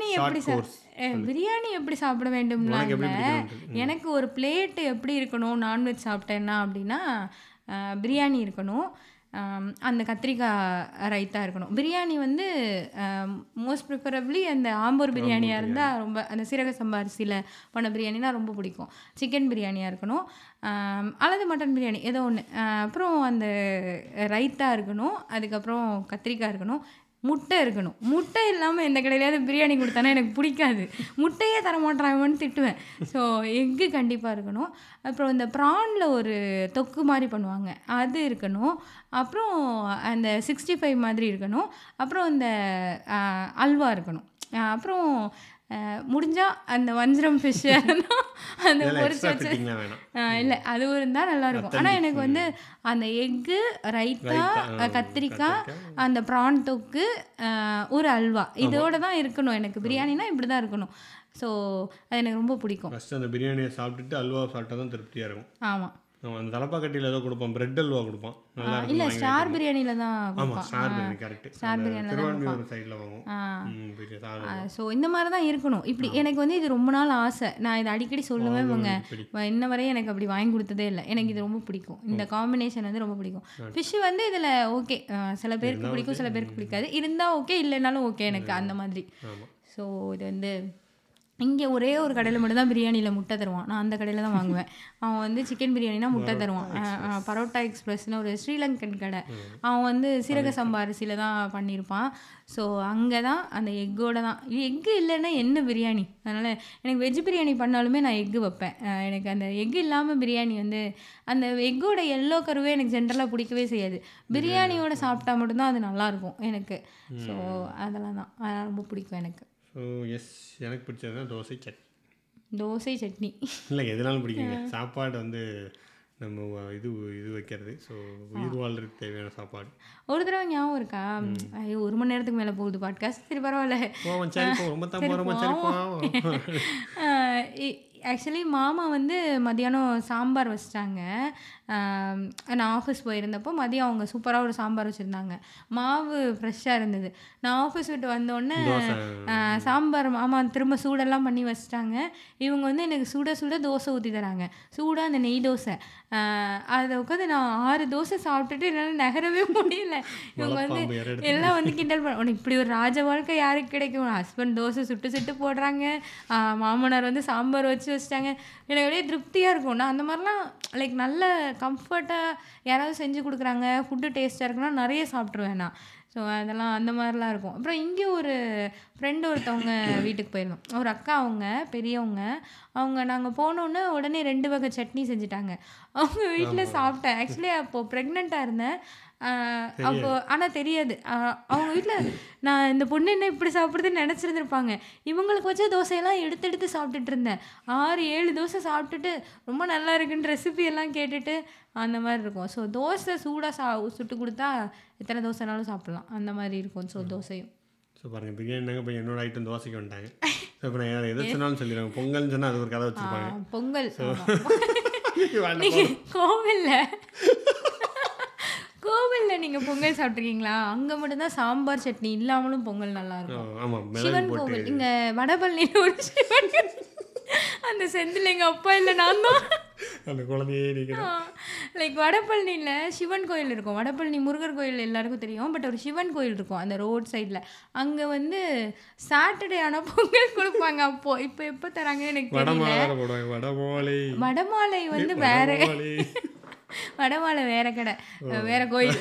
பிரியாணி எப்படி சாப்பிட வேண்டும்னா, எனக்கு ஒரு பிளேட் எப்படி இருக்கணும் நான்வெஜ் சாப்பிட்டேன்னா அப்படின்னா, பிரியாணி இருக்கணும், அந்த கத்திரிக்காய் ரைத்தா இருக்கணும். பிரியாணி வந்து மோஸ்ட் ப்ரிஃபரபிளி அந்த ஆம்பூர் பிரியாணியாக இருந்தால் ரொம்ப, அந்த சீரக சம்பா அரிசியில் பண்ண பிரியாணினா ரொம்ப பிடிக்கும். சிக்கன் பிரியாணியாக இருக்கணும் அல்லது மட்டன் பிரியாணி ஏதோ ஒன்று. அப்புறம் அந்த ரைத்தா இருக்கணும், அதுக்கப்புறம் கத்திரிக்காய் இருக்கணும், முட்டை இருக்கணும். முட்டை இல்லாமல் எந்த கடையிலையாவது பிரியாணி கொடுத்தானா எனக்கு பிடிக்காது. முட்டையே தரமாட்டாங்கன்னு திட்டுவேன். ஸோ எக்கு கண்டிப்பாக இருக்கணும். அப்புறம் இந்த ப்ரானில் ஒரு தொக்கு மாதிரி பண்ணுவாங்க, அது இருக்கணும். அப்புறம் அந்த 65 மாதிரி இருக்கணும். அப்புறம் இந்த அல்வா இருக்கணும். அப்புறம் முடிஞ்சால் அந்த வஞ்சரம் ஃபிஷ் அந்த பொரிச்சு வச்சு இல்லை அது இருந்தால் நல்லாயிருக்கும். ஆனால் எனக்கு வந்து அந்த எக்கு, ரைத்தா, கத்திரிக்காய், அந்த ப்ரான் தொக்கு, ஒரு அல்வா இதோட தான் இருக்கணும். எனக்கு பிரியாணினா இப்படி தான் இருக்கணும். ஸோ அது எனக்கு ரொம்ப பிடிக்கும். ஃபஸ்ட்டு அந்த பிரியாணியை சாப்பிட்டுட்டு அல்வா சாப்பிட்டா தான் திருப்தியாக இருக்கும். ஆமாம், அந்த தலப்பாக்கட்டியில் ஏதோ கொடுப்பான், பிரெட் அல்வா கொடுப்பான், நல்லா இருக்கும். இல்லை ஸ்டார் பிரியாணியில் தான் ஆமாம், ஸ்டார் பிரியாணி கரெக்ட். ஸ்டார் பிரியாணியில் தான் திருவான்மியூர் சைடில் வாங்குவோம். ஸோ இந்த மாதிரி தான் இருக்கணும். இப்படி எனக்கு வந்து இது ரொம்ப நாள் ஆசை. நான் இதை அடிக்கடி சொல்லுவேன். இன்ன வரையும் எனக்கு அப்படி வாங்கி கொடுத்ததே இல்லை. எனக்கு இது ரொம்ப பிடிக்கும். இந்த காம்பினேஷன் வந்து ரொம்ப பிடிக்கும். ஃபிஷ் வந்து இதில் ஓகே, சில பேருக்கு பிடிக்கும், சில பேருக்கு பிடிக்காது. இருந்தால் ஓகே, இல்லைனாலும் ஓகே எனக்கு அந்த மாதிரி. ஸோ இது வந்து இங்கே ஒரே ஒரு கடையில் மட்டும்தான் பிரியாணியில் முட்டை தருவான். நான் அந்த கடையில் தான் வாங்குவேன். அவன் வந்து சிக்கன் பிரியாணினா முட்டை தருவான். பரோட்டா எக்ஸ்பிரஸ்னு ஒரு ஸ்ரீலங்கன் கடை. அவன் வந்து சீரக சம்பா அரிசியில் தான் பண்ணியிருப்பான். ஸோ அங்கே தான் அந்த எக்கோட தான். எக்கு இல்லைன்னா என்ன பிரியாணி? அதனால் எனக்கு வெஜ் பிரியாணி பண்ணாலுமே நான் எக்கு வைப்பேன். எனக்கு அந்த எக்கு இல்லாமல் பிரியாணி வந்து அந்த எக்கோட எல்லோ கருவே எனக்கு ஜென்ரலாக பிடிக்கவே செய்யாது. பிரியாணியோட சாப்பிட்டா மட்டும்தான் அது நல்லாயிருக்கும் எனக்கு. ஸோ அதெல்லாம் தான் ரொம்ப பிடிக்கும் எனக்கு. ஸோ எஸ், எனக்கு பிடிச்சதுன்னா தோசை சட்னி இல்லை, எதுனாலும் பிடிக்குங்க. சாப்பாடு வந்து நம்ம இது வைக்கிறது. ஸோ உயிர் வாழ்றதுக்கு தேவையான சாப்பாடு. ஒரு தடவை ஞாபகம் இருக்கா? ஐயோ 1 மணி நேரத்துக்கு மேலே போகுது பாட்காஸ்ட். சரி பரவாயில்ல, ஆக்சுவலி மாமா வந்து மதியானம் சாம்பார் வச்சிட்டாங்க. நான் ஆஃபீஸ் போயிருந்தப்போ மதியம் அவங்க சூப்பராக ஒரு சாம்பார் வச்சுருந்தாங்க. மாவு ஃப்ரெஷ்ஷாக இருந்தது. நான் ஆஃபீஸ் விட்டு வந்தோடனே சாம்பார் மாமா திரும்ப சூடெல்லாம் பண்ணி வச்சிட்டாங்க. இவங்க வந்து எனக்கு சுட தோசை ஊற்றி தராங்க. சூடாக அந்த நெய் தோசை. அதை உட்காந்து நான் 6 தோசை சாப்பிட்டுட்டு என்னால் நகரவே முடியல. இவங்க வந்து எல்லாம் வந்து கிண்டல் பண்ண, இப்படி ஒரு ராஜ வாழ்க்கை யாருக்கு கிடைக்கும்? ஹஸ்பண்ட் தோசை சுட்டு போடுறாங்க, மாமனார் வந்து சாம்பார் வச்சிட்டாங்க. எனக்கு அப்படியே திருப்தியாக இருக்கும். நான் அந்த மாதிரிலாம் லைக் நல்ல கம்ஃபர்ட்டாக யாராவது செஞ்சு கொடுக்குறாங்க, ஃபுட்டு டேஸ்ட்டாக இருக்குன்னா நிறைய சாப்பிட்ருவேன் நான். ஸோ அதெல்லாம் அந்த மாதிரிலாம் இருக்கும். அப்புறம் இங்கே ஒரு ஃப்ரெண்டு ஒருத்தவங்க வீட்டுக்கு போயிருந்தோம். ஒரு அக்கா, அவங்க பெரியவங்க. அவங்க நாங்கள் போனோன்னே உடனே 2 வகை சட்னி செஞ்சுட்டாங்க. அவங்க வீட்டில் சாப்பிட்டேன். ஆக்சுவலி அப்போது ப்ரெக்னெண்ட்டாக இருந்தேன். அப்போ ஆனால் தெரியாது. அவங்க வீட்டில் நான் இந்த பொண்ணு என்ன இப்படி சாப்பிட்றதுன்னு நினச்சிருந்துருப்பாங்க. இவங்களுக்கு வச்ச தோசையெல்லாம் எடுத்து எடுத்து சாப்பிட்டுட்டு இருந்தேன். 6-7 தோசை சாப்பிட்டுட்டு ரொம்ப நல்லா இருக்குன்னு ரெசிபி எல்லாம் கேட்டுட்டு அந்த மாதிரி இருக்கும். ஸோ தோசை சூடாக சுட்டு கொடுத்தா எத்தனை தோசைனாலும் சாப்பிட்லாம், அந்த மாதிரி இருக்கும். ஸோ தோசையும் ஸோ பாருங்கள், பிரியாணினாங்க இப்போ என்னோட ஐட்டம் தோசைக்கு வந்துட்டாங்க. ஸோ இப்போ நான் எதை சொன்னாலும் சொல்லிடுவாங்க. பொங்கல்னு சொன்னால் அது ஒரு கதை வச்சுருப்பாங்க. பொங்கல் நீங்கள் கோவிலில் நீங்கள் பொங்கல் சாப்பிட்ருக்கீங்களா? அங்கே மட்டும்தான் சாம்பார் சட்னி இல்லாமலும் பொங்கல் நல்லாயிருக்கும். ஆமாம், சிவன் கோவில் இங்கே வடபழனியில் ஒரு சிவன், அந்த செந்தில் எங்கள் அப்பா இல்லை, நான் தான் அந்த குழந்தையே நிற்கிறேன். லைக் வடபழனியில் சிவன் கோயில் இருக்கும். வடபழனி முருகர் கோயில் எல்லாருக்கும் தெரியும். பட் ஒரு சிவன் கோயில் இருக்கும் அந்த ரோட் சைடில். அங்கே வந்து சாட்டர்டே ஆனால் பொங்கல் கொடுப்பாங்க. அப்போது இப்போ எப்போ தராங்கன்னு எனக்கு தெரியல. வடமாலை வந்து வேற, வடமாலை வேற கடை, வேற கோயில்.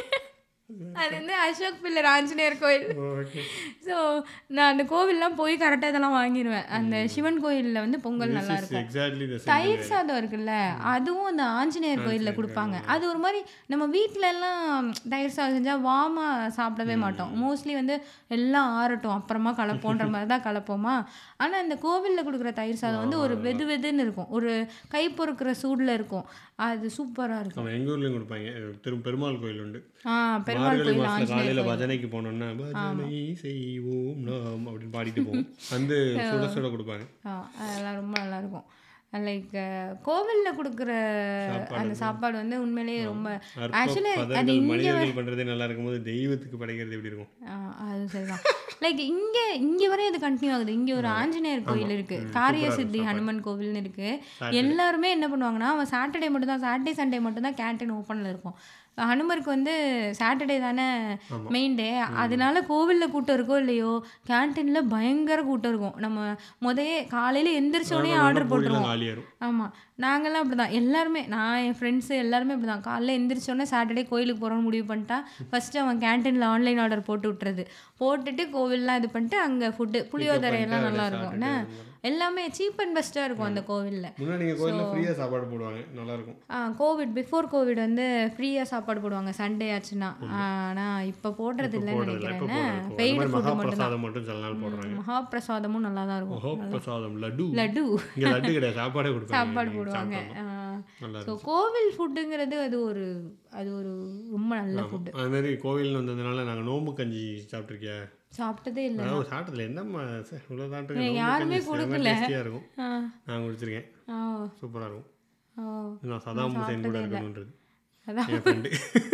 அது வந்து அசோக் பில்லர் ஆஞ்சநேயர் கோயில். ஸோ நான் அந்த கோவில்லாம் போய் கரெக்டாக இதெல்லாம் வாங்கிடுவேன். அந்த சிவன் கோயிலில் வந்து பொங்கல் நல்லா இருக்கும். தயிர் சாதம் இருக்குல்ல, அதுவும் அந்த ஆஞ்சநேயர் கோயிலில் கொடுப்பாங்க. அது ஒரு மாதிரி நம்ம வீட்டிலலாம் தயிர் சாதம் செஞ்சால் வாமாக சாப்பிடவே மாட்டோம். மோஸ்ட்லி வந்து எல்லாம் ஆறட்டும் அப்புறமா கலப்போன்ற மாதிரி தான் கலப்போமா. ஆனால் இந்த கோவிலில் கொடுக்குற தயிர் சாதம் வந்து ஒரு வெது வெதுன்னு இருக்கும், ஒரு கை பொறுக்கிற சூடில் இருக்கும். அது சூப்பராக இருக்கும். எங்கள் ஊர்லேயும் கொடுப்பாங்க. பெருமாள் கோயில் உண்டு. பெருமாள் கோயில் காலையில் பஜனைக்கு போனோம்னா பஜனை செய்வோம் நாம் அப்படின்னு பாடிட்டு போவோம். வந்து சுட சுட கொடுப்பாங்க. அதெல்லாம் ரொம்ப நல்லாயிருக்கும். லைக் கோவிலில் கொடுக்குற அந்த சாப்பாடு வந்து உண்மையிலேயே ரொம்ப ஆக்சுவலி அது மனிதர்கள் பண்ணுறதே நல்லா இருக்கும்போது தெய்வத்துக்கு படைக்கிறது எப்படி இருக்கும்? அது சரிதான். லைக் இங்கே வரையும் அது கண்டினியூ ஆகுது. இங்கே ஒரு ஆஞ்சநேயர் கோயில் இருக்குது, காரிய சித்தி ஹனுமன் கோவில்னு இருக்குது. எல்லாருமே என்ன பண்ணுவாங்கன்னா, அவன் சாட்டர்டே மட்டும்தான், சாட்டர்டே சண்டே மட்டும்தான் கேன்டீன் ஓப்பனில் இருக்கும். ஹனுமருக்கு வந்து சாட்டர்டே தானே மெயின் டே, அதனால கோவிலில் கூட்டம் இருக்கோ இல்லையோ கேன்டீனில் பயங்கர கூட்டம் இருக்கும். நம்ம முதையே காலையில் எந்திரிச்சோடனே ஆர்டர் போட்டுருவோம். ஆமாம், நாங்கள்லாம் அப்படி தான் எல்லாருமே, நான் என் ஃப்ரெண்ட்ஸு எல்லாருமே அப்படி தான். காலையில் எந்திரிச்சோடனே சாட்டர்டே கோயிலுக்கு போகிறோன்னு முடிவு பண்ணிட்டா ஃபஸ்ட்டு அவன் கேன்டீனில் ஆன்லைன் ஆர்டர் போட்டு விட்டுறது. போட்டுட்டு கோவில்லாம் இது பண்ணிட்டு அங்கே ஃபுட்டு புளியோதரையெல்லாம் நல்லாயிருக்கும். என்ன எல்லாமே சீப் அண்ட் பெஸ்ட்டாக இருக்கும் அந்த கோவிலில். ஃப்ரீயாக சாப்பாடு போடுவாங்க, நல்லாயிருக்கும். கோவிட் பிஃபோர் கோவிட் வந்து ஃப்ரீயாக சாப்பாடு போடுவாங்க சண்டே ஆச்சுன்னா. ஆனால் இப்போ போடுறது இல்லைன்னு நினைக்கிறேன். பெய்டு ஃபுட்டு மட்டும் தான். மகாபிரசாதமும் நல்லா தான் இருக்கும். லட்டு சாப்பாடு போடுவாங்க. ஸோ கோவில் ஃபுட்டுங்கிறது அது ஒரு ரொம்ப நல்ல ஃபுட்டு. அது மாதிரி கோவில் வந்ததுனால நாங்கள் நோம்பு கஞ்சி சாப்பிட்ருக்கியா? சாப்பிட்டதே இல்லை. சாப்பிட்டதில்ல. என்னம்மா இவ்வளோ யாருமே கொடுக்கல. இருக்கும். நான் குடிச்சிருக்கேன், சூப்பராக இருக்கும். நான் சதாம் ஹுசைன் கூட இருக்கணுன்றது என் ஃப்ரெண்டு.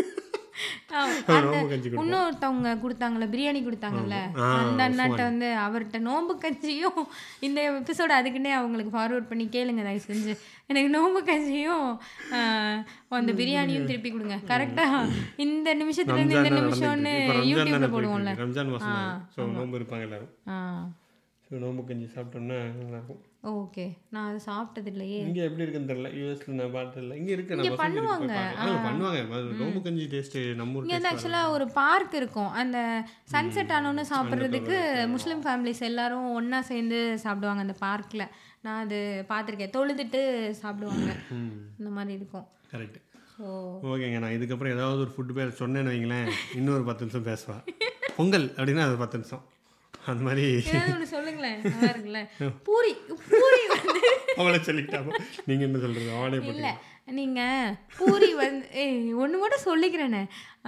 இன்னொருத்தவங்க கொடுத்தாங்கல்ல, பிரியாணி கொடுத்தாங்கல்ல, அந்த அண்ணாட்ட வந்து அவர்கிட்ட நோம்பு கஞ்சியும் இந்த எபிசோடு அதுக்குன்னே அவங்களுக்கு ஃபார்வர்ட் பண்ணி கேளுங்க தயவு செஞ்சு. எனக்கு நோம்பு கஞ்சியும் அந்த பிரியாணியும் திருப்பி கொடுங்க. கரெக்டாக இந்த நிமிஷத்துலேருந்து இந்த நிமிஷம்னு யூடியூப்ல போடுவோம்ல. ரம்ஜான் மாதம் நோம்பு இருப்பாங்க எல்லாரும். நோம்பு கஞ்சி சாப்பிட்டோம்னா நல்லாயிருக்கும். ஓகே, நான் அதை சாப்பிட்டது இல்லையே. இங்கே எப்படி இருக்குன்னு தெரியல, யூஎஸ்ல நான் பார்த்ததில்ல. இங்கே இருக்கு, நம்ம பண்ணுவாங்க. நோம்பு கஞ்சி டேஸ்ட் நம்ம இங்கே வந்து ஆக்சுவலாக ஒரு பார்க் இருக்கும். அந்த சன்செட் ஆனோன்னு சாப்பிட்றதுக்கு முஸ்லீம் ஃபேமிலிஸ் எல்லாரும் ஒன்றா சேர்ந்து சாப்பிடுவாங்க அந்த பார்க்கில். நான் அது பார்த்துருக்கேன், தொழுதுட்டு சாப்பிடுவாங்க, இந்த மாதிரி இருக்கும். கரெக்ட். ஓகேங்க, நான் இதுக்கப்புறம் ஏதாவது ஒரு ஃபுட் பேர் சொன்னேன்னு வைங்களேன், இன்னொரு 10 நிமிஷம் பேசுவேன். பொங்கல் அப்படின்னா அது 10 நிமிஷம் அந்த மாதிரி ஒன்று சொல்லுங்களேன். நல்லா இருக்குல்ல பூரி. பூரி வந்து அவளை சொல்லிக்கிட்டாங்க. நீங்கள் என்ன சொல்கிறது? அவளே இல்லை, நீங்கள் பூரி வந்து ஒன்று மட்டும் சொல்லிக்கிறேனே.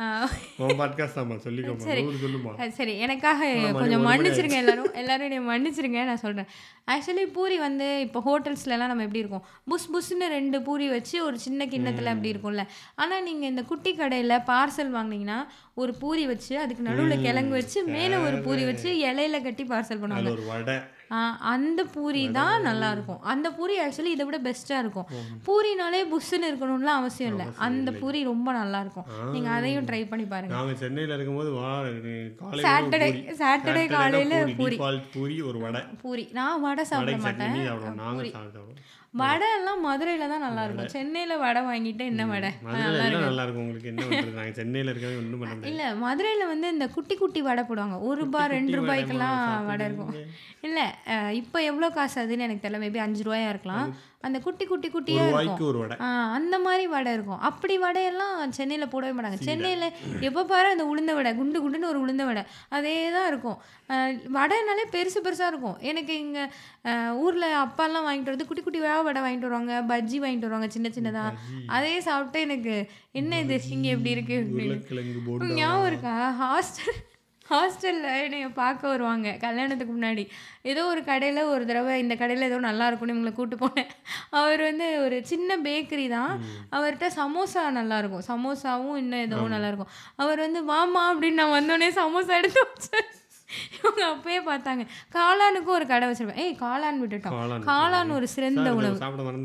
சரி, எனக்காக கொஞ்சம் மன்னிச்சிருங்க. எல்லாரும் என்னை மன்னிச்சிருங்க. நான் சொல்கிறேன், ஆக்சுவலி பூரி வந்து இப்போ ஹோட்டல்ஸ்லாம் நம்ம எப்படி இருக்கும், புஷ்னு 2 பூரி வச்சு ஒரு சின்ன கிண்ணத்தில் அப்படி இருக்கும்ல. ஆனால் நீங்கள் இந்த குட்டி கடையில் பார்சல் வாங்கினீங்கன்னா ஒரு பூரி வச்சு அதுக்கு நடுவில் கிழங்கு வச்சு மேலே ஒரு பூரி வச்சு இலையில கட்டி பார்சல் பண்ணுவாங்க. அந்த பூரி தான் நல்லா இருக்கும். அந்த பூரி ஆக்சுவலி இதை விட பெஸ்ட்டாக இருக்கும். பூரினாலே புஷ்னு இருக்கணும்லாம் அவசியம் இல்லை, அந்த பூரி ரொம்ப நல்லா இருக்கும். நீங்கள் அதையும் ட்ரை பண்ணி பாருங்க. நாங்கள் சென்னையில் இருக்கும்போது சாட்டர்டே காலையில் பூரி ஒரு வடை. பூரி நான் வடை சாப்பிட மாட்டேன். வடை எல்லாம் மதுரையில தான் நல்லா இருக்கும். சென்னையில வடை வாங்கிட்டு என்ன வடை நல்லா இருக்கும். உங்களுக்கு என்ன பண்றது, நாங்க சென்னையில இருக்கவே ஒண்ணும் பண்ண முடியல. இல்ல, மதுரையில வந்து இந்த குட்டி குட்டி வடை போடுவாங்க. 1 ரூபாய் 2 ரூபாய்க்கெல்லாம் வடை இருக்கும். இல்ல இப்போ எவ்வளோ காசு அதுன்னு எனக்கு தெரியல, மேபி 5 ரூபாயா இருக்கலாம். அந்த குட்டி குட்டி குட்டியாக இருக்கும். ஒரு வடை அந்த மாதிரி வடை இருக்கும். அப்படி வடையெல்லாம் சென்னையில் போடவே மாட்டாங்க. சென்னையில் எப்போ பாரு அந்த உளுந்த வடை, குண்டு குண்டுன்னு ஒரு உளுந்த வடை அதே தான் இருக்கும். வடைனாலே பெருசு பெருசாக இருக்கும். எனக்கு இங்கே ஊரில் அப்பாலாம் வாங்கிட்டு வந்து குட்டி குட்டி வடை வாங்கிட்டு வருவாங்க, பஜ்ஜி வாங்கிட்டு வருவாங்க சின்ன சின்னதாக. அதே சாப்பிட்டு எனக்கு என்ன இது இங்கே எப்படி இருக்குது அப்படின்னு ஞாபகம் இருக்கா. ஹாஸ்டலில் என்னை பார்க்க வருவாங்க கல்யாணத்துக்கு முன்னாடி. ஏதோ ஒரு கடையில் ஒரு தடவை இந்த கடையில் ஏதோ நல்லா இருக்கும்னு இவங்களை கூப்பிட்டு போனேன். அவர் வந்து ஒரு சின்ன பேக்கரி தான். அவர்கிட்ட சமோசா நல்லாயிருக்கும், சமோசாவும் இன்னும் ஏதோ நல்லாயிருக்கும். அவர் வந்து வாமா அப்படின்னு நான் வந்தோடனே சமோசா எடுத்து வச்சேன். இவங்க அப்பயே பார்த்தாங்க. காளானுக்கும் ஒரு கடை வச்சிருப்பேன். காளான் விட்டுட்டோம். காளான் ஒரு சிறந்த உணவு.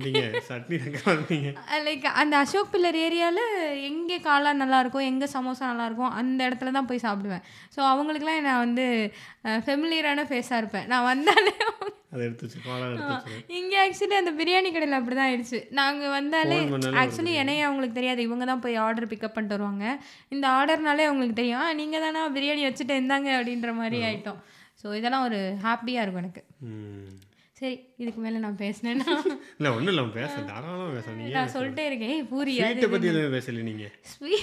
லைக் அந்த அசோக் பில்லர் ஏரியாவில் எங்கே காளான் நல்லாயிருக்கும், எங்கே சமோசா நல்லாயிருக்கும் அந்த இடத்துல தான் போய் சாப்பிடுவேன். ஸோ அவங்களுக்குலாம் நான் வந்து ஃபெமிலியரான ஃபேஸாக இருப்பேன். நான் வந்தாலே இங்கே ஆக்சுவலி அந்த பிரியாணி கடையில் அப்படி தான் ஆயிடுச்சு. நாங்கள் வந்தாலே ஆக்சுவலி என்னையே அவங்களுக்கு தெரியாது. இவங்க தான் போய் ஆர்டர் பிக்கப் பண்ணிட்டு வருவாங்க. இந்த ஆர்டர்னாலே அவங்களுக்கு தெரியும், நீங்கள் தானே பிரியாணி வச்சுட்டு இருந்தாங்க அப்படின்ற மாதிரி ஆகிட்டோம். ஸோ இதெல்லாம் ஒரு ஹாப்பியாக இருக்கும் எனக்கு. சரி, இதுக்கு மேலே நான் பேசினேன்னா இல்லை ஒன்றும் இல்லை, பேச தாராளமாக பேச. நான் சொல்லிட்டே இருக்கேன். பூரி பற்றி எதுவும் பேசல நீங்கள்.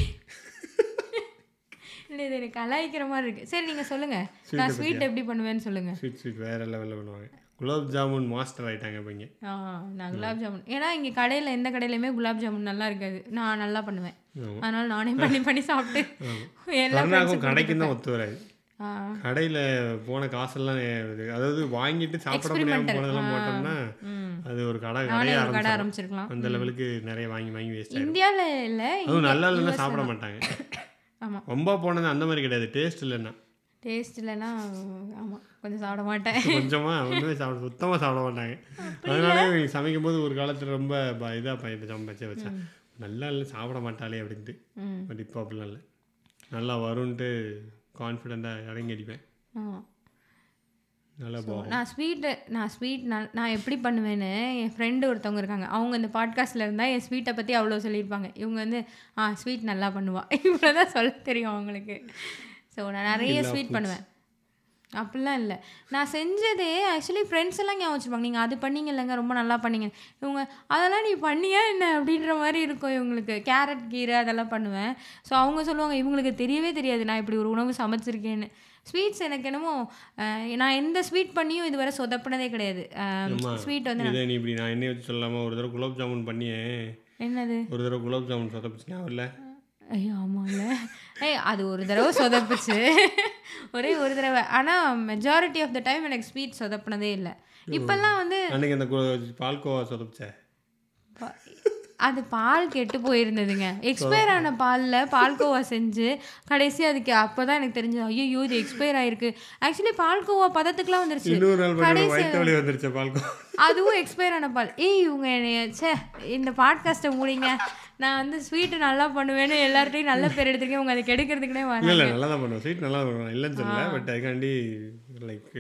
இல்லை இது எனக்கு கலாய்க்கிற மாதிரி இருக்குது. சரி நீங்கள் சொல்லுங்கள், நான் ஸ்வீட் எப்படி பண்ணுவேன்னு சொல்லுங்கள். ஸ்வீட் வேறு லெவலில் பண்ணுவாங்க. குலாப் ஜாமுன் மாஸ்டர் ஆகிட்டாங்க இப்போ இங்கே. நான் குலாப் ஜாமுன், ஏன்னா இங்கே கடையில் எந்த கடையிலையுமே குலாப் ஜாமுன் நல்லா இருக்காது. நான் நல்லா பண்ணுவேன், அதனால் நானே பண்ணி சாப்பிட்டு எல்லாருக்கும் கடைக்கும் தான் ஒத்து வராது. கடையில் போன காசெல்லாம் அதாவது வாங்கிட்டு சாப்பிட முடியாமல் போனதெல்லாம் போட்டோம்னா அது ஒரு கடை ஆரம்பிச்சிருக்கலாம். அந்த லெவலுக்கு நிறைய வாங்கி வேஸ்ட். இந்தியாவில் இல்லை, அதுவும் நல்லா இல்லைன்னா சாப்பிட மாட்டாங்க. ஆமாம், ரொம்ப போனது அந்த மாதிரி கிடையாது. டேஸ்ட் இல்லைன்னா ஆமாம் கொஞ்சம் சாப்பிட மாட்டேன். கொஞ்சமாக ஒன்றுமே சுத்தமாக சாப்பிட மாட்டாங்க. அதனாலே சமைக்கும் போது ஒரு காலத்தில் ரொம்ப இதாக பையன் சமைச்சே வச்சேன், நல்லா இல்லை சாப்பிட மாட்டாளே அப்படின்ட்டு. பட் இப்போ அப்படிலாம் இல்லை, நல்லா வரும்ன்ட்டு கான்ஃபிடெண்ட்டாக இறங்கி அடிப்பேன். நல்லா போகும். நான் ஸ்வீட் நான் எப்படி பண்ணுவேன்னு என் ஃப்ரெண்டு ஒருத்தவங்க இருக்காங்க. அவங்க இந்த பாட்காஸ்ட்டில் இருந்தால் என் ஸ்வீட்டை பற்றி அவ்வளோ சொல்லியிருப்பாங்க. இவங்க வந்து ஸ்வீட் நல்லா பண்ணுவாள், இவ்வளோ தான் சொல்ல தெரியும் அவங்களுக்கு. ஸோ நான் நிறைய ஸ்வீட் பண்ணுவேன். அப்படிலாம் இல்லை, நான் செஞ்சதே ஆக்சுவலி ஃப்ரெண்ட்ஸ் எல்லாம் ஞாபகம் வச்சுருப்பாங்க. நீங்கள் அது பண்ணீங்க இல்லைங்க, ரொம்ப நல்லா பண்ணீங்க. இவங்க அதெல்லாம் நீ பண்ணியா என்ன அப்படின்ற மாதிரி இருக்கும் இவங்களுக்கு. கேரட் கீரை அதெல்லாம் பண்ணுவேன். ஸோ அவங்க சொல்லுவாங்க இவங்களுக்கு தெரியவே தெரியாது நான் இப்படி ஒரு உணவு சமைச்சிருக்கேன்னு. ஸ்வீட்ஸ் எனக்கு என்னமோ நான் எந்த ஸ்வீட் பண்ணியும் இதுவரை சொதப்பினதே கிடையாது. ஸ்வீட் வந்து நீ இப்படி நான் என்ன வச்சு சொல்லாமல் ஒரு தடவை குலாப் ஜாமுன் பண்ணியே. என்னது ஒரு தடவை குலாப் ஜாமுன் சொதப்பிச்சுனா இல்லை? ஐயோ ஆமாம்ல, அது ஒரு தடவை சொதப்புச்சு, ஒரே ஒரு தடவை. ஆனால் மெஜாரிட்டி ஆஃப் த டைம் எனக்கு ஸ்வீட் சொதப்பினதே இல்லை. இப்போல்லாம் வந்து அன்றைக்கி அந்த பால்கோவா சொதப்பிச்சேன், அது பால் கெட்டு போயிருந்ததுங்க. எக்ஸ்பயர் ஆன பாலில் பால்கோவா செஞ்சு கடைசி அதுக்கு அப்போ தான் எனக்கு தெரிஞ்சது ஐயோ இது எக்ஸ்பயர் ஆகிருக்கு. ஆக்சுவலி பால்கோவா பதத்துக்குலாம் வந்துருச்சு, கடைசி அதுவும் எக்ஸ்பயர் ஆன பால். இவங்க என்னைய இந்த பாட்காஸ்ட்டை மூடிங்க, நான் வந்து ஸ்வீட்டு நல்லா பண்ணுவேன்னு எல்லார்ட்டையும் நல்ல பேர் எடுத்துருக்கேன். உங்க அதை கெடுக்கிறதுக்குனே வரல. இல்லை நல்லா தான் பண்ணுவேன், ஸ்வீட் நல்லா பண்ணுவேன் இல்லைன்னு சொல்லல. பட் அதுக்காண்டி லைக்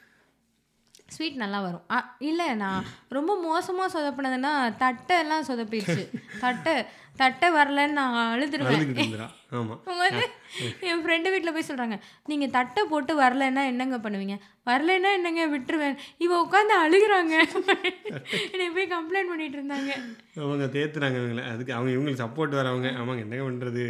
ஸ்வீட் நல்லா வரும். இல்லை நான் ரொம்ப மோசமாக சொதப்பினதுன்னா தட்டையெல்லாம் சொதப்பிடுச்சு. தட்டை வரலன்னு நான் அழுதுருவேன். வந்து என் ஃப்ரெண்டு வீட்டில் போய் சொல்கிறாங்க நீங்கள் தட்டை போட்டு வரலன்னா என்னங்க பண்ணுவீங்க? வரலன்னா என்னங்க விட்டுருவேன். இவ உட்காந்து அழுகுறாங்க, என்னை போய் கம்ப்ளைண்ட் பண்ணிட்டு இருந்தாங்க. அவங்க தேத்துறாங்க இவங்களை, அதுக்கு அவங்க இவங்களுக்கு சப்போர்ட் வரவங்க. ஆமாங்க என்னங்க பண்ணுறது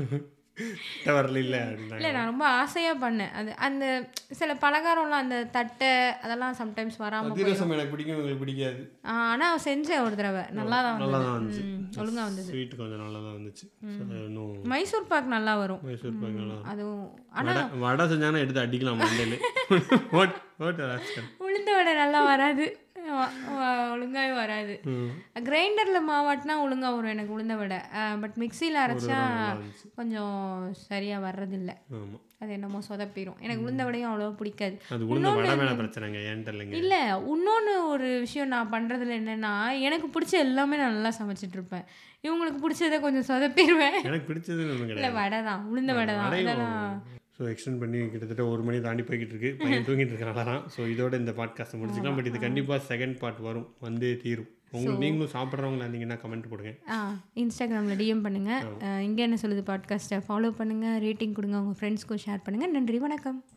வரல இல்லை இல்லை நான் ரொம்ப ஆசையாக பண்ணேன். அது அந்த சில பலகாரம்லாம் அந்த தட்டை அதெல்லாம் சம்டைம்ஸ் வராமல் எனக்கு பிடிக்கும், உங்களுக்கு பிடிக்காது. ஆனால் செஞ்சேன் ஒரு தடவை, நல்லா தான் வந்துச்சு, ஒழுங்காக வந்தது. ஸ்வீட் கொஞ்சம் நல்லா தான் வந்துச்சு. மைசூர் பாக் நல்லா வரும். மைசூர் பாக் நல்லா அதுவும் ஆனால் வடை செஞ்சாங்கன்னா எடுத்து அடிக்கலாம் மண்டையில். உளுந்த வடை நல்லா வராது, ஒழுங்காகவே வராது. கிரைண்டரில் மாவாட்டினா ஒழுங்காக வரும் எனக்கு உளுந்த வடை. பட் மிக்சியில் அரைச்சா கொஞ்சம் சரியாக வர்றதில்லை, அது என்னமோ சொதப்பிடும். எனக்கு உளுந்த வடையும் அவ்வளோ பிடிக்காது. இல்லை இன்னொன்று ஒரு விஷயம் நான் பண்ணுறதுல என்னென்னா எனக்கு பிடிச்ச எல்லாமே நான் நல்லா சமைச்சிட்டு இருப்பேன். இவங்களுக்கு பிடிச்சதை கொஞ்சம் சொதப்பிடுவேன். எனக்கு பிடிச்சது இல்லை வடை தான், உளுந்த வடை தான். அதெல்லாம் ஸோ எக்ஸ்டெண்ட் பண்ணி கிட்டத்தட்ட 1 மணி தாண்டி போய்கிட்டு இருக்கு, பையன் தூங்கிட்டு இருக்கனால தான். ஸோ இதோட இந்த பாட்காஸ்ட்டை முடிச்சுக்கலாம். பட் இது கண்டிப்பாக செகண்ட் பார்ட் வரும், வந்தே தீரும். உங்களுக்கு நீங்களும் சாப்பிட்றவங்களா இருந்தீங்கன்னா கமெண்ட் போடுங்க, இன்ஸ்டாகிராமில் டிஎம் பண்ணுங்கள். இங்கே என்ன சொல்லுது பாட்காஸ்ட்டை ஃபாலோ பண்ணுங்கள், ரேட்டிங் கொடுங்க, உங்கள் ஃப்ரெண்ட்ஸ்க்கும் ஷேர் பண்ணுங்கள். நன்றி, வணக்கம்.